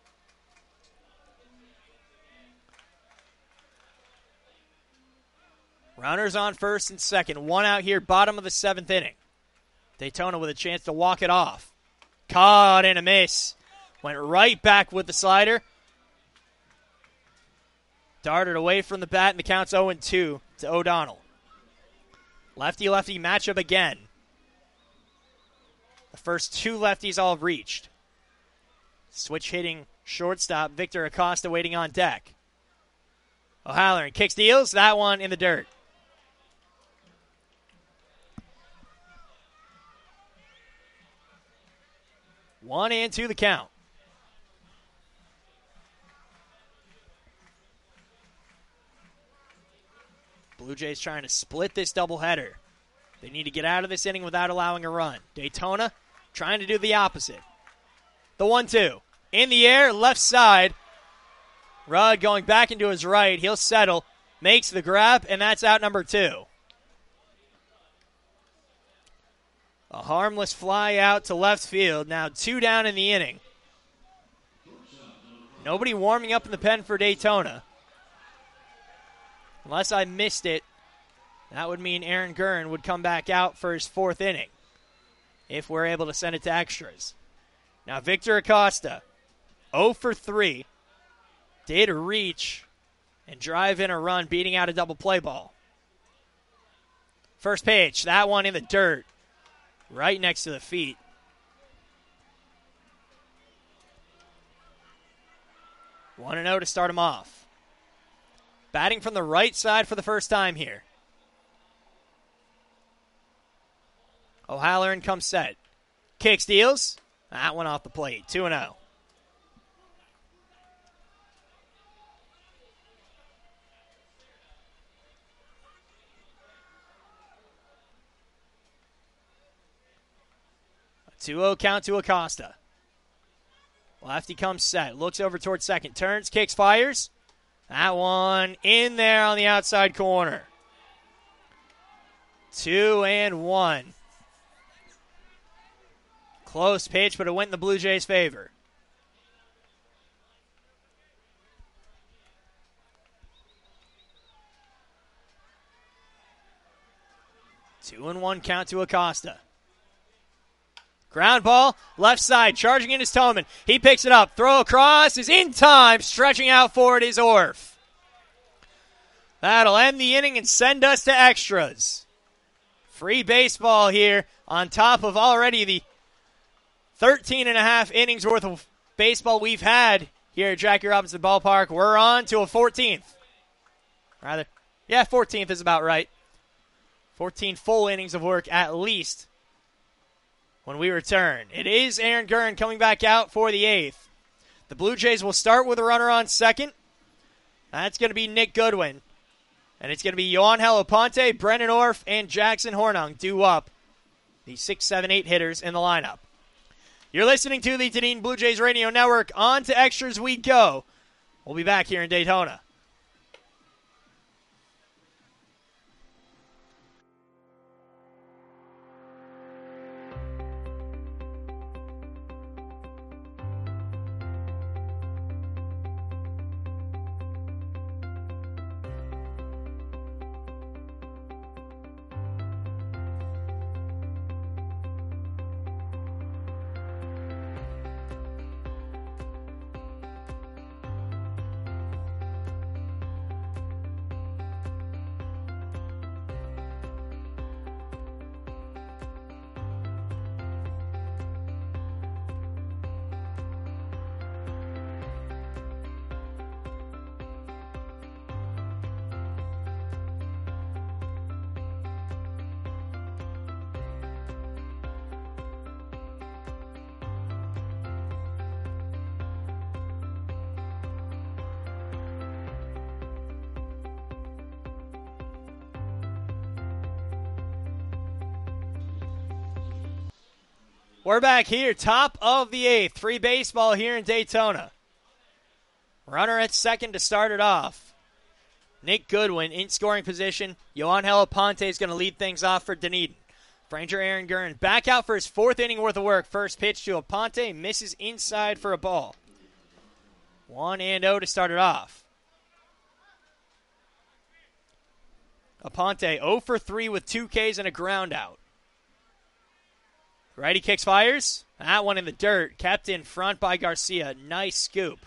Runners on first and second. 1 out here, bottom of the 7th inning. Daytona with a chance to walk it off. Caught and a miss. Went right back with the slider. Darted away from the bat, and the count's 0-2 to O'Donnell. Lefty-lefty matchup again. The first 2 lefties all have reached. Switch hitting shortstop Victor Acosta waiting on deck. O'Halloran kicks, deals. That one in the dirt. One and 2 the count. Blue Jays trying to split this doubleheader. They need to get out of this inning without allowing a run. Daytona trying to do the opposite. The 1-2. In the air, left side. Rudd going back into his right. He'll settle. Makes the grab, and that's out number 2. A harmless fly out to left field. Now 2 down in the inning. Nobody warming up in the pen for Daytona. Unless I missed it, that would mean Aaron Gurn would come back out for his 4th inning if we're able to send it to extras. Now Victor Acosta 0 for 3. Did reach and drive in a run, beating out a double play ball. First pitch, that one in the dirt, right next to the feet. One 1-0 to start him off. Batting from the right side for the first time here. O'Halloran comes set. Kick steals. That one off the plate. 2-0. A 2-0 count to Acosta. Lefty comes set. Looks over towards second. Turns, kicks, fires. That one in there on the outside corner. 2-1. Close pitch, but it went in the Blue Jays' favor. Two and one count to Acosta. Ground ball, left side, charging in is Toman. He picks it up, throw across, is in time, stretching out for it is Orf. That'll end the inning and send us to extras. Free baseball here on top of already the 13.5 innings worth of baseball we've had here at Jackie Robinson Ballpark. We're on to a 14th. 14th is about right. 14 full innings of work at least when we return. It is Aaron Gurn coming back out for the 8th. The Blue Jays will start with a runner on second. That's going to be Nick Goodwin. And it's going to be Yoangel Aponte, Brennan Orf, and Jackson Hornung due up. The 6, 7, 8 hitters in the lineup. You're listening to the Dunedin Blue Jays Radio Network. On to extras we go. We'll be back here in Daytona. We're back here, top of the 8th. Free baseball here in Daytona. Runner at second to start it off. Nick Goodwin in scoring position. Yoangel Aponte is going to lead things off for Dunedin. Ranger Aaron Gurn back out for his 4th inning worth of work. First pitch to Aponte, misses inside for a ball. 1-0 to start it off. Aponte 0 for 3 with 2 Ks and a ground out. Righty kicks, fires. That one in the dirt. Kept in front by Garcia. Nice scoop.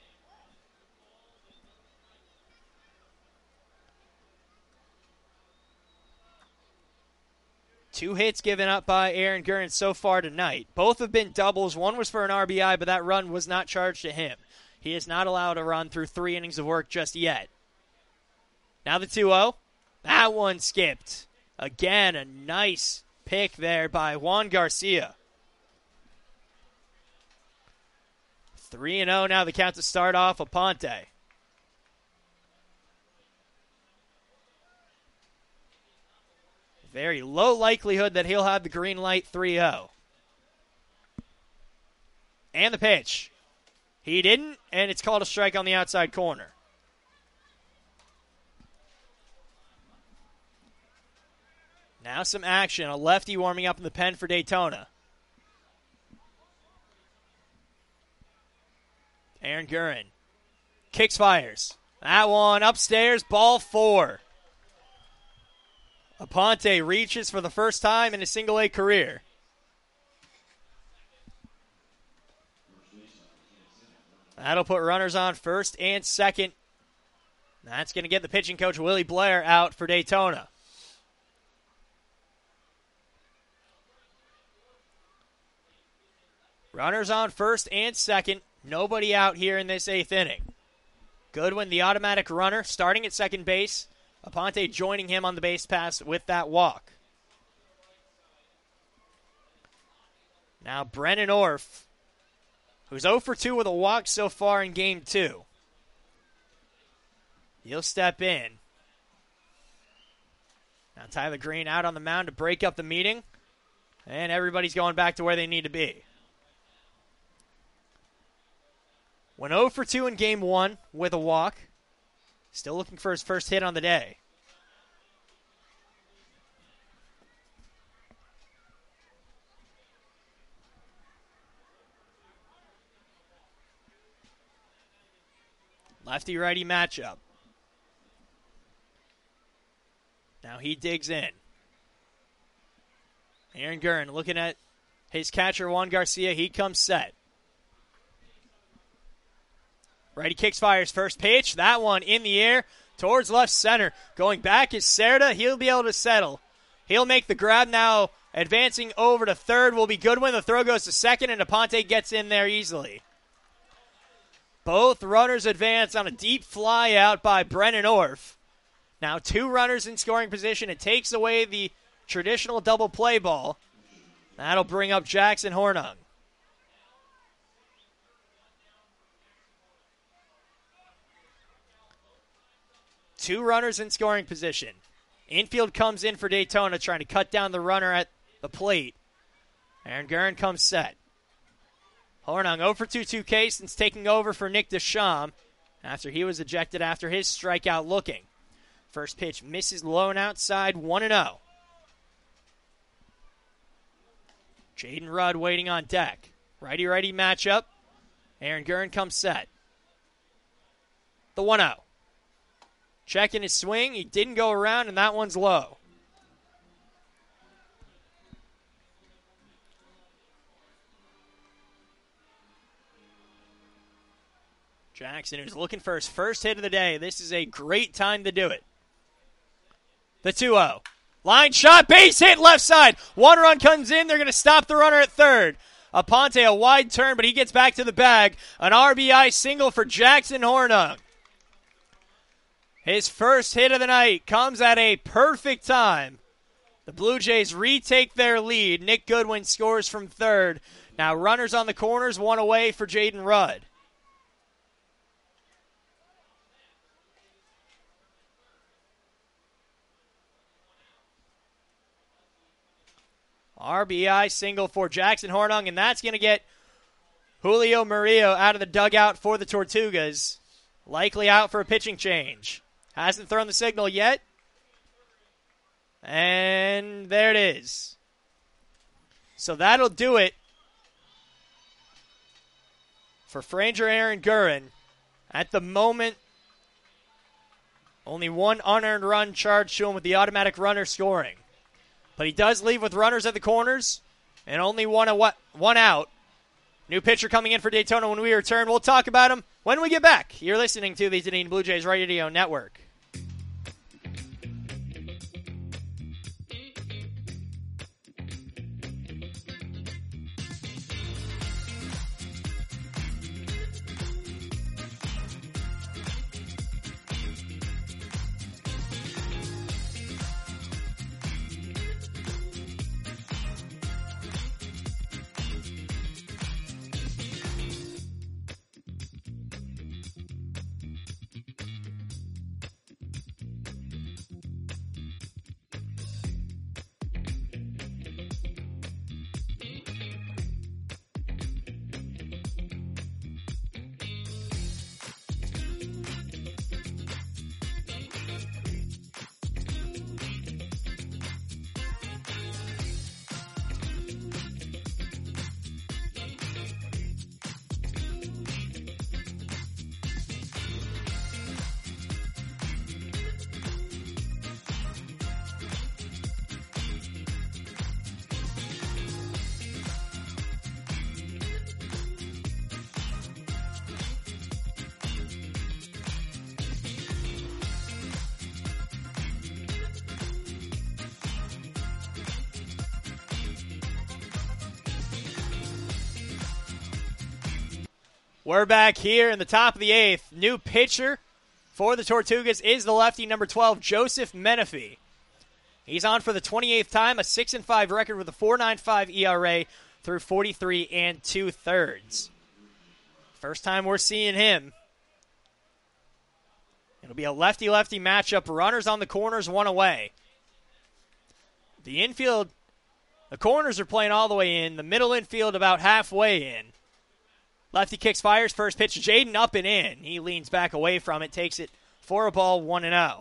Two hits given up by Aaron Gurn so far tonight. Both have been doubles. One was for an RBI, but that run was not charged to him. He is not allowed a run through 3 innings of work just yet. Now the 2-0. That one skipped. Again, a nice pick there by Juan Garcia. 3-0 now the count to start off Aponte. Very low likelihood that he'll have the green light 3-0. And the pitch. He didn't, and it's called a strike on the outside corner. Now some action. A lefty warming up in the pen for Daytona. Aaron Gurn. Kicks, fires. That one upstairs, ball 4. Aponte reaches for the first time in his single-A career. That'll put runners on first and second. That's going to get the pitching coach, Willie Blair, out for Daytona. Runners on first and second. Nobody out here in this 8th inning. Goodwin, the automatic runner, starting at second base. Aponte joining him on the base pass with that walk. Now Brennan Orff, who's 0 for 2 with a walk so far in Game 2. He'll step in. Now Tyler Green out on the mound to break up the meeting. And everybody's going back to where they need to be. Went 0 for 2 in Game 1 with a walk. Still looking for his first hit on the day. Lefty-righty matchup. Now he digs in. Aaron Gurn looking at his catcher, Juan Garcia. He comes set. Righty kicks, fires first pitch. That one in the air towards left center. Going back is Cerda. He'll be able to settle. He'll make the grab now. Advancing over to third will be Goodwin. The throw goes to second, and Aponte gets in there easily. Both runners advance on a deep fly out by Brennan Orff. Now 2 runners in scoring position. It takes away the traditional double play ball. That'll bring up Jackson Hornung. Two runners in scoring position. Infield comes in for Daytona, trying to cut down the runner at the plate. Aaron Gurn comes set. Hornung 0 for 2 since taking over for Nick Deschamps after he was ejected after his strikeout looking. First pitch misses low and outside, 1-0. Jaden Rudd waiting on deck. Righty-righty matchup. Aaron Gurn comes set. The 1-0. Checking his swing. He didn't go around, and that one's low. Jackson, who's looking for his first hit of the day. This is a great time to do it. The 2-0. Line shot, base hit, left side. One run comes in. They're going to stop the runner at third. Aponte, a wide turn, but he gets back to the bag. An RBI single for Jackson Hornung. His first hit of the night comes at a perfect time. The Blue Jays retake their lead. Nick Goodwin scores from third. Now runners on the corners, one away for Jaden Rudd. RBI single for Jackson Hornung, and that's going to get Julio Murillo out of the dugout for the Tortugas. Likely out for a pitching change. Hasn't thrown the signal yet. And there it is. So that'll do it for Franger Aaron Gurren. At the moment, only one unearned run charged to him with the automatic runner scoring. But he does leave with runners at the corners and only one out. New pitcher coming in for Daytona when we return. We'll talk about him when we get back. You're listening to the Dunedin Blue Jays Radio Network. We're back here in the top of the 8th. New pitcher for the Tortugas is the lefty, number 12, Joseph Menifee. He's on for the 28th time, a 6-5 record with a 4.95 ERA through 43 2/3. First time we're seeing him. It'll be a lefty-lefty matchup. Runners on the corners, one away. The infield, the corners are playing all the way in. The middle infield about halfway in. Lefty kicks, fires, first pitch. Jaden up and in. He leans back away from it, takes it for a ball, 1-0.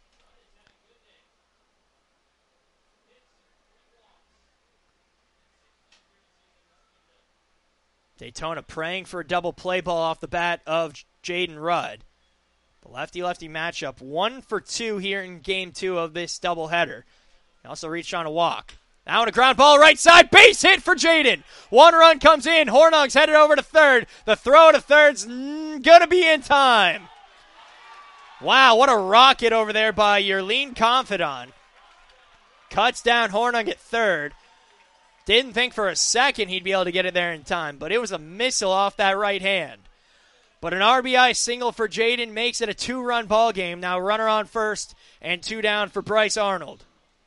Daytona praying for a double play ball off the bat of Jaden Rudd. The lefty-lefty matchup, 1 for 2 here in Game 2 of this doubleheader. He also reached on a walk. Now on a ground ball right side, base hit for Jaden. 1 run comes in. Hornung's headed over to third. The throw to third's going to be in time. Wow, what a rocket over there by Yerlin Confidant. Cuts down Hornung at third. Didn't think for a second he'd be able to get it there in time, but it was a missile off that right hand. But an RBI single for Jaden makes it a 2-run ball game. Now runner on first and 2 down for Bryce Arnold.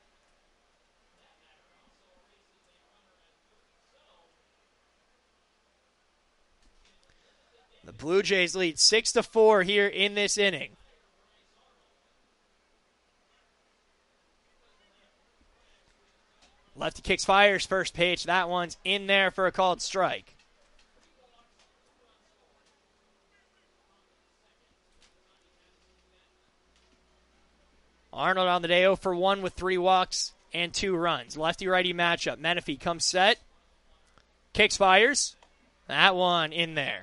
The Blue Jays lead 6-4 here in this inning. Lefty kicks, fires, first pitch. That one's in there for a called strike. Arnold on the day 0 for 1 with 3 walks and 2 runs. Lefty-righty matchup. Menifee comes set. Kicks, fires. That one in there.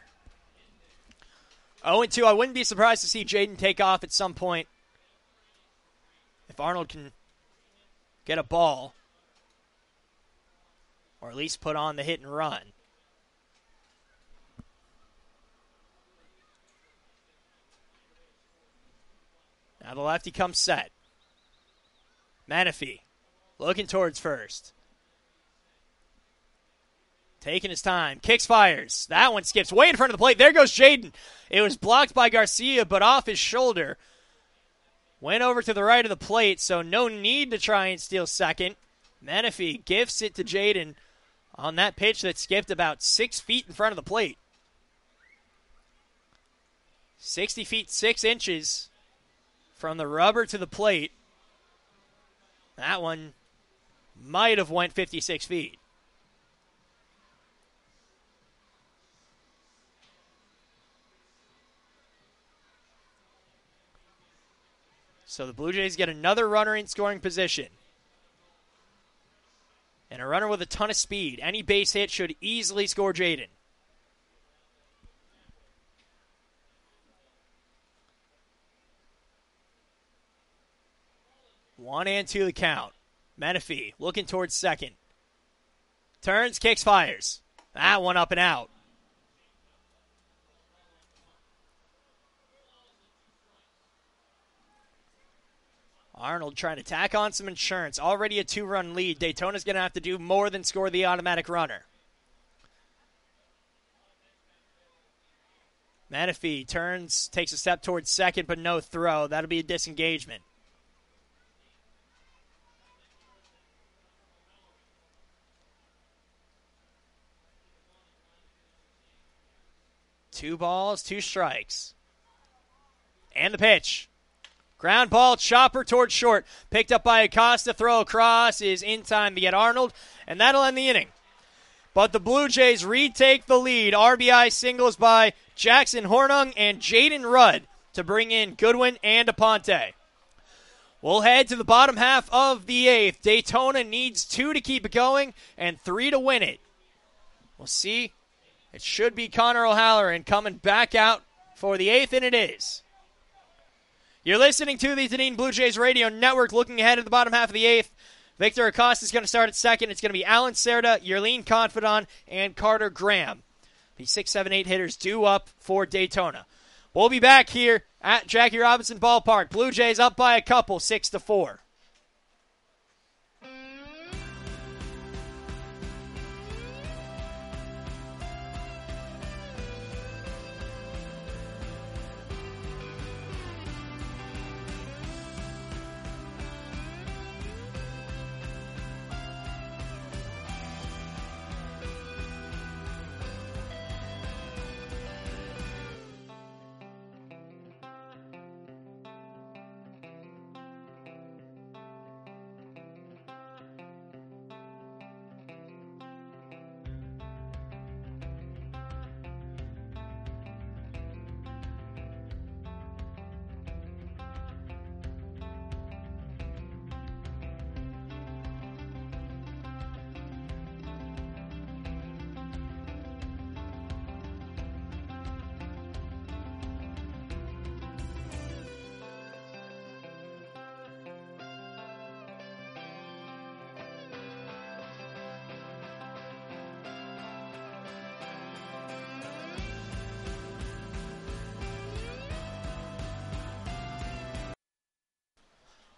0-2. I wouldn't be surprised to see Jaden take off at some point if Arnold can get a ball. Or at least put on the hit and run. Now the lefty comes set. Menifee looking towards first. Taking his time. Kicks, fires. That one skips way in front of the plate. There goes Jaden. It was blocked by Garcia, but off his shoulder. Went over to the right of the plate, so no need to try and steal second. Menifee gifts it to Jaden on that pitch that skipped about 6 feet in front of the plate. 60 feet 6 inches from the rubber to the plate. That one might have went 56 feet. So the Blue Jays get another runner in scoring position. And a runner with a ton of speed. Any base hit should easily score Jaden. One and 2 the count. Menifee looking towards second. Turns, kicks, fires. That one up and out. Arnold trying to tack on some insurance. Already a 2-run lead. Daytona's going to have to do more than score the automatic runner. Menifee turns, takes a step towards second, but no throw. That'll be a disengagement. Two balls, 2 strikes. And the pitch. Ground ball, chopper towards short. Picked up by Acosta. Throw across is in time to get Arnold, and that'll end the inning. But the Blue Jays retake the lead. RBI singles by Jackson Hornung and Jaden Rudd to bring in Goodwin and Aponte. We'll head to the bottom half of the 8th. Daytona needs 2 to keep it going and 3 to win it. We'll see. It should be Connor O'Halloran coming back out for the 8th, and it is. You're listening to the Dunedin Blue Jays Radio Network. Looking ahead at the bottom half of the 8th, Victor Acosta is going to start at second. It's going to be Alan Cerda, Yerlin Confidant, and Carter Graham. The 6, 7, 8 hitters due up for Daytona. We'll be back here at Jackie Robinson Ballpark. Blue Jays up by a couple, 6-4.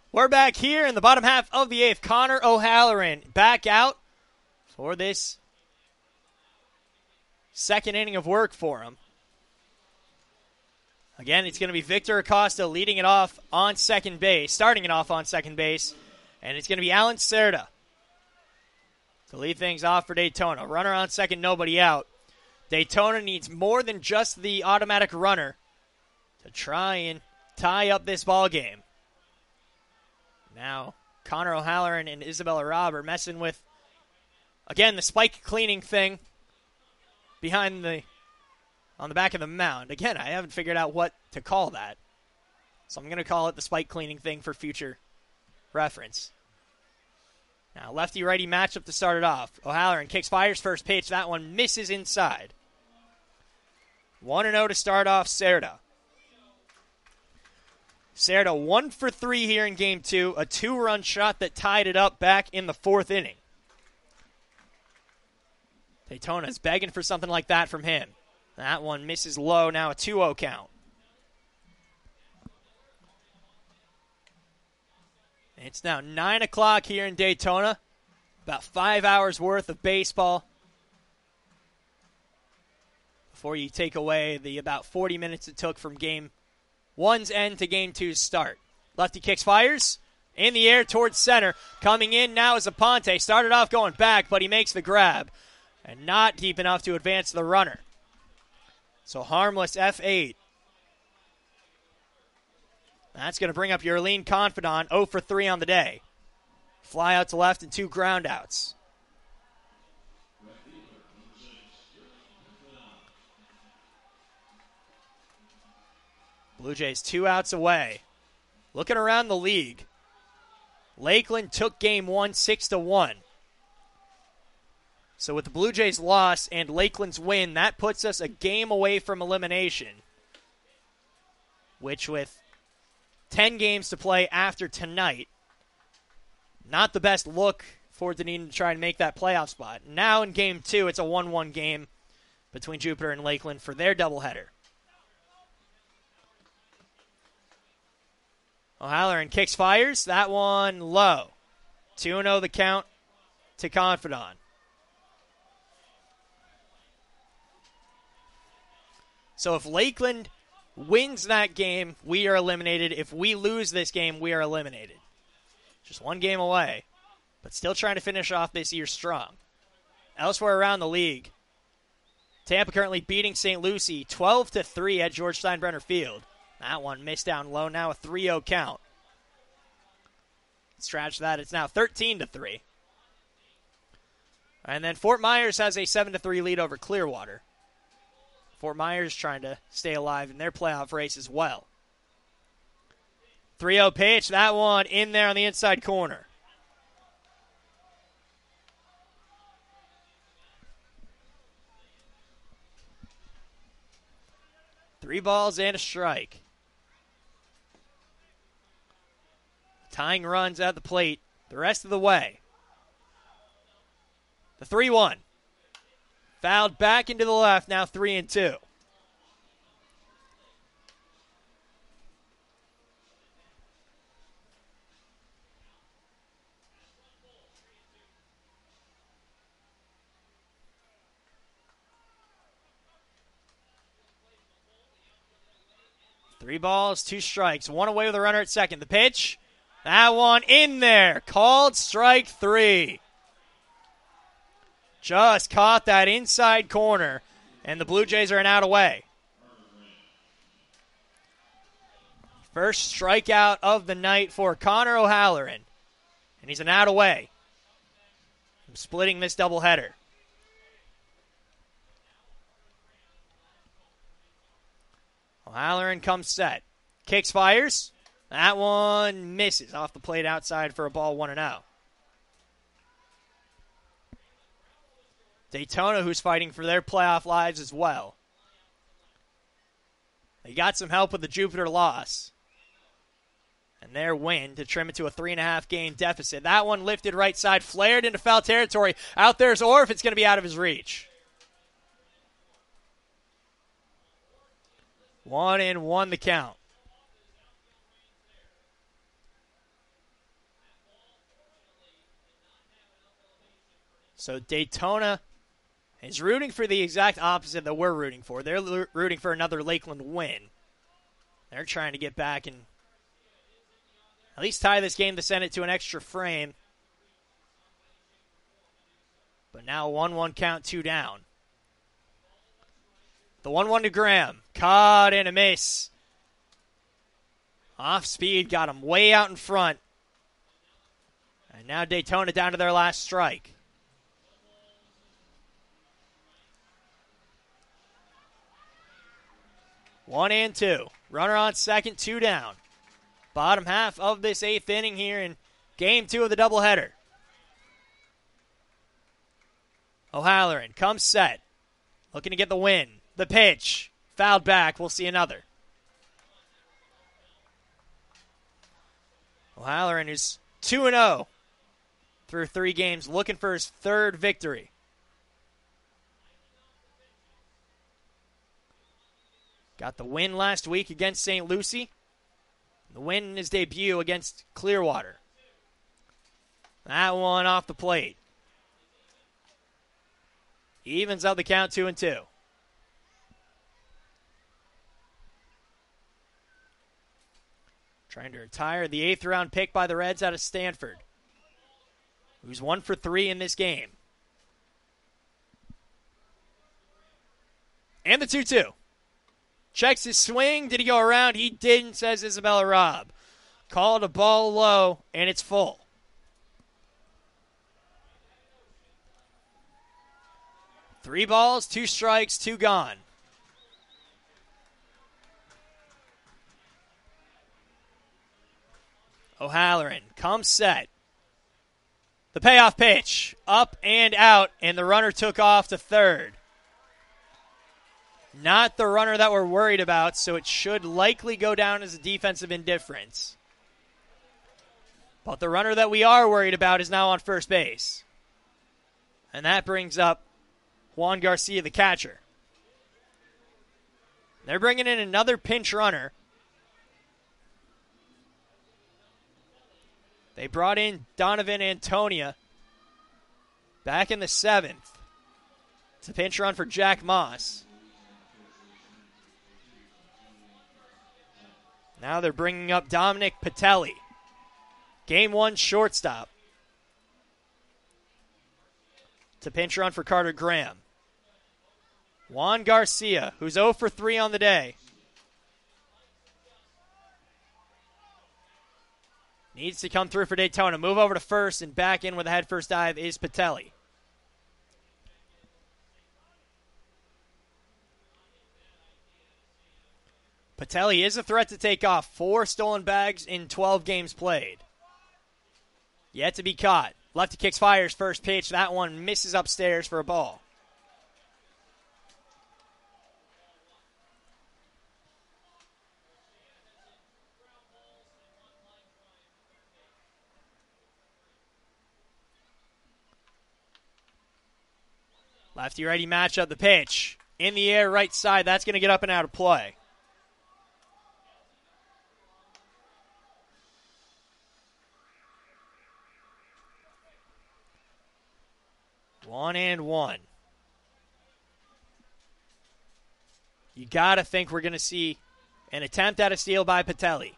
We're back here in the bottom half of the 8th. Connor O'Halloran back out for this second inning of work for him. Again, it's going to be Victor Acosta leading it off on second base, starting it off on second base, and it's going to be Alan Cerda to lead things off for Daytona. Runner on second, nobody out. Daytona needs more than just the automatic runner to try and tie up this ball game. Now, Connor O'Halloran and Isabella Robb are messing with, again, the spike cleaning thing on the back of the mound. Again, I haven't figured out what to call that, so I'm going to call it the spike cleaning thing for future reference. Now, lefty-righty matchup to start it off. O'Halloran kicks, fires first pitch. That one misses inside. 1-0 to start off Cerda. Cerda 1 for 3 here in Game 2. A 2-run shot that tied it up back in the 4th inning. Daytona's begging for something like that from him. That one misses low. Now a 2-0 count. It's now 9 o'clock here in Daytona. About 5 hours worth of baseball before you take away the about 40 minutes it took from Game 1's end to Game 2's start. Lefty kicks, fires in the air towards center. Coming in now is Aponte. Started off going back, but he makes the grab. And not deep enough to advance the runner. So harmless F8. That's going to bring up Yerlin Confidant, 0 for 3 on the day. Fly out to left and 2 ground outs. Blue Jays 2 outs away. Looking around the league, Lakeland took Game 1 6-1. So with the Blue Jays' loss and Lakeland's win, that puts us a game away from elimination, which with 10 games to play after tonight, not the best look for Dunedin to try and make that playoff spot. Now in Game 2, it's a 1-1 game between Jupiter and Lakeland for their doubleheader. O'Halloran kicks, fires. That one low. 2-0 the count to Confidant. So if Lakeland wins that game, we are eliminated. If we lose this game, we are eliminated. Just one game away, but still trying to finish off this year strong. Elsewhere around the league, Tampa currently beating St. Lucie 12-3 at George Steinbrenner Field. That one missed down low, now a 3-0 count. Scratch that, it's now 13-3. And then Fort Myers has a 7-3 lead over Clearwater. Fort Myers trying to stay alive in their playoff race as well. 3-0 pitch, that one in there on the inside corner. Three balls and a strike. Tying runs at the plate the rest of the way. The 3-1. Fouled back into the left, now 3-2. Three balls, 2 strikes. One away with a runner at second. The pitch, that one in there. Called strike 3. Just caught that inside corner, and the Blue Jays are an out away. First strikeout of the night for Connor O'Halloran, and he's an out away. I'm splitting this doubleheader. O'Halloran comes set. Kicks, fires. That one misses off the plate outside for a ball, 1-0. Daytona, who's fighting for their playoff lives as well. They got some help with the Jupiter loss. And their win to trim it to a 3.5 game deficit. That one lifted right side, flared into foul territory. Out there's Orff. It's going to be out of his reach. 1-1 the count. So Daytona is rooting for the exact opposite that we're rooting for. They're rooting for another Lakeland win. They're trying to get back and at least tie this game to send it to an extra frame. But now 1-1 count, 2 down. The 1-1 to Graham. Caught in a miss. Off speed, got him way out in front. And now Daytona down to their last strike. One and two. Runner on second, 2 down. Bottom half of this 8th inning here in game 2 of the doubleheader. O'Halloran comes set. Looking to get the win. The pitch. Fouled back. We'll see another. O'Halloran is 2-0 through 3 games, looking for his 3rd victory. Got the win last week against St. Lucie. The win in his debut against Clearwater. That one off the plate. Evens out the count 2-2. Trying to retire the 8th round pick by the Reds out of Stanford, who's 1 for 3 in this game. And the 2-2. Checks his swing. Did he go around? He didn't, says Isabella Robb. Called a ball low, and it's full. Three balls, 2 strikes, 2 gone. O'Halloran comes set. The payoff pitch, up and out, and the runner took off to 3rd. Not the runner that we're worried about, so it should likely go down as a defensive indifference. But the runner that we are worried about is now on first base. And that brings up Juan Garcia, the catcher. They're bringing in another pinch runner. They brought in Donovan Antonia back in the 7th. It's a pinch run for Jack Moss. Now they're bringing up Dominic Patelli. Game 1 shortstop. It's a pinch run for Carter Graham. Juan Garcia, who's 0 for 3 on the day. Needs to come through for Daytona. Move over to first, and back in with a head first dive is Patelli. Patelli is a threat to take off. 4 stolen bags in 12 games played. Yet to be caught. Lefty kicks, fires, first pitch. That one misses upstairs for a ball. Lefty-righty matchup, the pitch. In the air, right side. That's going to get up and out of play. One and one. You got to think we're going to see an attempt at a steal by Patelli.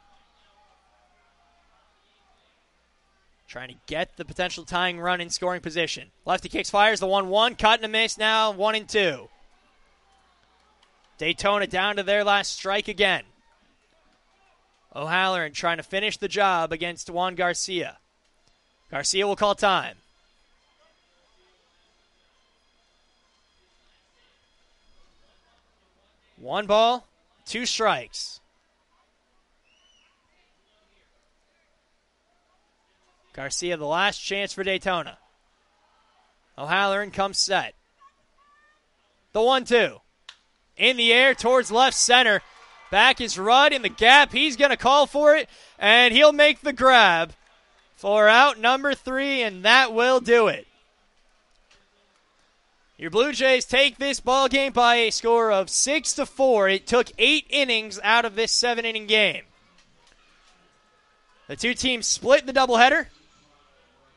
Trying to get the potential tying run in scoring position. Lefty kicks, fires the 1-1. Cut and a miss now, 1-2. Daytona down to their last strike again. O'Halloran trying to finish the job against Juan Garcia. Garcia will call time. One ball, 2 strikes. Garcia, the last chance for Daytona. O'Halloran comes set. The 1-2. In the air towards left center. Back is Rudd in the gap. He's going to call for it, and he'll make the grab for out number 3, and that will do it. Your Blue Jays take this ball game by a score of 6-4. It took 8 innings out of this 7-inning game. The two teams split the doubleheader.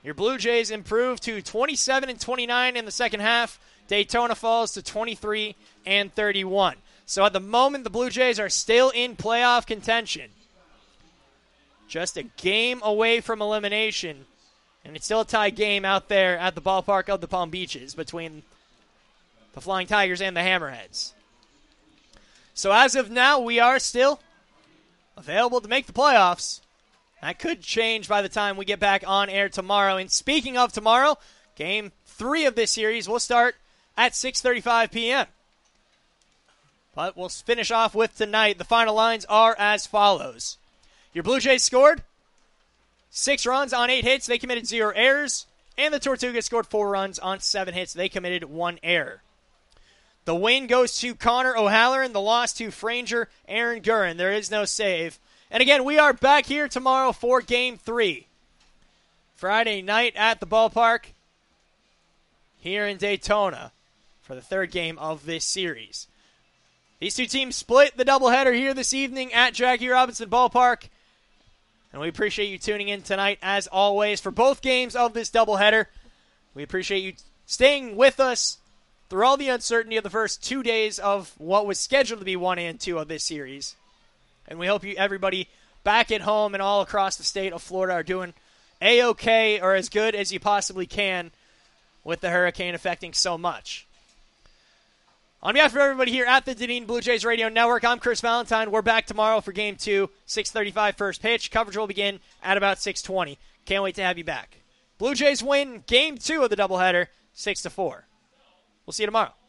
Your Blue Jays improve to 27-29 in the second half. Daytona falls to 23-31. So at the moment, the Blue Jays are still in playoff contention. Just a game away from elimination. And it's still a tie game out there at the ballpark of the Palm Beaches between the Flying Tigers and the Hammerheads. So as of now, we are still available to make the playoffs. That could change by the time we get back on air tomorrow. And speaking of tomorrow, Game 3 of this series will start at 6:35 p.m. But we'll finish off with tonight. The final lines are as follows. Your Blue Jays scored 6 runs on 8 hits. They committed 0 errors. And the Tortugas scored 4 runs on 7 hits. They committed 1 error. The win goes to Connor O'Halloran. The loss to Franger Aaron Gurin. There is no save. And again, we are back here tomorrow for Game 3. Friday night at the ballpark here in Daytona for the third game of this series. These two teams split the doubleheader here this evening at Jackie Robinson Ballpark. And we appreciate you tuning in tonight, as always, for both games of this doubleheader. We appreciate you staying with us through all the uncertainty of the first 2 days of what was scheduled to be 1 and 2 of this series. And we hope everybody back at home and all across the state of Florida are doing A-okay or as good as you possibly can with the hurricane affecting so much. On behalf of everybody here at the Dunedin Blue Jays Radio Network, I'm Chris Valentine. We're back tomorrow for Game 2, 6:35 first pitch. Coverage will begin at about 6:20. Can't wait to have you back. Blue Jays win Game 2 of the doubleheader, 6-4. We'll see you tomorrow.